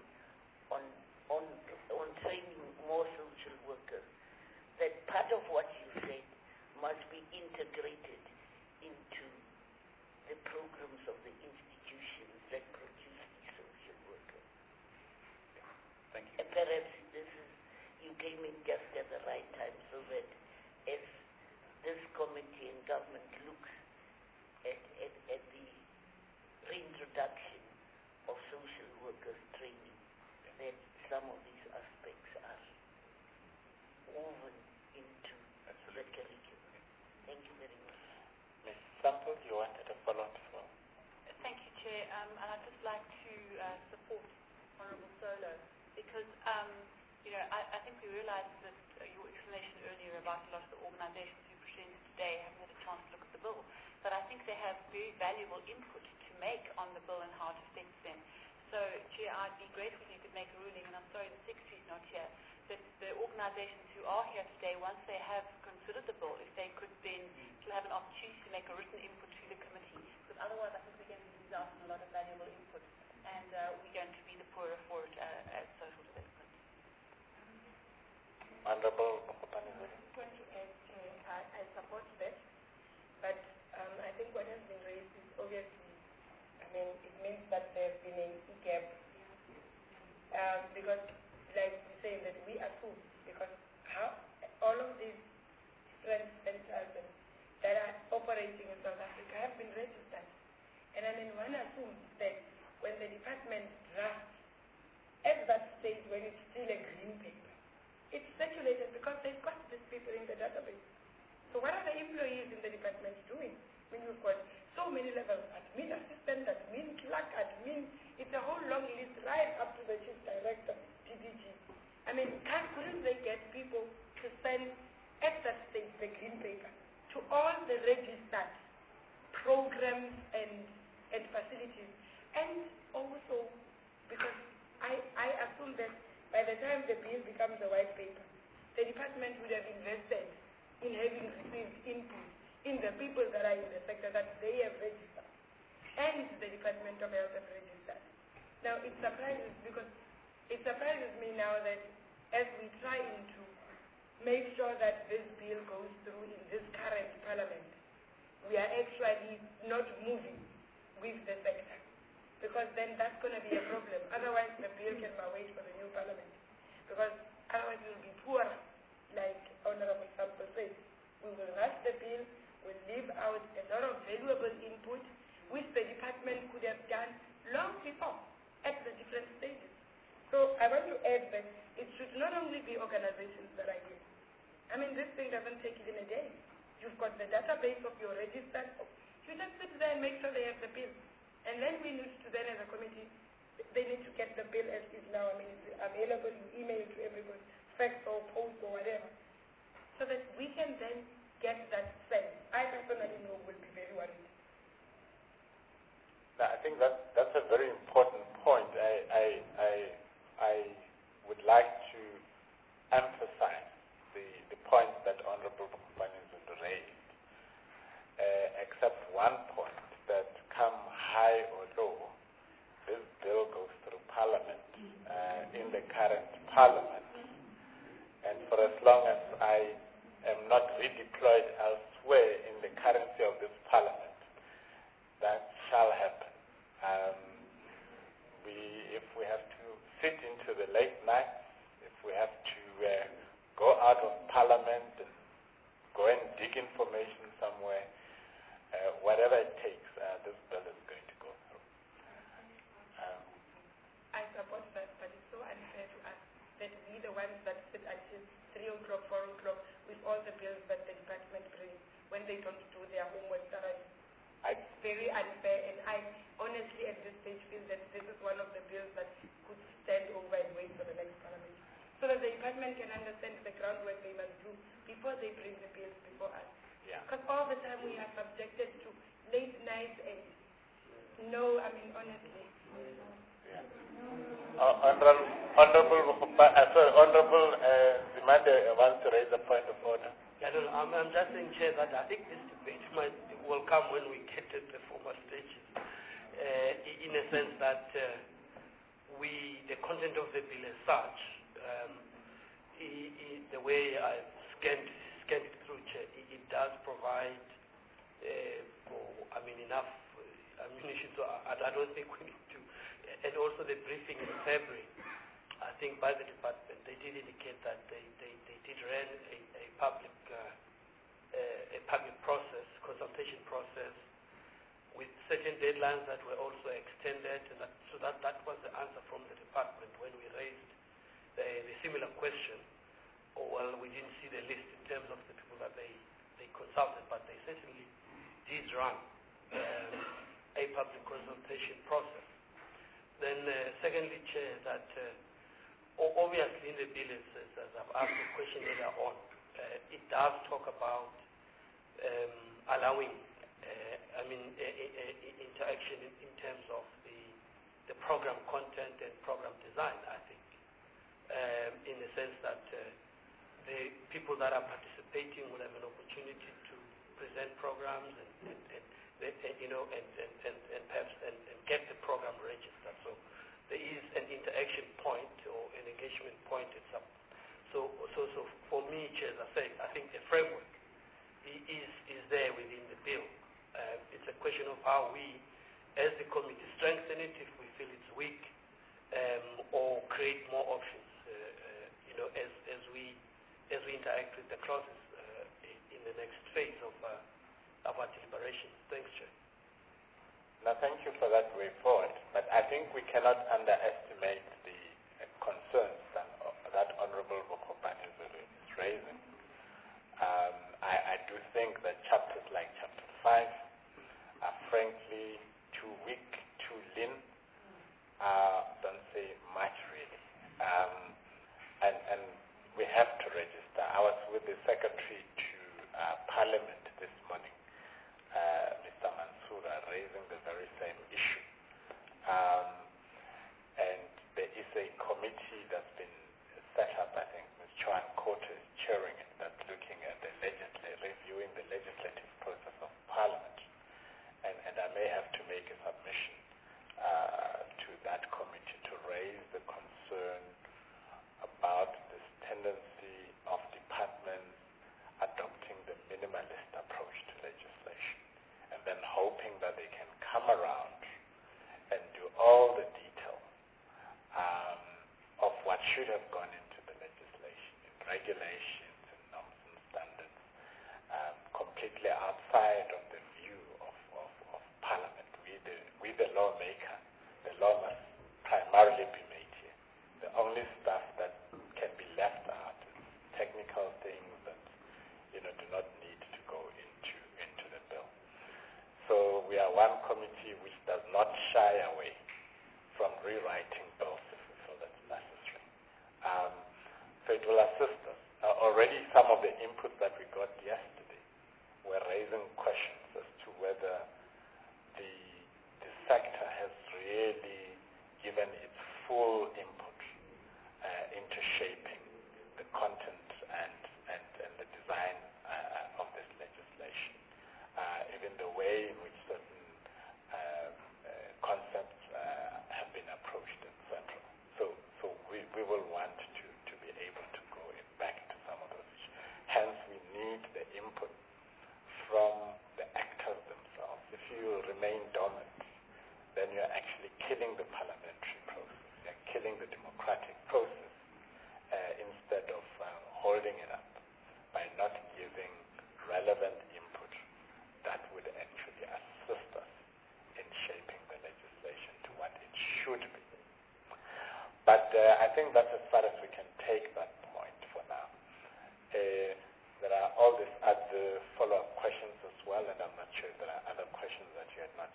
on training more social workers, that part of what you said must be integrated into the programs of the institutions that produce these social workers. Thank you. And perhaps you came in just at the right time, so that as this committee and government looks at the reintroduction of social workers training, that some of these aspects are woven into the curriculum. Thank you very much. Ms. Sample, you wanted a follow-up as well? Thank you, Chair. And I'd just like to support Honourable Solo because, I think we realised that your explanation earlier about a lot of the organisations you presented today haven't had a chance to look at the bill. But I think they have very valuable input to make on the bill and how it affects them. So, Chair, I'd be grateful if you could make a ruling, and I'm sorry the Secretary's not here, that the organisations who are here today, once they have considered the bill, if they could then have an opportunity to make a written input to the committee. Because otherwise I think we're going to lose out on a lot of valuable input, and we're going to be the poorer for it as social development. Honourable Mokopane-Zulu. I'm going to add, I support that, but I think what has been raised is obviously, it means that there has been a gap. Because, like we say, that we assume, because all of these strength centers that are operating in South Africa have been registered. And one assumes that when the department drafts, at that stage when it's still a green paper, it's circulated because they've got these people in the database. So what are the employees in the department doing? You've got so many levels, admin, assistant, admin, clerk, admin. It's a whole long list right up to the chief director, TDG. Couldn't they get people to send at that stage the green paper to all the registered programs and facilities? And also, because I assume that by the time the bill becomes a white paper, the department would have invested in having received input in the people that are in the sector that they have registered, and the Department of Health have registered. Now, it surprises me now that as we try to make sure that this bill goes through in this current parliament, we are actually not moving with the sector, because then that's going to be a problem. Otherwise, the bill can wait for the new parliament, because otherwise it will be poor, like Honourable Sample said. We will rush the bill, we'll leave out a lot of valuable input, which the department could have done long before at the different stages. So I want to add that it should not only be organizations that are here. This thing doesn't take even a day. You've got the database of your registered. You just sit there and make sure they have the bill. And then we need to then, as a committee, they need to get the bill as is now. It's available, you email to everybody, fax or post or whatever, so that we can then get that sense. I personally know will be very worried. I think that's a very important point. I would like to emphasize the point that Honourable Mokopane-Zulu raised, except one point, that come high or low, this bill goes through Parliament, in the current Parliament. And for as long as I am not redeployed elsewhere in the currency of this very unfair, and I honestly at this stage feel that this is one of the bills that could stand over and wait for the next parliament, so that the department can understand the groundwork they must do before they bring the bills before us. Because all the time we are subjected to late nights and honestly. Honorable Zimande wants to raise a point of order. I'm just saying, Chair, that I think this debate will come when we get to the formal stages, in a sense that the content of the bill as such, the way I've scanned it through, Chair, it does provide enough ammunition. So I don't think we need to. And also the briefing in February, I think by the department, they did indicate that they did run a public process, consultation process, with certain deadlines that were also extended. And that was the answer from the department when we raised the similar question. Well, we didn't see the list in terms of the people that they consulted, but they certainly did run a public consultation process. Then secondly, Chair, that obviously in the bill, as I've asked the question earlier on, it does talk about allowing interaction in terms of the program content and program design, I think, in the sense that the people that are participating will have an opportunity to present programs and perhaps get the program registered. So there is an interaction point or an engagement point itself. So for me, Chair, as I said, I think the framework is there within the bill. It's a question of how we, as the committee, strengthen it if we feel it's weak, or create more options. As we interact with the clauses in the next phase of our deliberations. Thanks, Chair. Now, thank you for that way forward, but I think we cannot underestimate the concerns that Honorable Bokopane is raising. I do think that chapters like Chapter 5 are frankly too weak, too lean, don't say much really. And we have to register. I was with the Secretary to Parliament this morning, Mr. Mansoura, raising the very same issue. And there is a committee that's been set up, I think Ms. Joan Cote is chairing it, that's looking at reviewing the legislative process of Parliament. And I may have to make a submission to that committee to raise the concern about this tendency of departments adopting the minimalist approach to legislation, and then hoping that they can come around and do all the detail of what should have gone into the legislation, in regulations and norms and standards, completely outside of the view of Parliament. We the lawmaker, the law must primarily be made here. The only stuff that can be left out is technical things that do not need to go into the bill. So we are one committee which does not shy away from rewriting bills if we feel that's necessary. So it will assist us. Already some of the input that we got yesterday were raising questions as to whether the sector has really given its full input into shaping the content and the design of this legislation. Even the way in which certain concepts have been approached, etc. So we will want to be able to go back to some of those issues. Hence, we need the input from the actors themselves. If you remain dormant, then you're actually killing the parliamentary process. You're killing the democratic process instead of holding it up by not giving relevant input that would actually assist us in shaping the legislation to what it should be. But I think that's as far as we can take that point for now. There are all these other follow-up questions as well, and I'm not sure if there are other questions that you had not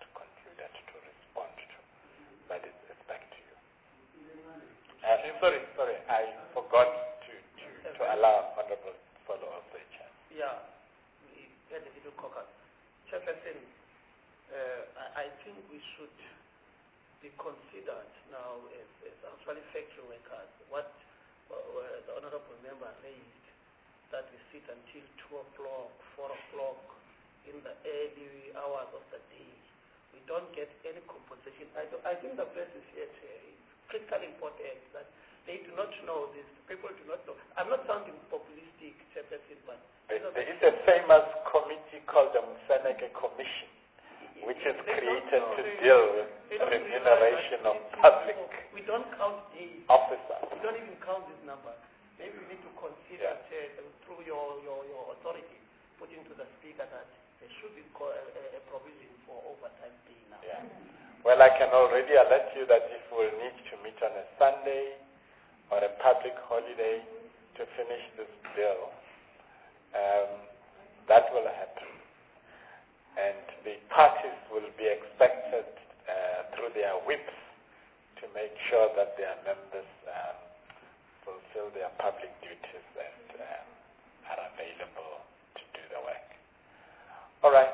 sorry. I forgot to allow Honorable Follow of the chance. Yeah, we had a little caucus. Chairperson, I think we should be considered now as actually factory workers. What the Honorable Member raised, that we sit until 2 o'clock, 4 o'clock in the early hours of the day. We don't get any compensation. I think the place is here. It's critically important that they do not know this. People do not know. I'm not sounding populistic, Chairperson, but there is a famous committee called the Mseneke Commission, which is created to deal with remuneration of public we don't count days. officers. We don't even count this number. Maybe we need to consider through your authority, put into the speaker that there should be a provision for overtime pay now. Yeah. Well, I can already alert you that if we need to meet on a Sunday or a public holiday to finish this bill, that will happen. And the parties will be expected through their whips to make sure that their members fulfill their public duties and are available to do the work. All right.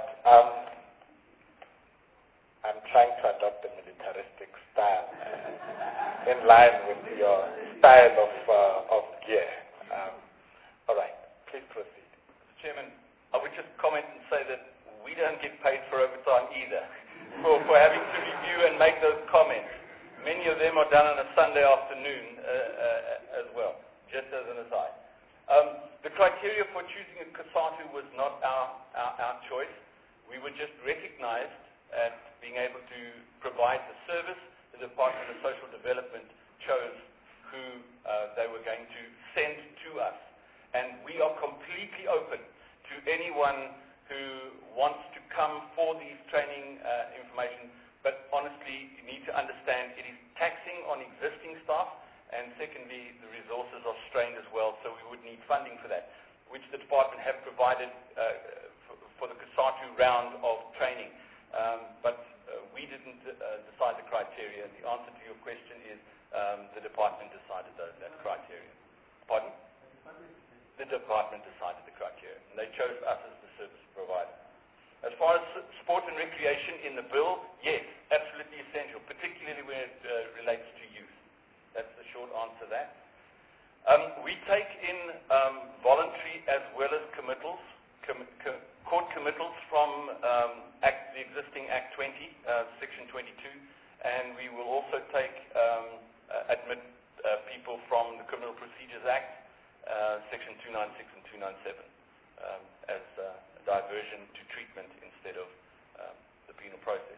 I'm trying to adopt the militaristic style in line with your style of gear. All right. Please proceed. Mr. Chairman, I would just comment and say that we don't get paid for overtime either for having to review and make those comments. Many of them are done on a Sunday afternoon as well, just as an aside. The criteria for choosing a COSATU was not our choice. We were just recognized at being able to provide the service. The Department of Social Development chose who they were going to send to us. And we are completely open to anyone who wants to come for these training information. But honestly, you need to understand it is taxing on existing staff, and secondly, the resources are strained as well, so we would need funding for that, which the department have provided for the COSATU round of training. But we didn't decide the criteria. The answer to your question is the department decided that criteria. Pardon? The department decided the criteria, and they chose us as the service provider. As far as sport and recreation in the bill, yes, absolutely essential, particularly when it relates to youth. That's the short answer to that. We take in voluntary as well as committals, court committals from the existing Act 20, Section 22, and we will also take admit people from the Criminal Procedures Act, Section 296 and 297, as diversion to treatment instead of the penal process.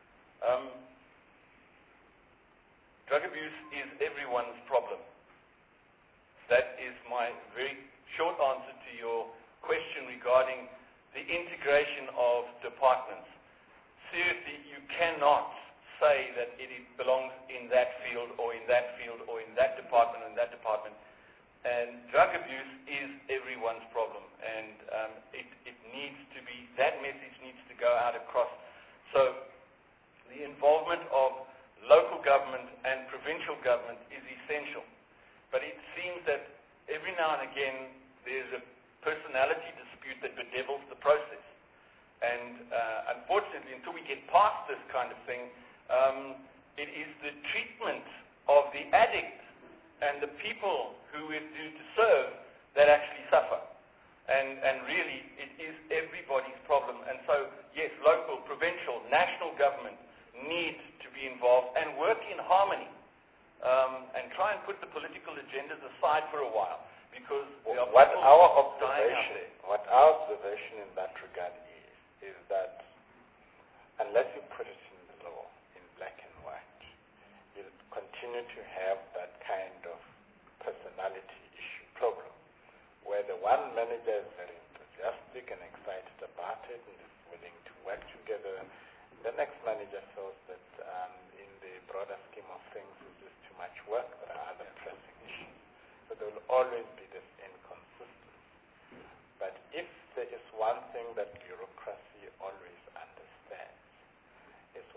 Drug abuse is everyone's problem. That is my very short answer to your question regarding the integration of departments. Seriously, you cannot say that it belongs in that field or in that field or in that department or in that department. And drug abuse is everyone's problem, and it needs to be, that message needs to go out across. So the involvement of local government and provincial government is essential. But it seems that every now and again there's a personality dispute that bedevils the process. And unfortunately, until we get past this kind of thing, it is the treatment of the addict and the people who we're due to serve that actually suffer. And really, it is everybody's problem. And so, yes, local, provincial, national government need to be involved and work in harmony and try and put the political agendas aside for a while, because what our observation in that regard is that unless you put it in the law in black and white, you'll continue to have that kind of personality issue problem, where the one manager is very enthusiastic and excited about it and is willing to work together. The next manager feels that in the broader scheme of things, it's just too much work. There are other pressing issues. So there will always be this inconsistency. But if there is one thing that bureaucracy always understands, is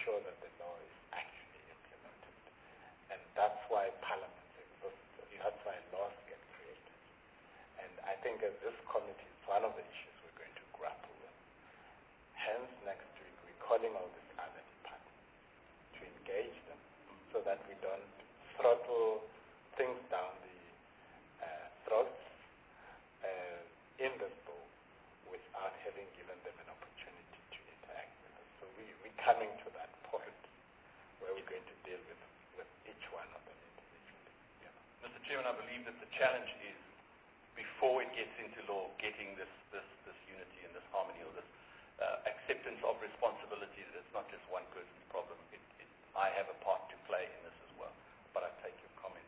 sure that the law is actually implemented. And that's why parliaments exist. That's why laws get created. And I think as this committee, it's one of the issues we're going to grapple with. Hence, next week, we're calling all these other departments to engage them so that we don't throttle things down the throats in this bill without having given them an opportunity to interact with us. So we're coming to that point where we're going to deal with each one of them individually. Yeah. Mr. Chairman, I believe that the challenge is, before it gets into law, getting this unity and this harmony, or this acceptance of responsibility, that it's not just one person's problem. I have a part to play in this as well, but I take your comment.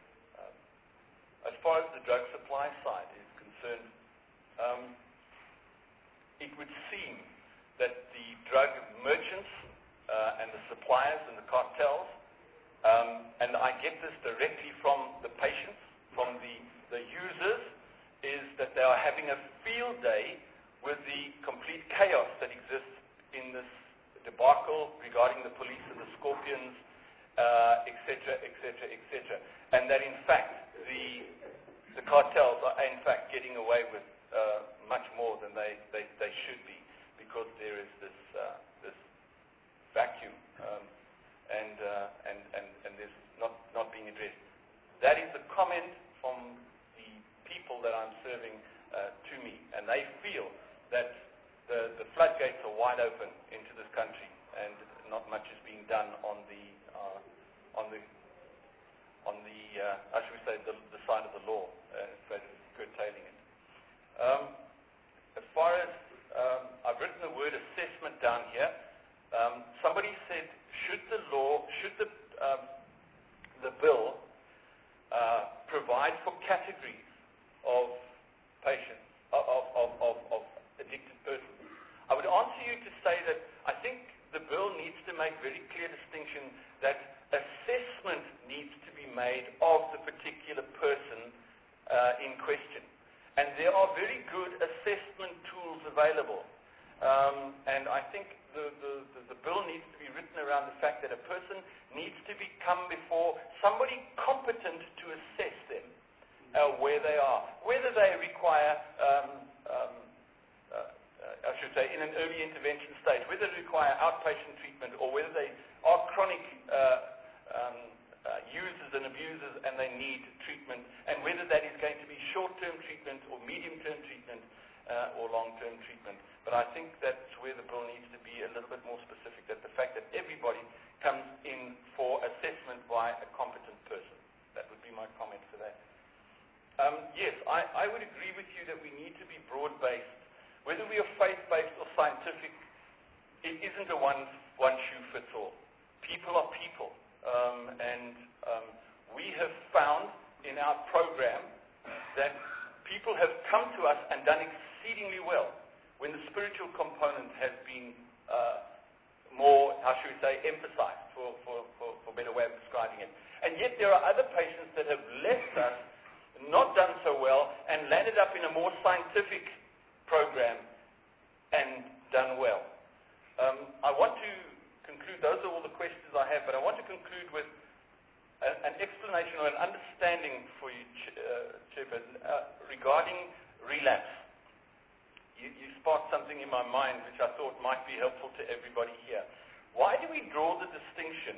As far as the drug supply side is concerned, it would seem that the drug merchants and the suppliers and the cartels, and I get this directly from the patients, from the users, is that they are having a field day with the complete chaos that exists in this debacle regarding the police and the scorpions, etc., etc., etc. And that in fact the cartels are in fact getting away with much more than they should be, because there is this vacuum and there's not being addressed. That is the comment from the people that I'm serving to me, and they feel that the floodgates are wide open into this country, and not much is being done on the how should we say, the side of the law, curtailing it. As far as I've written the word assessment down here. Somebody said, should the bill provide for categories of patients, of addicted persons? I would answer you to say that I think the bill needs to make very clear distinction that assessment needs to be made of the particular person in question. And there are very good assessment tools available. And I think the bill needs to be written around the fact that a person needs to come before somebody competent to assess them, where they are, whether they require, I should say, in an early intervention stage, whether they require outpatient treatment or whether they are chronic users and abusers and they need treatment, and whether that is going to be short-term treatment or medium-term treatment or long-term treatment. But I think that's where the bill needs to be a little bit more specific, that the fact that everybody comes in for assessment by a competent person. That would be my comment for that. Yes, I would agree with you that we need to be broad-based. Whether we are faith-based or scientific, it isn't a one-shoe-fits-all. People are people. And we have found in our program that people have come to us and done exceedingly well when the spiritual component has been more, how should we say, emphasized, for a better way of describing it. And yet there are other patients that have left us, not done so well, and landed up in a more scientific program and done well. I want to conclude, those are all the questions I have, but I want to conclude with an explanation or an understanding for you, Chairperson, regarding relapse. You sparked something in my mind which I thought might be helpful to everybody here. Why do we draw the distinction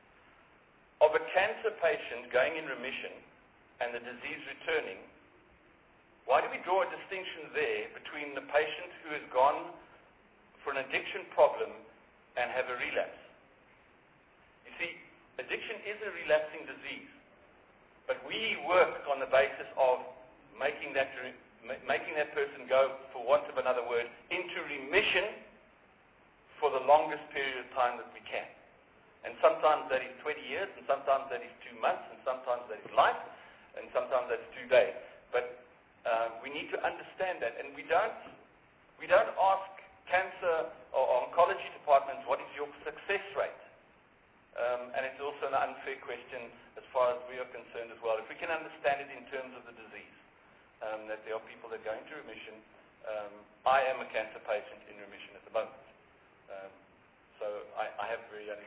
of a cancer patient going in remission and the disease returning? Why do we draw a distinction there between the patient who has gone for an addiction problem and have a relapse? You see, addiction is a relapsing disease, but we work on the basis of making that person go, for want of another word, into remission for the longest period of time that we can. And sometimes that is 20 years, and sometimes that is 2 months, and sometimes that is life, and sometimes that's 2 days. But we need to understand that, and we don't ask cancer or oncology departments, what is your success rate? And it's also an unfair question as far as we are concerned as well. If we can understand it in terms of the disease, that there are people that go into remission. I am a cancer patient in remission at the moment. So I have very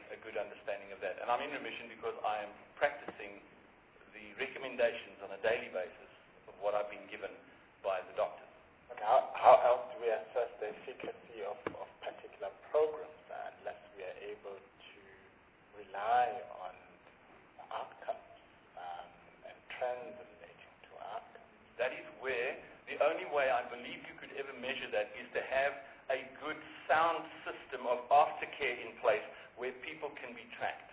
and I'm in remission because I am practicing the recommendations on a daily basis of what I've been given by the doctors. But how else do we assess the efficacy of particular programs unless we are able to rely on outcomes and trends relating to outcomes? That is where the only way I believe you could ever measure that is to have a good sound system of aftercare in place where people can be tracked.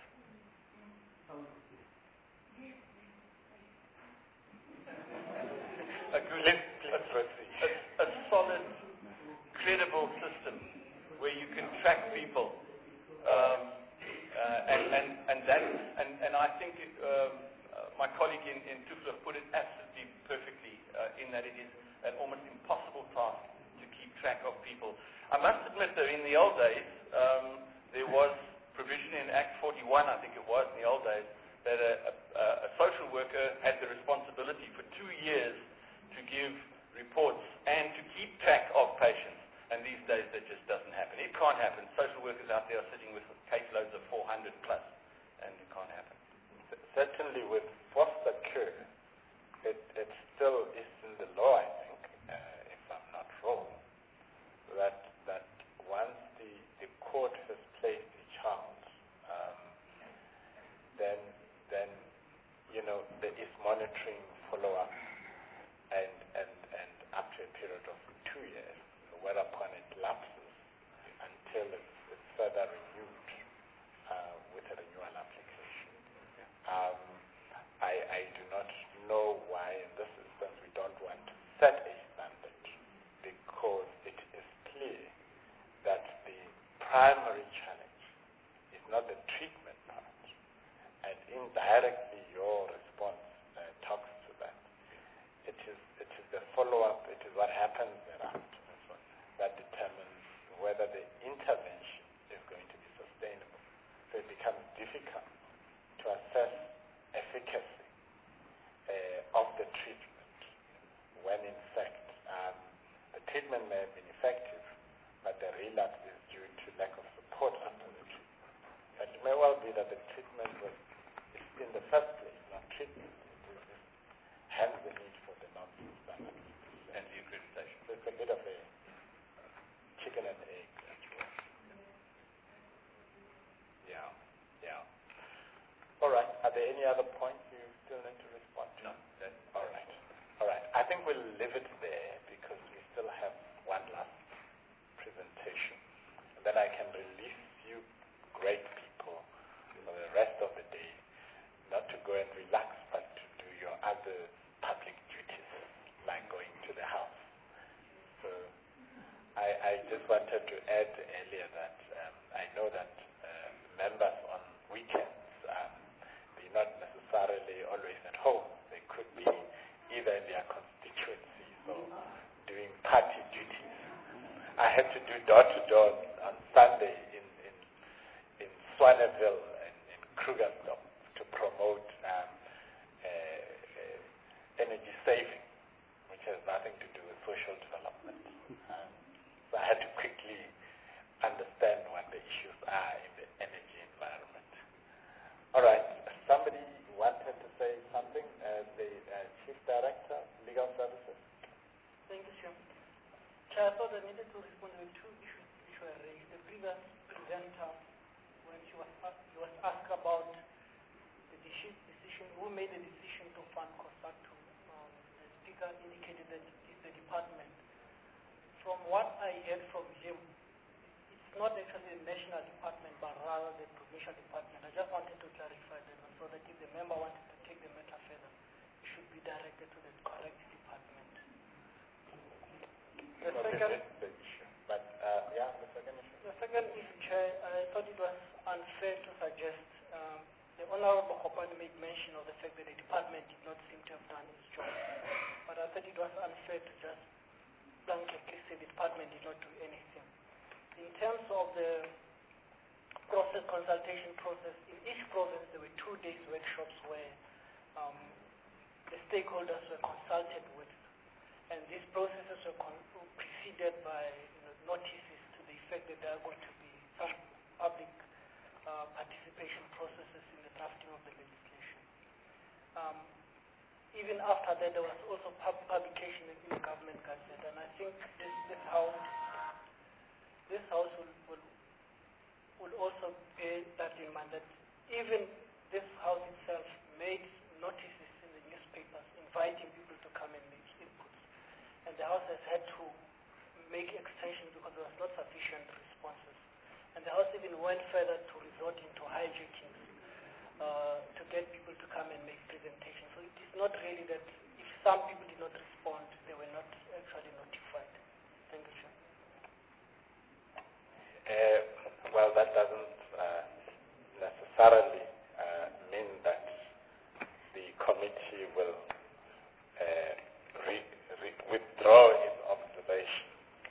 A solid, credible system where you can track people, and I think my colleague in Tufla put it absolutely perfectly in that it is an almost impossible task to keep track of people. I must admit that in the old days there was provision in Act 41, I think it was in the old days, that a social worker had the responsibility for 2 years to give reports and to keep track of patients. And these days that just doesn't happen. It can't happen. Social workers out there are sitting with caseloads of 400 plus, and it can't happen. Certainly with foster care, it still is in the law, I think, if I'm not wrong, that once the court has placed a child, then there is monitoring, follow-up, and up to a period of 2 years, whereupon it lapses until it's further renewed with a renewal application. I do not know why in this instance we don't want to set a standard, because it is clear that the primary challenge is not the treatment part, and indirectly your response talks to that. It is the follow-up, it is what happens thereafter that determines whether the intervention is going to be sustainable. So it becomes difficult to assess efficacy of the treatment when in fact the treatment may have been effective, but the relapse is due to lack of support after the treatment. But it may well be that the treatment was in the first place, not treatment. It is hence the need for the nonsense standard and the accreditation. So it's a bit of a chicken and egg as well. Yeah. All right. Are there any other points you still need to respond to? No. All right. I think we'll leave it there because we still have one last presentation. And then I can release you great people for the rest of the day, not to go and relax, but to do your other public duties, like going to the house. So I just wanted to add earlier that I know that members on weekends, they're not necessarily always at home. They could be either in their constituencies or doing party duties. I had to do door-to-door on Sunday in Swaneville and in Krugersdorp to promote energy saving, which has nothing to do with social development. So I had to quickly understand what the issues are in the energy environment. All right, somebody wanted to say something as the Chief Director, Legal Services. Thank you, Chair. Chair, I thought I needed to respond to two issues which were raised. The previous presenter, when she was asked about the decision, who made the decision to fund COSATU, the speaker indicated that it is the department. From what I heard from him, it's not actually the national department, but rather the provincial department. I just wanted to clarify that so that if the member wanted to take the matter further, it should be directed to the correct department. The second issue. The second issue, Chair, I thought it was unfair to suggest the Honorable Kopane made mention of the fact that the department did not seem to have done its job. But I thought it was unfair to just blanketly say the department did not do anything. In terms of the consultation process, in each province there were 2 days workshops where the stakeholders were consulted with, and these processes were preceded by notices to the effect that there are going to be some public participation processes even after that, there was also publication in the government gazette, and I think this house will also bear that in mind, that even this house itself made notices in the newspapers inviting people to come and make inputs, and the house has had to make extensions because there was not sufficient responses, and the house even went further to resort into hijackings to get people to come and make presentations. So it is not really that if some people did not respond, they were not actually notified. Thank you, Chair. Well, that doesn't necessarily mean that the committee will withdraw its observation.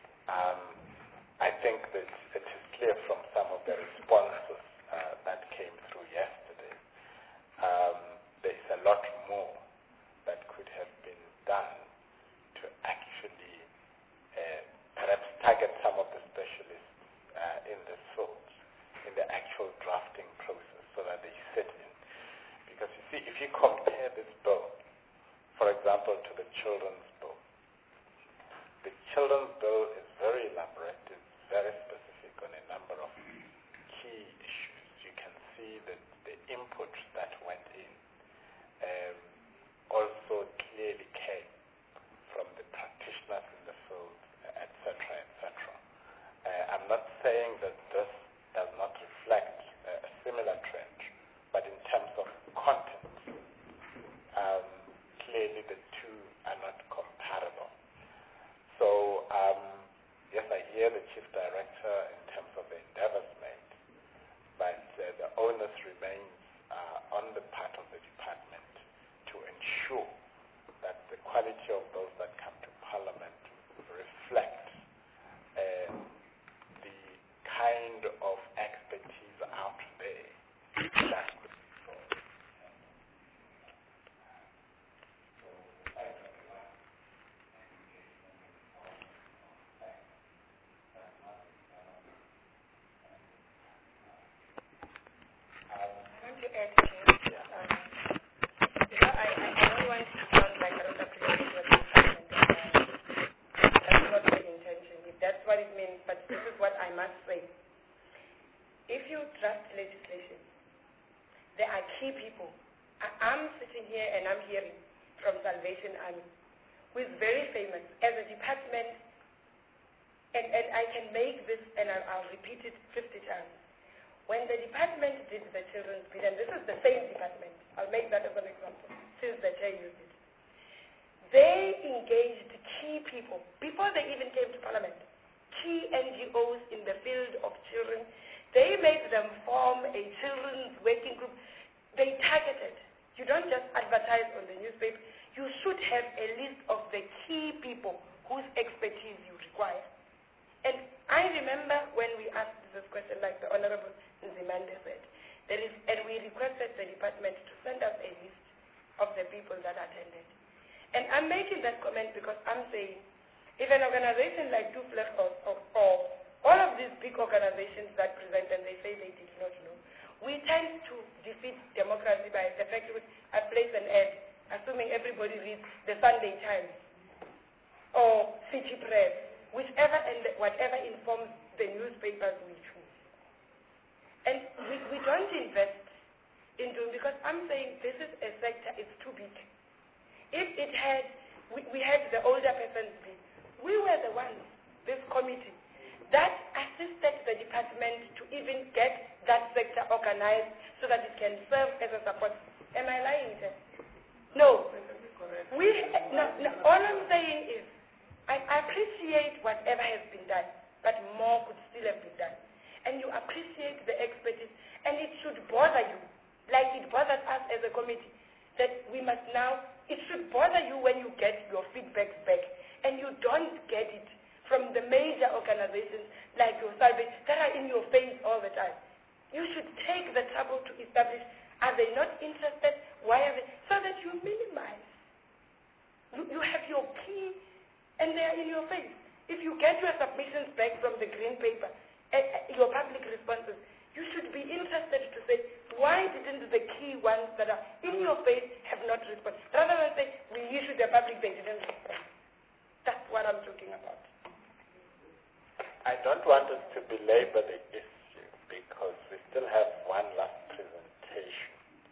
I think that it is clear from some of the responses that came through yesterday. There is a lot more that could have been done to actually perhaps target some of the specialists in this field, in the actual drafting process, so that they sit in. Because you see, if you compare this bill, for example, to the children's bill, the children's bill is very elaborate, it's very specific on a number of key issues. You can see that the input that went in also clearly came from the practitioners in the field, etc., etc. I'm not saying that this does not reflect a similar trend, but in terms of content, clearly the two are not comparable. So, yes, I hear the Chief Director in terms of the endeavors made, but the onus remains on the part of the department to ensure that the quality of those that come to Parliament reflect the kind of expertise out there that could be brought. I want to add, Chair. I don't want to sound like I don't appreciate what the department has done. That's not my intention. If that's what it means, but this is what I must say. If you draft legislation, there are key people. I'm sitting here and I'm hearing from Salvation Army, who is very famous as a department, and I can make this and I'll repeat it 50 times. When the department did the children's bill, and this is the same department, I'll make that as an example, since the chair used it. They engaged key people, before they even came to Parliament, key NGOs in the field of children. They made them form a children's working group. They targeted. You don't just advertise on the newspaper. You should have a list of the key people whose expertise you require. And I remember when we asked this question, like the Honorable Nzimande said, and we requested the department to send us a list of the people that attended. And I'm making that comment because I'm saying, if an organization like Dufler or all of these big organizations that present and they say they did not know, we tend to defeat democracy by the fact that I place an ad, assuming everybody reads the Sunday Times or City Press, whichever and whatever informs the newspapers we choose. And we don't invest in doing, because I'm saying this is a sector, it's too big. If it had, we had the older persons bill, we were the ones, this committee, that assisted the department to even get that sector organized so that it can serve as a support. Am I lying, Ted? No. All I'm saying is, I appreciate whatever has been done, but more could still have been done. And you appreciate the expertise, and it should bother you, like it bothers us as a committee, that we must now, it should bother you when you get your feedback back, and you don't get it from the major organizations like your survey that are in your face all the time. You should take the trouble to establish, are they not interested? Why are they? So that you minimize. You have your key, and they are in your face. If you get your submissions back from the green paper, your public responses, you should be interested to say, why didn't the key ones that are in your face have not responded? Rather than say, public, they didn't respond. That's what I'm talking about. I don't want us to belabor the issue because we still have one last presentation.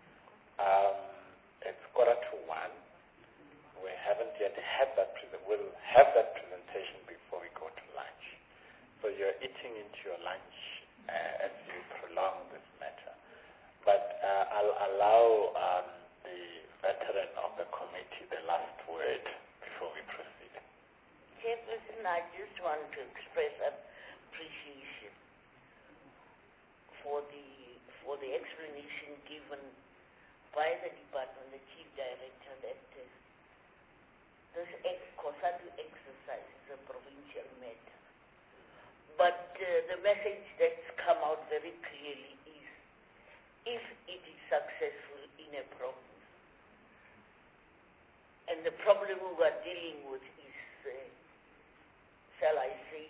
It's 1:45. We haven't yet had that we'll have that presentation before we go to lunch. So you're eating into your lunch as you prolong this matter. But I'll allow the veteran of the committee the last word before we proceed. Chairperson, I just want to express appreciation for the explanation given by the department, the chief director, that this COSATU exercise is a provincial matter. But the message that's come out very clearly is, if it is successful in a province, and the problem we are dealing with is, shall I say,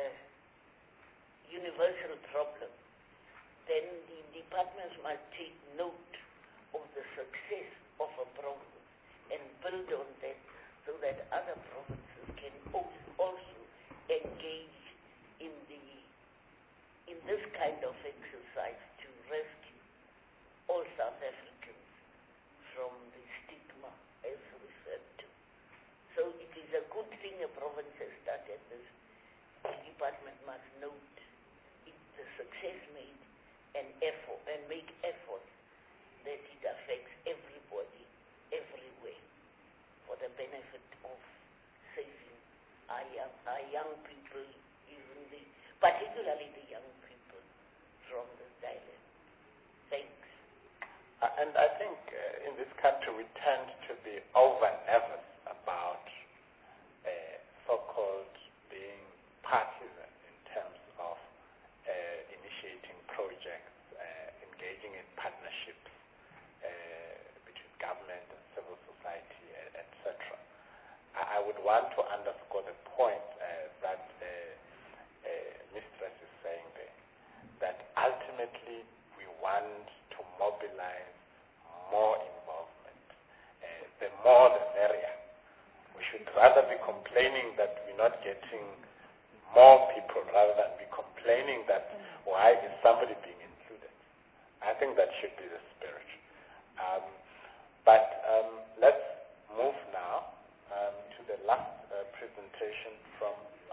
universal problem, then the departments must take note of the success of a province and build on that so that other provinces can also engage in this kind of exercise to rescue all South Africans from the stigma as referred to. So it is a good thing a province has started this. The department must note the success made and make effort that it affects everybody, everywhere, for the benefit of saving our young people, particularly the young people, from this dilemma. Thanks. And I think in this country we tend to be over-nervous about so-called being partisan in terms of initiating projects, engaging in partnerships between government and civil society, etc. I would want to underscore the point that Mistress is saying there, that ultimately we want to mobilize more involvement. The more the merrier. We should rather be complaining that we're not getting more people rather than be complaining that why is somebody being included. I think that should be the spirit. But let's move now to the last presentation from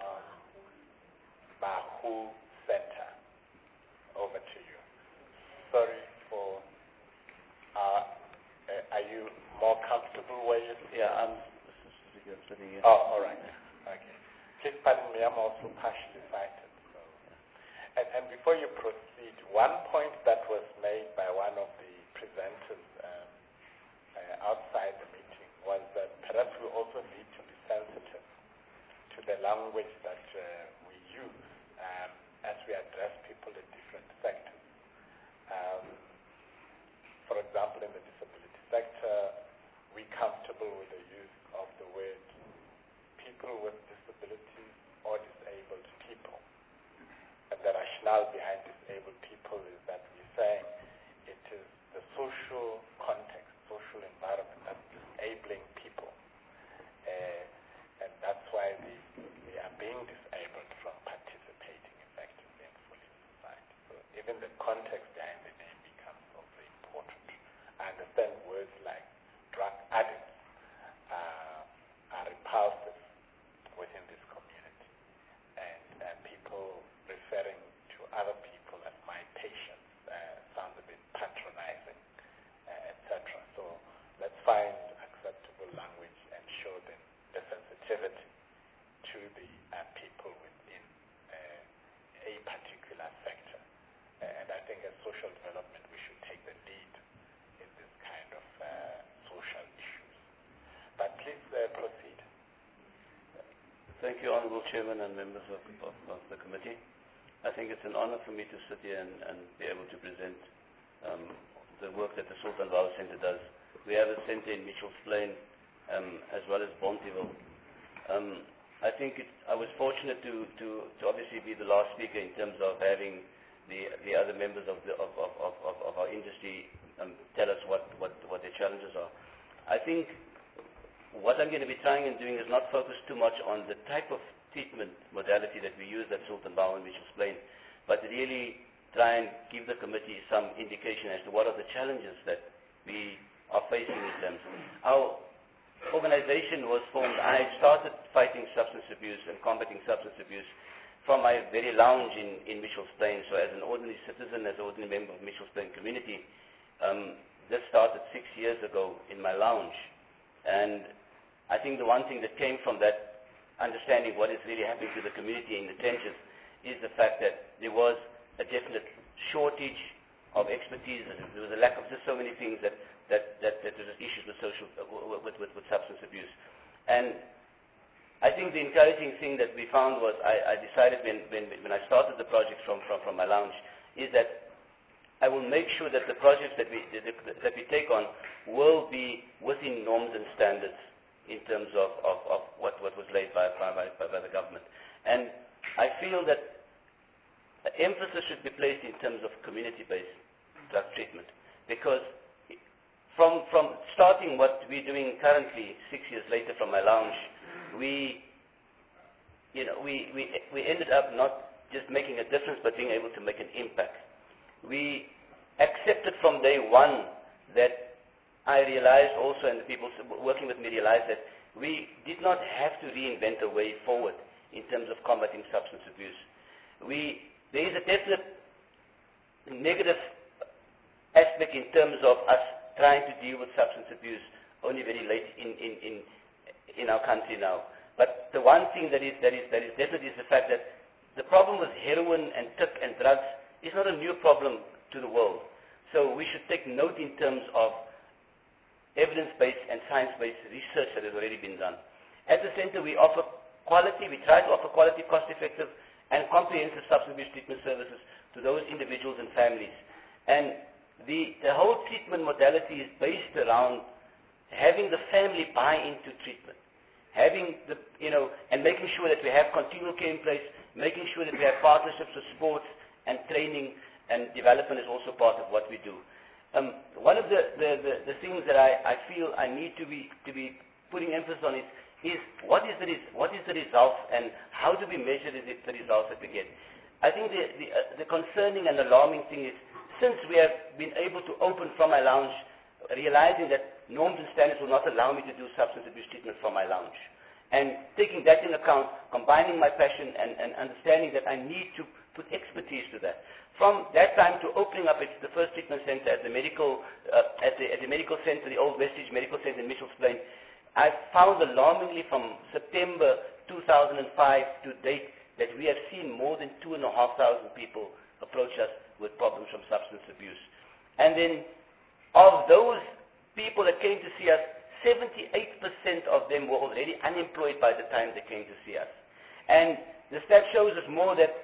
Bahu Center. Over to you. Sorry for... are you more comfortable where you're sitting? Yeah, I'm sitting here. Oh, all right. Okay. Please pardon me, I'm also partially sighted. So. And before you proceed, one point that was made by one of the presenters outside the meeting was that perhaps we also need to be sensitive to the language that we use as we address people in different sectors. For example, in the disability sector, we're comfortable with the use of the word people with disabilities or disabled people. And the rationale behind disabled people is that we're saying it is the social context, social environment that's disabling people. And that's why they are being disabled from participating effectively and fully in society. So even the context behind the name becomes also important. I understand words like drug addicts are repulsive within this community. And people referring to other people as my patients sounds a bit patronizing, etc. So let's find acceptable language and show them the sensitivity to the people within a particular sector. And I think as social development, we should take the lead in this kind of social issues. But please proceed. Thank you, Honorable Chairman and members of the committee. I think it's an honor for me to sit here and be able to present the work that the Sultan Bahu Center does. We have a center in Mitchell's Plain as well as Bonteheuwel. I think I was fortunate to obviously be the last speaker in terms of having the other members of our industry tell us what their challenges are. I think what I'm going to be trying and doing is not focus too much on the type of treatment modality that we use at Sultan Bawa and Mitchells Plain, but really try and give the committee some indication as to what are the challenges that we are facing in terms. Our organization was formed. I started fighting substance abuse and combating substance abuse from my very lounge in Mitchells Plain. So as an ordinary citizen, as an ordinary member of Mitchells Plain community, this started 6 years ago in my lounge. And I think the one thing that came from that understanding what is really happening to the community in the trenches is the fact that there was a definite shortage of expertise. There was a lack of just so many things that there was issues with with substance abuse. And I think the encouraging thing that we found was I decided when I started the project from my lounge is that I will make sure that the projects that we take on will be within norms and standards in terms of what was laid by the government. And I feel that emphasis should be placed in terms of community-based drug treatment, because from starting what we're doing currently, 6 years later from my lounge, we ended up not just making a difference, but being able to make an impact. We accepted from day one that I realized also, and the people working with me realized that we did not have to reinvent a way forward in terms of combating substance abuse. There is a definite negative aspect in terms of us trying to deal with substance abuse only very late in our country now. But the one thing that is definitely is the fact that the problem with heroin and TIC and drugs is not a new problem to the world. So we should take note in terms of evidence-based and science-based research that has already been done. At the center, we offer quality, we try to offer quality, cost-effective, and comprehensive substance abuse treatment services to those individuals and families. And the whole treatment modality is based around having the family buy into treatment, having and making sure that we have continual care in place, making sure that we have partnerships with sports and training and development is also part of what we do. One of the things that I feel I need to be putting emphasis on is what is the result and how do we measure the results that we get. I think the concerning and alarming thing is, since we have been able to open from my lounge, realizing that norms and standards will not allow me to do substance abuse treatment from my lounge, and taking that in account, combining my passion and understanding that I need to put expertise to that. From that time to opening up the first treatment center at the medical center, the old Vestige Medical Center in Mitchells Plain, I found alarmingly from September 2005 to date that we have seen more than 2,500 people approach us with problems from substance abuse. And then of those people that came to see us, 78% of them were already unemployed by the time they came to see us. And the stat shows us more that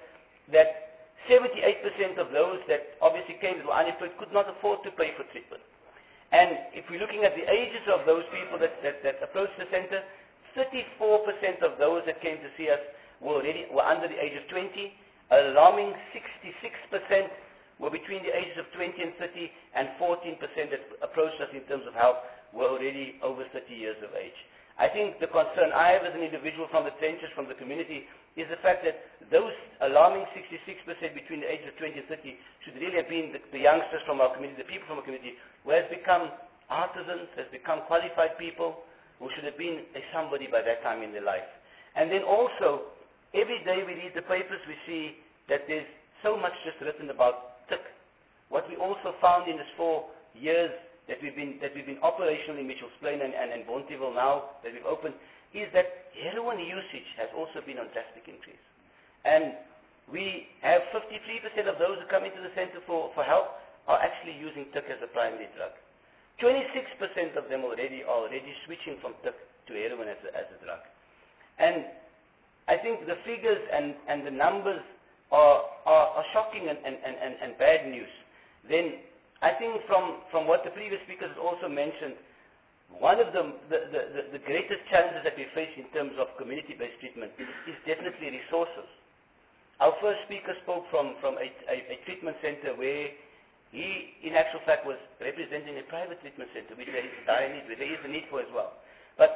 78% of those that obviously came that were unemployed could not afford to pay for treatment. And if we're looking at the ages of those people that approached the center, 34% of those that came to see us were under the age of 20. An alarming 66% were between the ages of 20 and 30, and 14% that approached us in terms of health were already over 30 years of age. I think the concern I have as an individual from the trenches, from the community, is the fact that those alarming 66% between the ages of 20 and 30 should really have been the youngsters from our community, the people from our community, who has become artisans, has become qualified people, who should have been a somebody by that time in their life. And then also, every day we read the papers, we see that there's so much just written about TIC. What we also found in these 4 years that we've been operational in Mitchells Plain and Bonteheuwel now that we've opened, is that heroin usage has also been on drastic increase. And we have 53% of those who come into the center for help are actually using TIC as a primary drug. 26% of them are already switching from TIC to heroin as a drug. And I think the figures and the numbers are shocking and bad news. Then I think from what the previous speakers also mentioned, one of the greatest challenges that we face in terms of community-based treatment is definitely resources. Our first speaker spoke from a treatment center where he, in actual fact, was representing a private treatment center, which there is a dire need, where there is a need for as well. But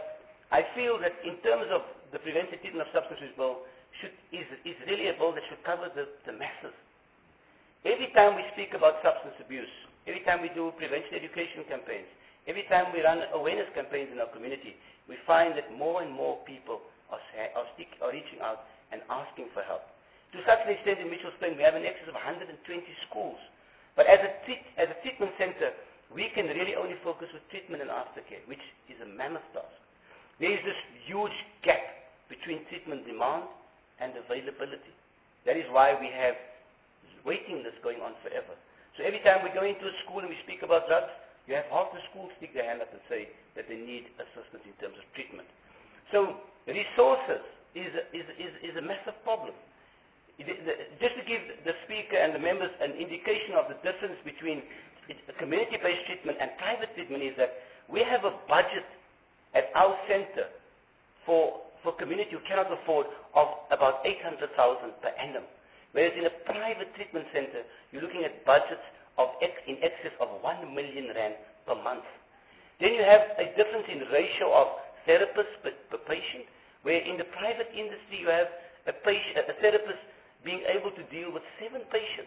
I feel that in terms of the Preventive Treatment of Substance Abuse Bill, is really a bill that should cover the masses. Every time we speak about substance abuse, every time we do prevention education campaigns, every time we run awareness campaigns in our community, we find that more and more people are reaching out and asking for help. To such an extent in Mitchell's Plain, we have an excess of 120 schools. But as a treatment center, we can really only focus with treatment and aftercare, which is a mammoth task. There is this huge gap between treatment demand and availability. That is why we have waiting lists going on forever. So every time we go into a school and we speak about drugs, you have half the school stick their hand up and say that they need assistance in terms of treatment. So resources is a massive problem. Just to give the speaker and the members an indication of the difference between community-based treatment and private treatment is that we have a budget at our center for community who cannot afford of about 800,000 per annum. Whereas in a private treatment center, you're looking at budgets in excess of 1 million rand per month. Then you have a difference in ratio of therapists per patient, where in the private industry you have a therapist being able to deal with 7 patients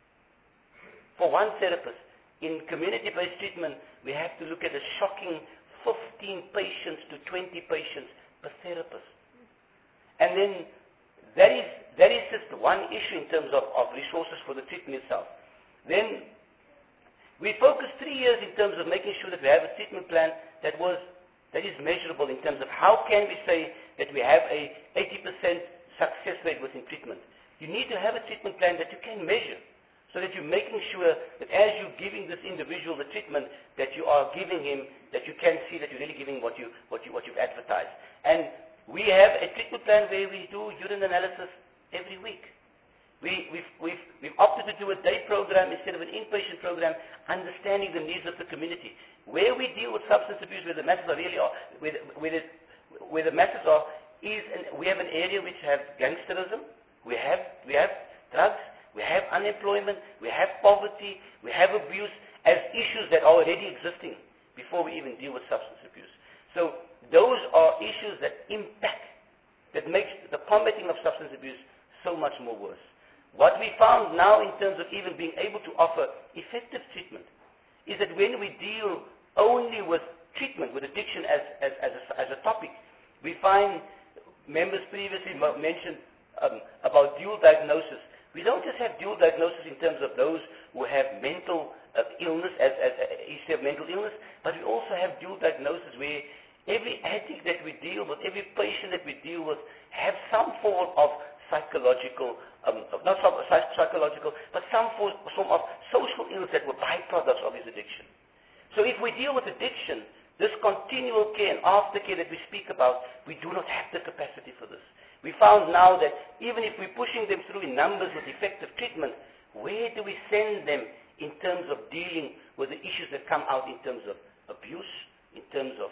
for one therapist. In community-based treatment, we have to look at a shocking 15 patients to 20 patients per therapist. And then that is just one issue in terms of resources for the treatment itself. Then we focused 3 years in terms of making sure that we have a treatment plan that is measurable in terms of how can we say that we have a 80% success rate within treatment. You need to have a treatment plan that you can measure, so that you're making sure that as you're giving this individual the treatment that you are giving him, that you can see that you're really giving what you've advertised. And we have a treatment plan where we do urine analysis every week. We've opted to do a day program instead of an inpatient program, understanding the needs of the community. Where we deal with substance abuse, where the masses are really are, where the masses are, we have an area which has gangsterism, we have drugs, we have unemployment, we have poverty, we have abuse as issues that are already existing before we even deal with substance abuse. So those are issues that impact, that makes the combating of substance abuse so much more worse. What we found now in terms of even being able to offer effective treatment is that when we deal only with treatment, with addiction as a topic, we find members previously mentioned about dual diagnosis. We don't just have dual diagnosis in terms of those who have mental illness, history of mental illness, but we also have dual diagnosis where every addict that we deal with, every patient that we deal with, have some form of psychological, not psychological, but some form of social illness that were byproducts of his addiction. So if we deal with addiction, this continual care and aftercare that we speak about, we do not have the capacity for this. We found now that even if we're pushing them through in numbers with effective treatment, where do we send them in terms of dealing with the issues that come out in terms of abuse, in terms of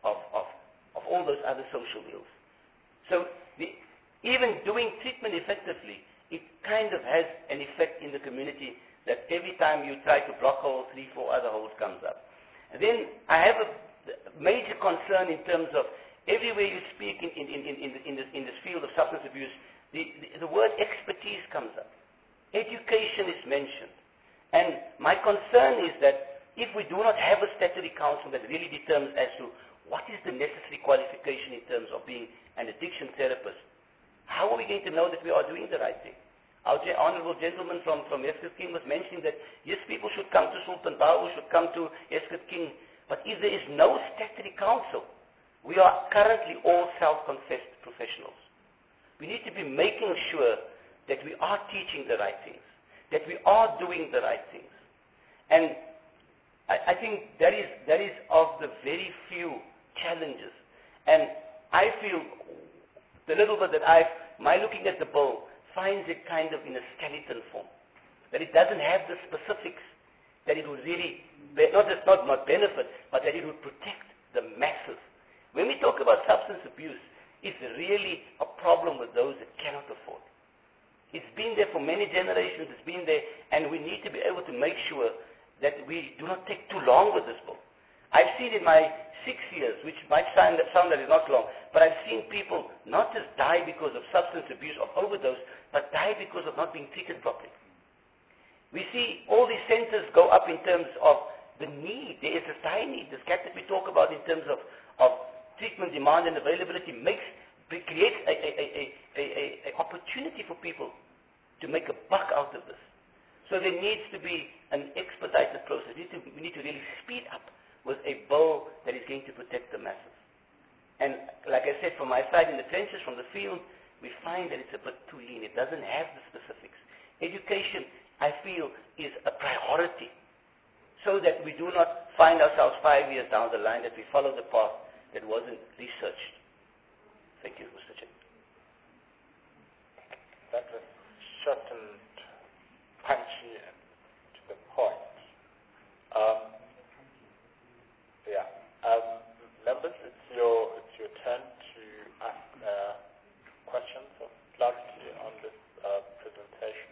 all those other social ills? So even doing treatment effectively, it kind of has an effect in the community that every time you try to block holes, 3, 4 other holes comes up. And then I have a major concern in terms of everywhere you speak in this field of substance abuse, the word expertise comes up. Education is mentioned. And my concern is that if we do not have a statutory council that really determines as to what is the necessary qualification in terms of being an addiction therapist, how are we going to know that we are doing the right thing? Our honorable gentleman from Eskert King was mentioning that yes, people should come to Sultan Bahu, should come to Eskert King, but if there is no statutory council, we are currently all self-confessed professionals. We need to be making sure that we are teaching the right things, that we are doing the right things. And I think that is of the very few challenges. And I feel the little bit that my looking at the bill finds it kind of in a skeleton form, that it doesn't have the specifics that it would really, not benefit, but that it would protect the masses. When we talk about substance abuse, it's really a problem with those that cannot afford. It's been there for many generations, it's been there, and we need to be able to make sure that we do not take too long with this bill. I've seen in my 6 years, which might sound that is not long, but I've seen people not just die because of substance abuse or overdose, but die because of not being treated properly. We see all these centers go up in terms of the need. There is this high need. This gap that we talk about in terms of treatment demand and availability creates a opportunity for people to make a buck out of this. So there needs to be an expedited process. We need to really speed up with a bill that is going to protect the masses. And like I said, from my side in the trenches, from the field, we find that it's a bit too lean. It doesn't have the specifics. Education, I feel, is a priority so that we do not find ourselves 5 years down the line that we follow the path that wasn't researched. Thank you, Mr. Chair. That was short and punchy and to the point. Members, it's your turn to ask questions of clarity on this presentation.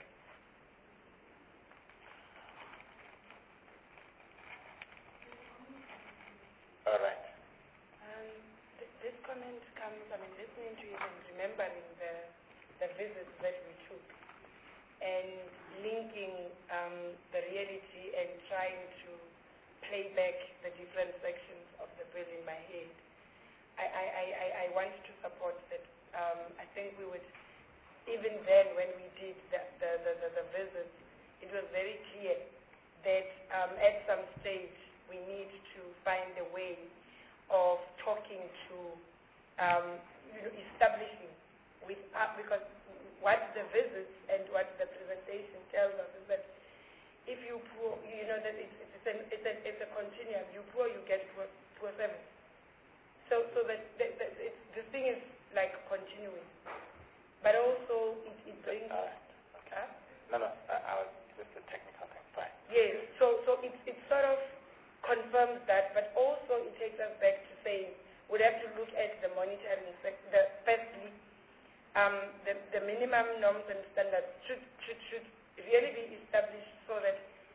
All right. This comment comes, listening to it and remembering the visits that we took and linking the reality and trying to play back the different sections of the bill in my head. I want to support that. I think we would, even then when we did the visits, it was very clear that at some stage we need to find a way of talking to, establishing because what the visits and what the presentation tells us is that if you pour, that it's a continuum. You pour, you get poor service. So that this thing is like continuing, but also it brings. Okay. No, just a technical thing. Fine. Yes. So it sort of confirms that, but also it takes us back to saying we'd have to look at the monitoring sector. Firstly, the minimum norms and standards should really be established so that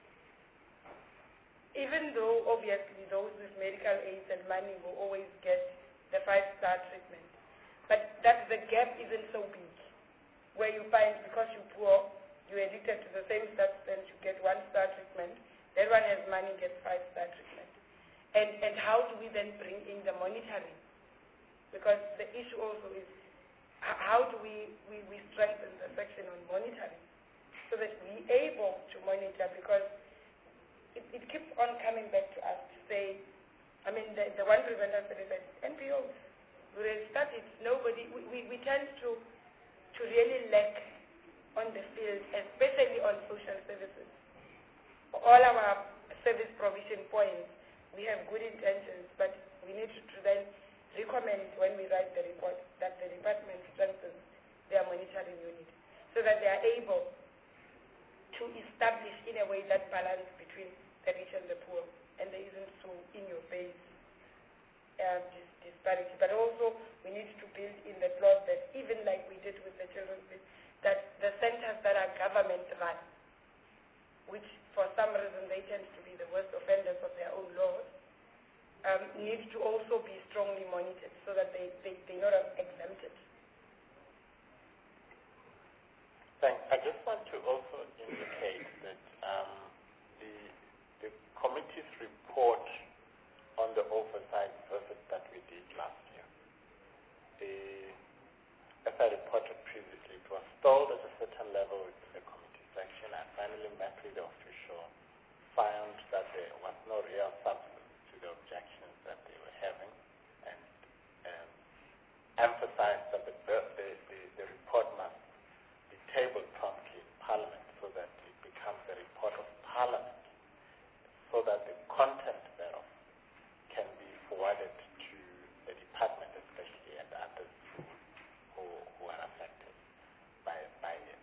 even though obviously those with medical aids and money will always get the 5-star treatment, but that the gap isn't so big, where you find because you're poor, you're addicted to the same substance, you get 1-star treatment, that one has money, gets 5-star treatment. And how do we then bring in the monitoring? Because the issue also is how do we strengthen the section on monitoring so that we're able to monitor, because it keeps on coming back to us to say, the one preventer said that NPOs, we started, nobody, we tend to really lack on the field, especially on social services. All our service provision points, we have good intentions, but we need to then recommend when we write the report that the department strengthens their monitoring unit so that they are able to establish in a way that balance between the rich and the poor, and there isn't so in your face disparity. But also we need to build in the plot that even like we did with the children's bill, that the centers that are government run, which for some reason they tend to be the worst offenders of their own laws, need to also be strongly monitored so that they're not exempted. Thanks. I just want to also indicate that the committee's report on the oversight visit that we did last year, as I reported previously, it was stalled at a certain level within the committee section. I finally met with the official, found that there was no real substance to the objections that they were having, and emphasized that the report must be tabled promptly in Parliament so that it becomes a report of Parliament, so that the content thereof can be forwarded to the department especially and others who are affected by it.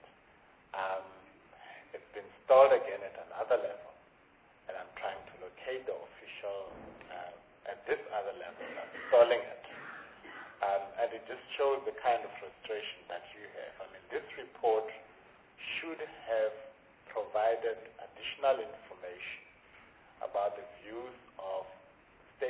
It's been stalled again at another level, and I'm trying to locate the official at this other level that's stalling it. And it just shows the kind of frustration that you have. This report should have provided additional information about the views of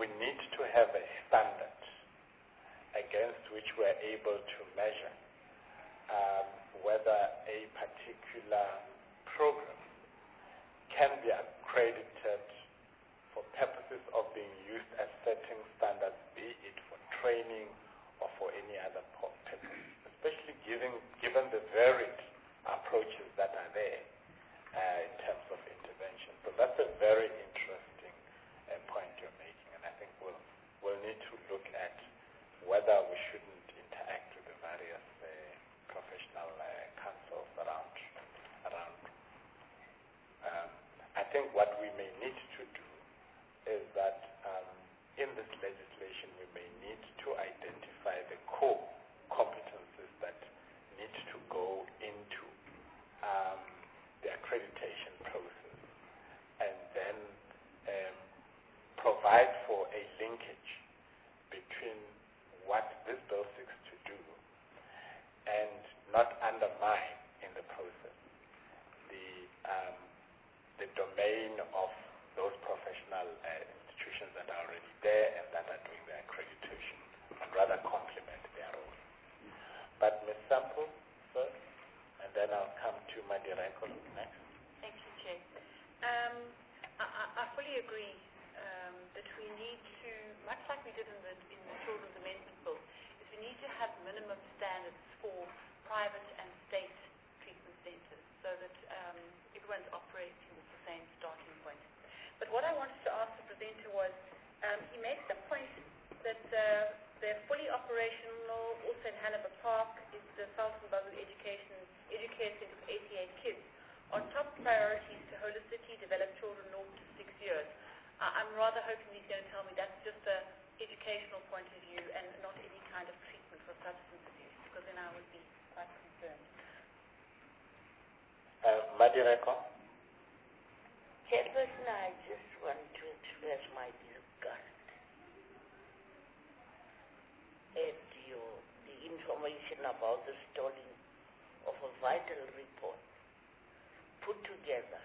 need to have a standard against which we're able to measure whether a particular program can be accredited for purposes of being used as setting standards, be it for training or for any other purpose, especially given the varied approaches that are there in terms of intervention. So that's a very interesting point you're making, and I think we'll need to look at whether we shouldn't interact with the various professional councils around. I think what we may need to do is that in this legislation we may need to identify the core competencies that need to go into the accreditation process, and then provide for a linkage between what this bill seeks to do and not undermine in the process the domain of those professional institutions that are already there and that are doing the accreditation, and rather complement their role. But Ms. Sample first, and then I'll come to Madireko next. Thank you, Chair. I fully agree that we need to, much like we did in the Children's Amendment Bill, is we need to have minimum standards for private and state treatment centres so that everyone's operating with the same starting point. But what I wanted to ask the presenter was, he made the point that they're fully operational. Also in Hannibal Park is the Sultan Babu Education Centre for 88 kids. Our top priorities to holistically develop children 0 to 6 years. I'm rather hoping he's going to tell me that's just an educational point of view and not any kind of treatment for substance abuse, because then I would be quite concerned. Madireko? Chairperson, I just want to express my disgust at the information about the stalling of a vital report put together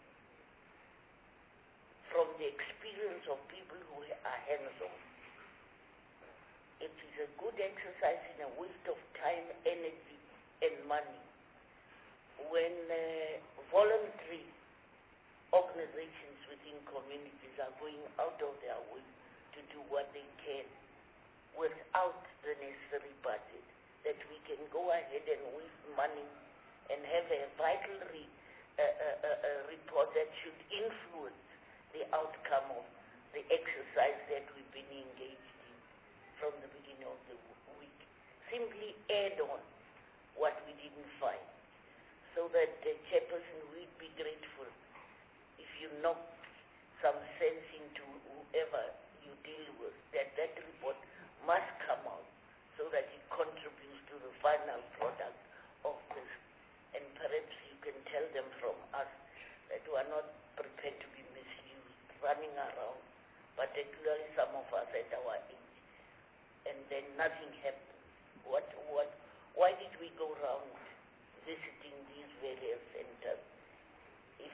from the experience of people who are hands-on. It is a good exercise in a waste of time, energy, and money when voluntary organizations within communities are going out of their way to do what they can without the necessary budget, that we can go ahead and waste money and have a vital report that should influence the outcome of the exercise that we've been engaged in from the beginning of the week. Simply add on what we didn't find, so that the chairperson would be grateful if you knock some sense into whoever you deal with, that report must come out so that it contributes to the final product of this. And perhaps you can tell them from us that we are not prepared to be misused, running around, particularly some of us at our age, and then nothing happens. Why did we go around visiting these various centers if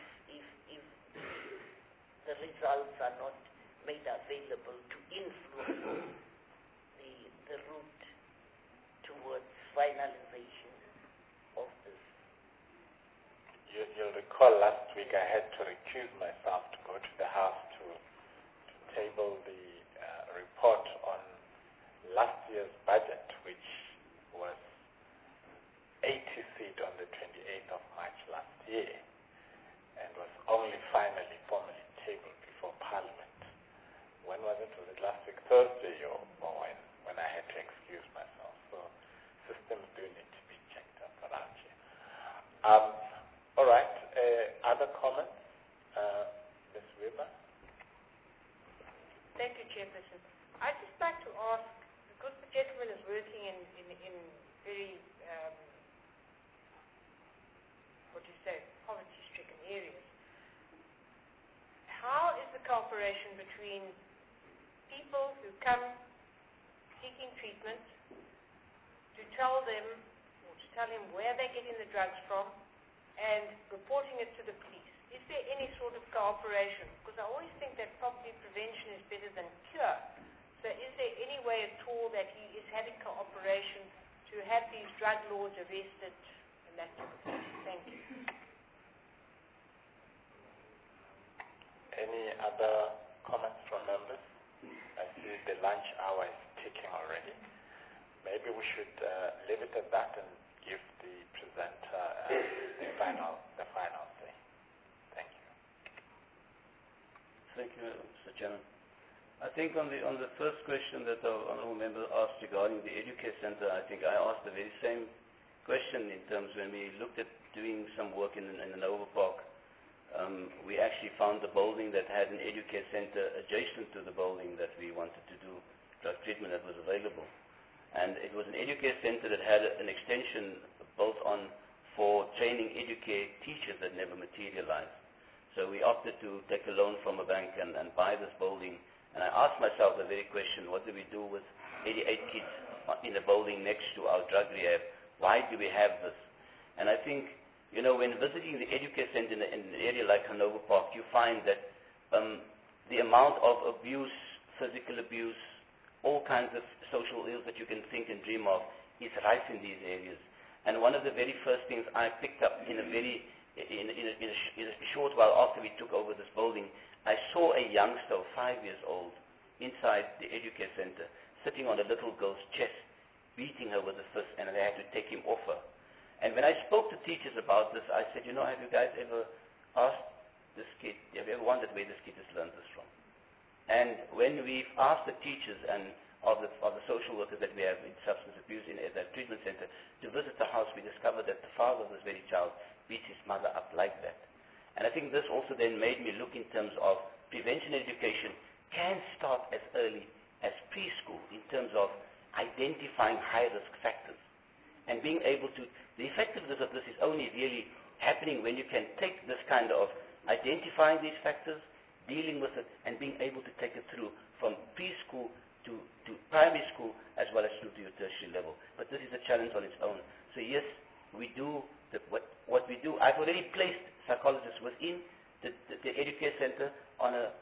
the results are not made available to influence the route towards finalization of this? You'll recall last week I had to recuse myself to go to the House to table the report on last year's budget, which was 80 seat on the 28th of March last year, and was only finally formally tabled before Parliament. When was it? Was it last week, Thursday, or when I had to excuse myself? So systems do need to be checked up around here. All right. Other comments? Ms. Weber? Thank you, Chairperson. I'd just like to ask, because the gentleman is working in very, poverty-stricken areas, how is the cooperation between people who come seeking treatment to tell them, or to tell him where they're getting the drugs from, and reporting it to the police? Is there any sort of cooperation? Because I always think that probably prevention is better than cure. having cooperation to have these drug laws arrested and that sort of thing. Thank you. Any other comments from members? I see the lunch hour is ticking already. Maybe we should leave it at that and give the presenter the final say. Thank you. Thank you, Mr. Chairman. I think on the first question that the honourable member asked regarding the Educare Centre, I think I asked the very same question in terms when we looked at doing some work in the Nova Park. We actually found the building that had an Educare Centre adjacent to the building that we wanted to do drug treatment that was available. And it was an Educare Centre that had an extension built on for training Educare teachers that never materialized. So we opted to take a loan from a bank and buy this building. And I asked myself the very question, what do we do with 88 kids in a building next to our drug rehab? Why do we have this? And I think, you know, when visiting the Educare Centre in an area like Hanover Park, you find that the amount of abuse, physical abuse, all kinds of social ills that you can think and dream of is rife in these areas. And one of the very first things I picked up in a short while after we took over this building, I saw a youngster of 5 years old inside the Educare Centre sitting on a little girl's chest, beating her with a fist, and they had to take him off her. And when I spoke to teachers about this, I said, you know, have you guys ever asked this kid, have you ever wondered where this kid has learned this from? And when we've asked the teachers and of the social workers that we have in substance abuse in that treatment center to visit the house, we discovered that the father of this very child beats his mother up like that. And I think this also then made me look in terms of prevention education can start as early as preschool in terms of identifying high-risk factors and being able to, the effectiveness of this is only really happening when you can take this kind of identifying these factors, dealing with it, and being able to take it through from preschool to primary school as well as through to your tertiary level. But this is a challenge on its own. So yes, we do what we do. I've already placed psychologists within the Educare Centre on a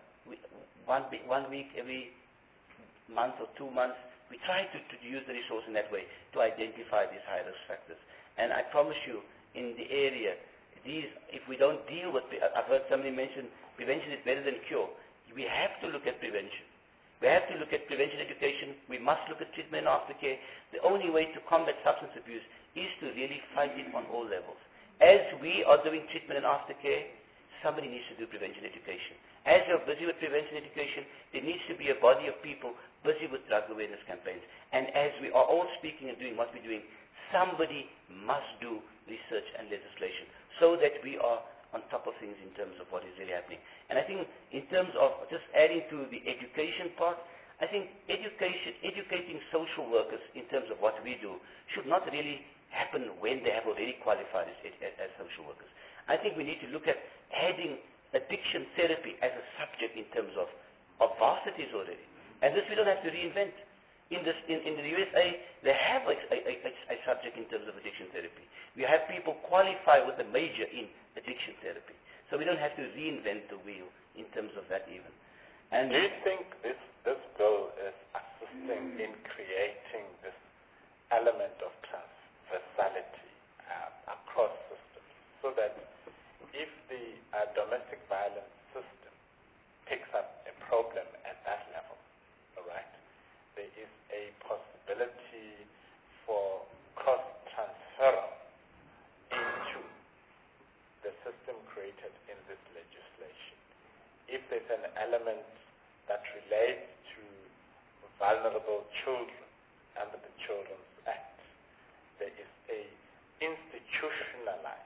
one week every month or 2 months. We try to use the resource in that way to identify these high-risk factors. And I promise you, in the area, if we don't deal with, I've heard somebody mention prevention is better than cure. We have to look at prevention. We have to look at prevention education. We must look at treatment and aftercare. The only way to combat substance abuse is to really fight it on all levels. As we are doing treatment and aftercare, somebody needs to do prevention education. As you're busy with prevention education, there needs to be a body of people busy with drug awareness campaigns. And as we are all speaking and doing what we're doing, somebody must do research and legislation so that we are on top of things in terms of what is really happening. And I think in terms of just adding to the education part, I think educating social workers in terms of what we do should not really happen when they have already qualified as social workers. I think we need to look at adding addiction therapy as a subject in terms of varsities already. And this we don't have to reinvent. In the USA, they have a subject in terms of addiction therapy. We have people qualify with a major in addiction therapy. So we don't have to reinvent the wheel in terms of that even. And do you think this bill is assisting in creating this element of transversality across systems so that if the domestic violence system picks up a problem at that level, all right, there is a possibility for cross-transfer into the system created in this legislation. If there's an element that relates to vulnerable children under the Children's Act, there is a institutionalized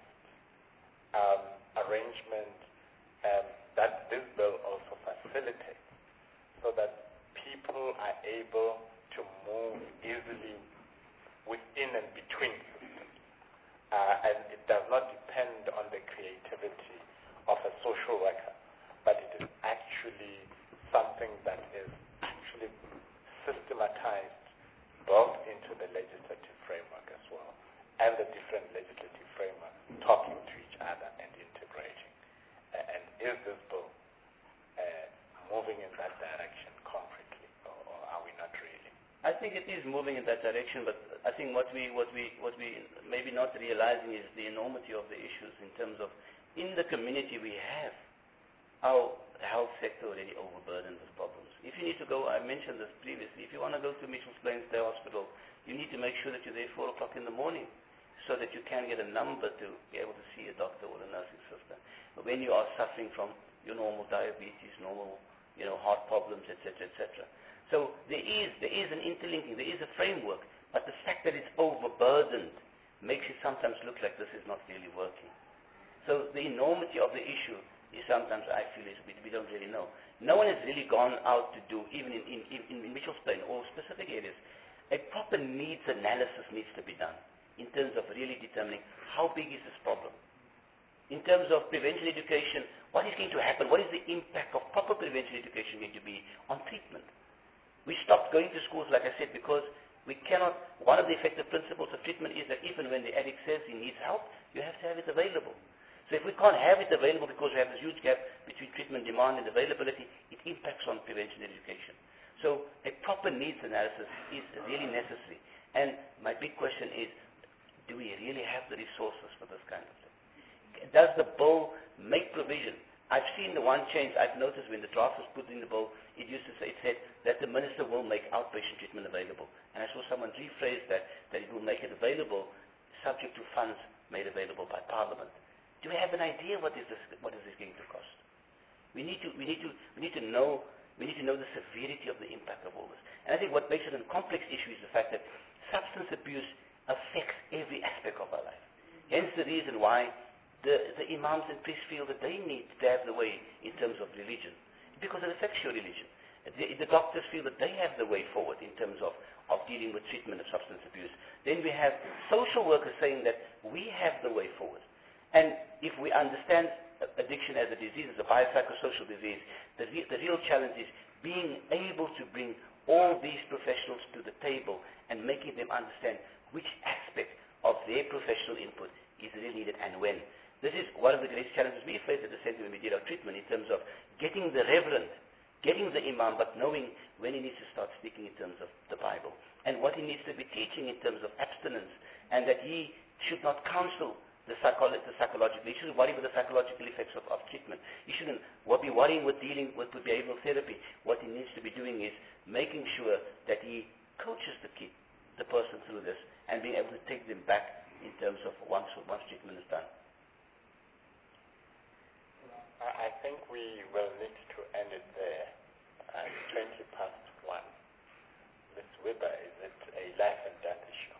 arrangement that this bill also facilitates so that people are able to move easily within and between systems. And it does not depend on the creativity of a social worker, but it is actually something that is actually systematized both into the legislative framework as well, and the different legislative frameworks talking to each other and integrating. And is this bill moving in that direction concretely, or are we not really? I think it is moving in that direction, but I think what we maybe not realizing is the enormity of the issues in terms of, in the community we have our health sector already overburdened with problems. If you need to go, I mentioned this previously, if you want to go to Mitchell's Plains Day Hospital, you need to make sure that you're there 4 o'clock in the morning so that you can get a number to be able to see a doctor or a nursing sister. But when you are suffering from your normal diabetes, normal heart problems, etc., etc. So there is an interlinking, there is a framework, but the fact that it's overburdened makes it sometimes look like this is not really working. So the enormity of the issue is sometimes, I feel, we don't really know. No one has really gone out to do, even in Mitchell's Plain or specific areas, a proper needs analysis needs to be done in terms of really determining how big is this problem. In terms of prevention education, what is going to happen? What is the impact of proper prevention education going to be on treatment? We stopped going to schools, like I said, because we cannot, one of the effective principles of treatment is that even when the addict says he needs help, you have to have it available. So if we can't have it available because we have this huge gap between treatment demand and availability, it impacts on prevention education. So a proper needs analysis is really necessary. And my big question is, do we really have the resources for this kind of thing? Does the bill make provision? I've seen the one change I've noticed when the draft was put in the bill, it said that the minister will make outpatient treatment available. And I saw someone rephrase that it will make it available subject to funds made available by Parliament. Do we have an idea what is this going to cost? We need to know the severity of the impact of all this. And I think what makes it a complex issue is the fact that substance abuse affects every aspect of our life. Hence the reason why the imams and priests feel that they need to have the way in terms of religion, because it affects your religion. The doctors feel that they have the way forward in terms of dealing with treatment of substance abuse. Then we have social workers saying that we have the way forward. And if we understand addiction as a disease, as a biopsychosocial disease, the real challenge is being able to bring all these professionals to the table and making them understand which aspect of their professional input is really needed and when. This is one of the greatest challenges we faced at the center when we did our treatment in terms of getting the reverend, getting the imam, but knowing when he needs to start speaking in terms of the Bible and what he needs to be teaching in terms of abstinence, and that he should not counsel the psychological. He shouldn't worry with the psychological effects of treatment. He shouldn't be worrying with dealing with behavioral therapy. What he needs to be doing is making sure that he coaches the person through this and being able to take them back in terms of once treatment is done. I think we will need to end it there at 1:20. Ms. Weber, is it a life and death issue?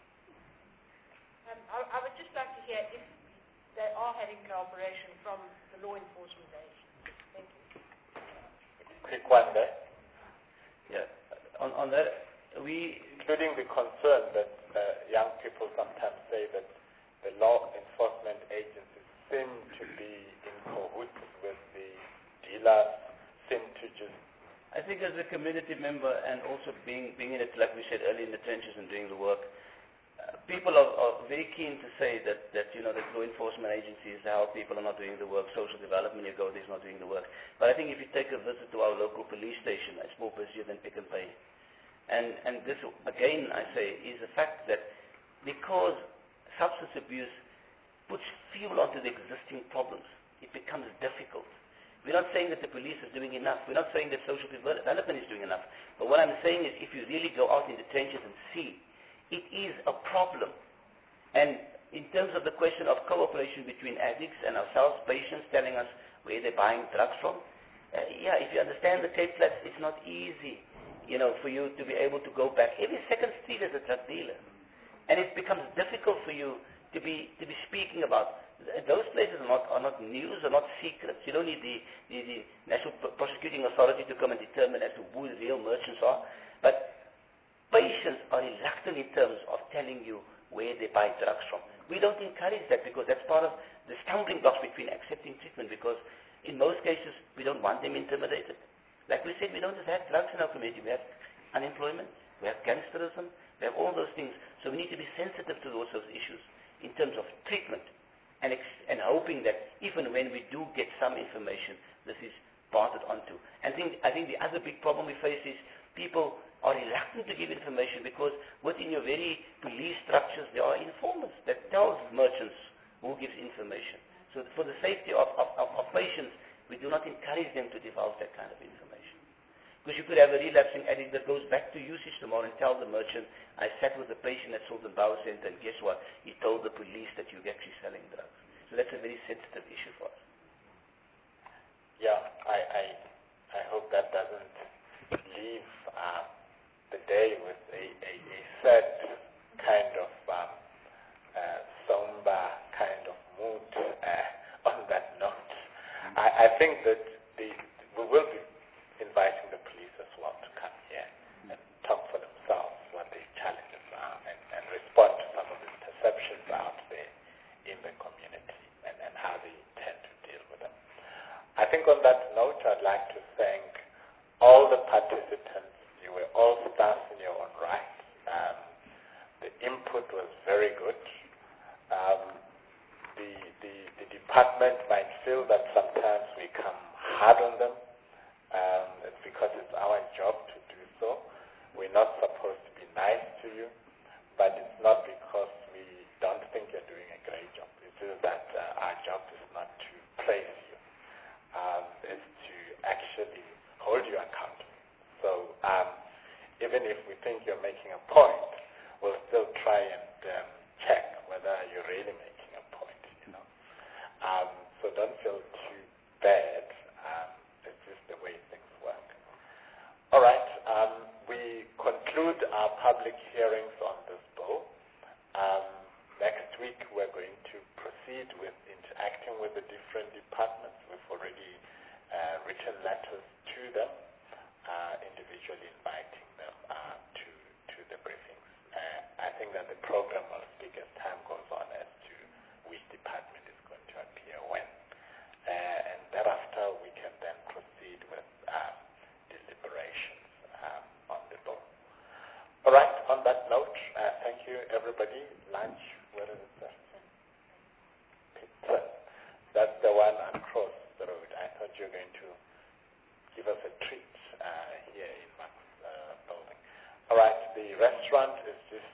I would just like to hear if they are having cooperation from the law enforcement agencies. Thank you. Quick one there. Yeah. On that, including the concern that young people sometimes say that the law enforcement agencies seem to be in cahoots with the dealers, seem to just... I think as a community member and also being in it, like we said earlier, in the trenches and doing the work, people are very keen to say that law enforcement agencies, how people are not doing the work, social development, you go, is not doing the work. But I think if you take a visit to our local police station, it's more busier than Pick n Pay. And this, again, I say, is the fact that because substance abuse puts fuel onto the existing problems, it becomes difficult. We're not saying that the police is doing enough. We're not saying that social development is doing enough. But what I'm saying is if you really go out in the trenches and see, it is a problem. And in terms of the question of cooperation between addicts and ourselves, patients telling us where they're buying drugs from, if you understand the Cape Flats, it's not easy, for you to be able to go back. Every second street is a drug dealer. And it becomes difficult for you to be speaking about. Those places are not news, are not secrets. You don't need the National Prosecuting Authority to come and determine as to who the real merchants are. But patients are reluctant in terms of telling you where they buy drugs from. We don't encourage that because that's part of the stumbling blocks between accepting treatment, because in most cases we don't want them intimidated. Like we said, we don't just have drugs in our community. We have unemployment, we have gangsterism, we have all those things. So we need to be sensitive to those issues in terms of treatment and hoping that even when we do get some information, this is parted onto. And I think the other big problem we face is people are reluctant to give information because within your very police structures there are informers that tells merchants who gives information. So for the safety of patients, we do not encourage them to divulge that kind of information. Because you could have a relapsing addict that goes back to usage tomorrow and tell the merchant, I sat with a patient at Sultan Bauer Center and guess what? He told the police that you're actually selling drugs. So that's a very sensitive issue for us. Yeah, I hope that doesn't leave the day with a sad kind of somber kind of mood on that note. I think that we will be inviting the police as well to come here and talk for themselves what their challenges are and respond to some of the perceptions out there in the community and how they intend to deal with them. I think on that note, I'd like to thank all the participants. You were all stars in your own right. The input was very good. The department might feel that sometimes we come hard on them. It's because it's our job to do so. We're not supposed to be nice to you, but it's not because we don't think you're doing a great job. It's just that our job is not to praise you. It's to actually hold you accountable. So even if we think you're making a point, we'll still try and check whether you're really making a point, you know. So don't feel too bad. It's just the way things work. All right. We conclude our public hearings on this bill. Next week, we're going to proceed with interacting with the different departments. We've already written letters to them, individually inviting them to the briefings. I think that the program will speak as time goes on as to which department is going to appear when. And thereafter, we can then proceed with deliberations on the bill. All right, on that note, thank you, everybody. Lunch, where is it? Pizza. That's the one across the road. I thought you were going to give us a treat here in Mark's building. All right, the restaurant is just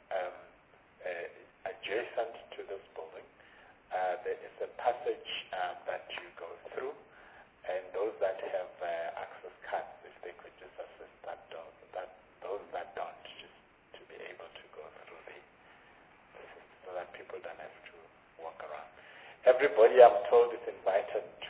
adjacent to this building. There is a passage that you go through, and those that have access cards, if they could just assist those that don't, just to be able to go through so that people don't have to walk around. Everybody, I'm told, is invited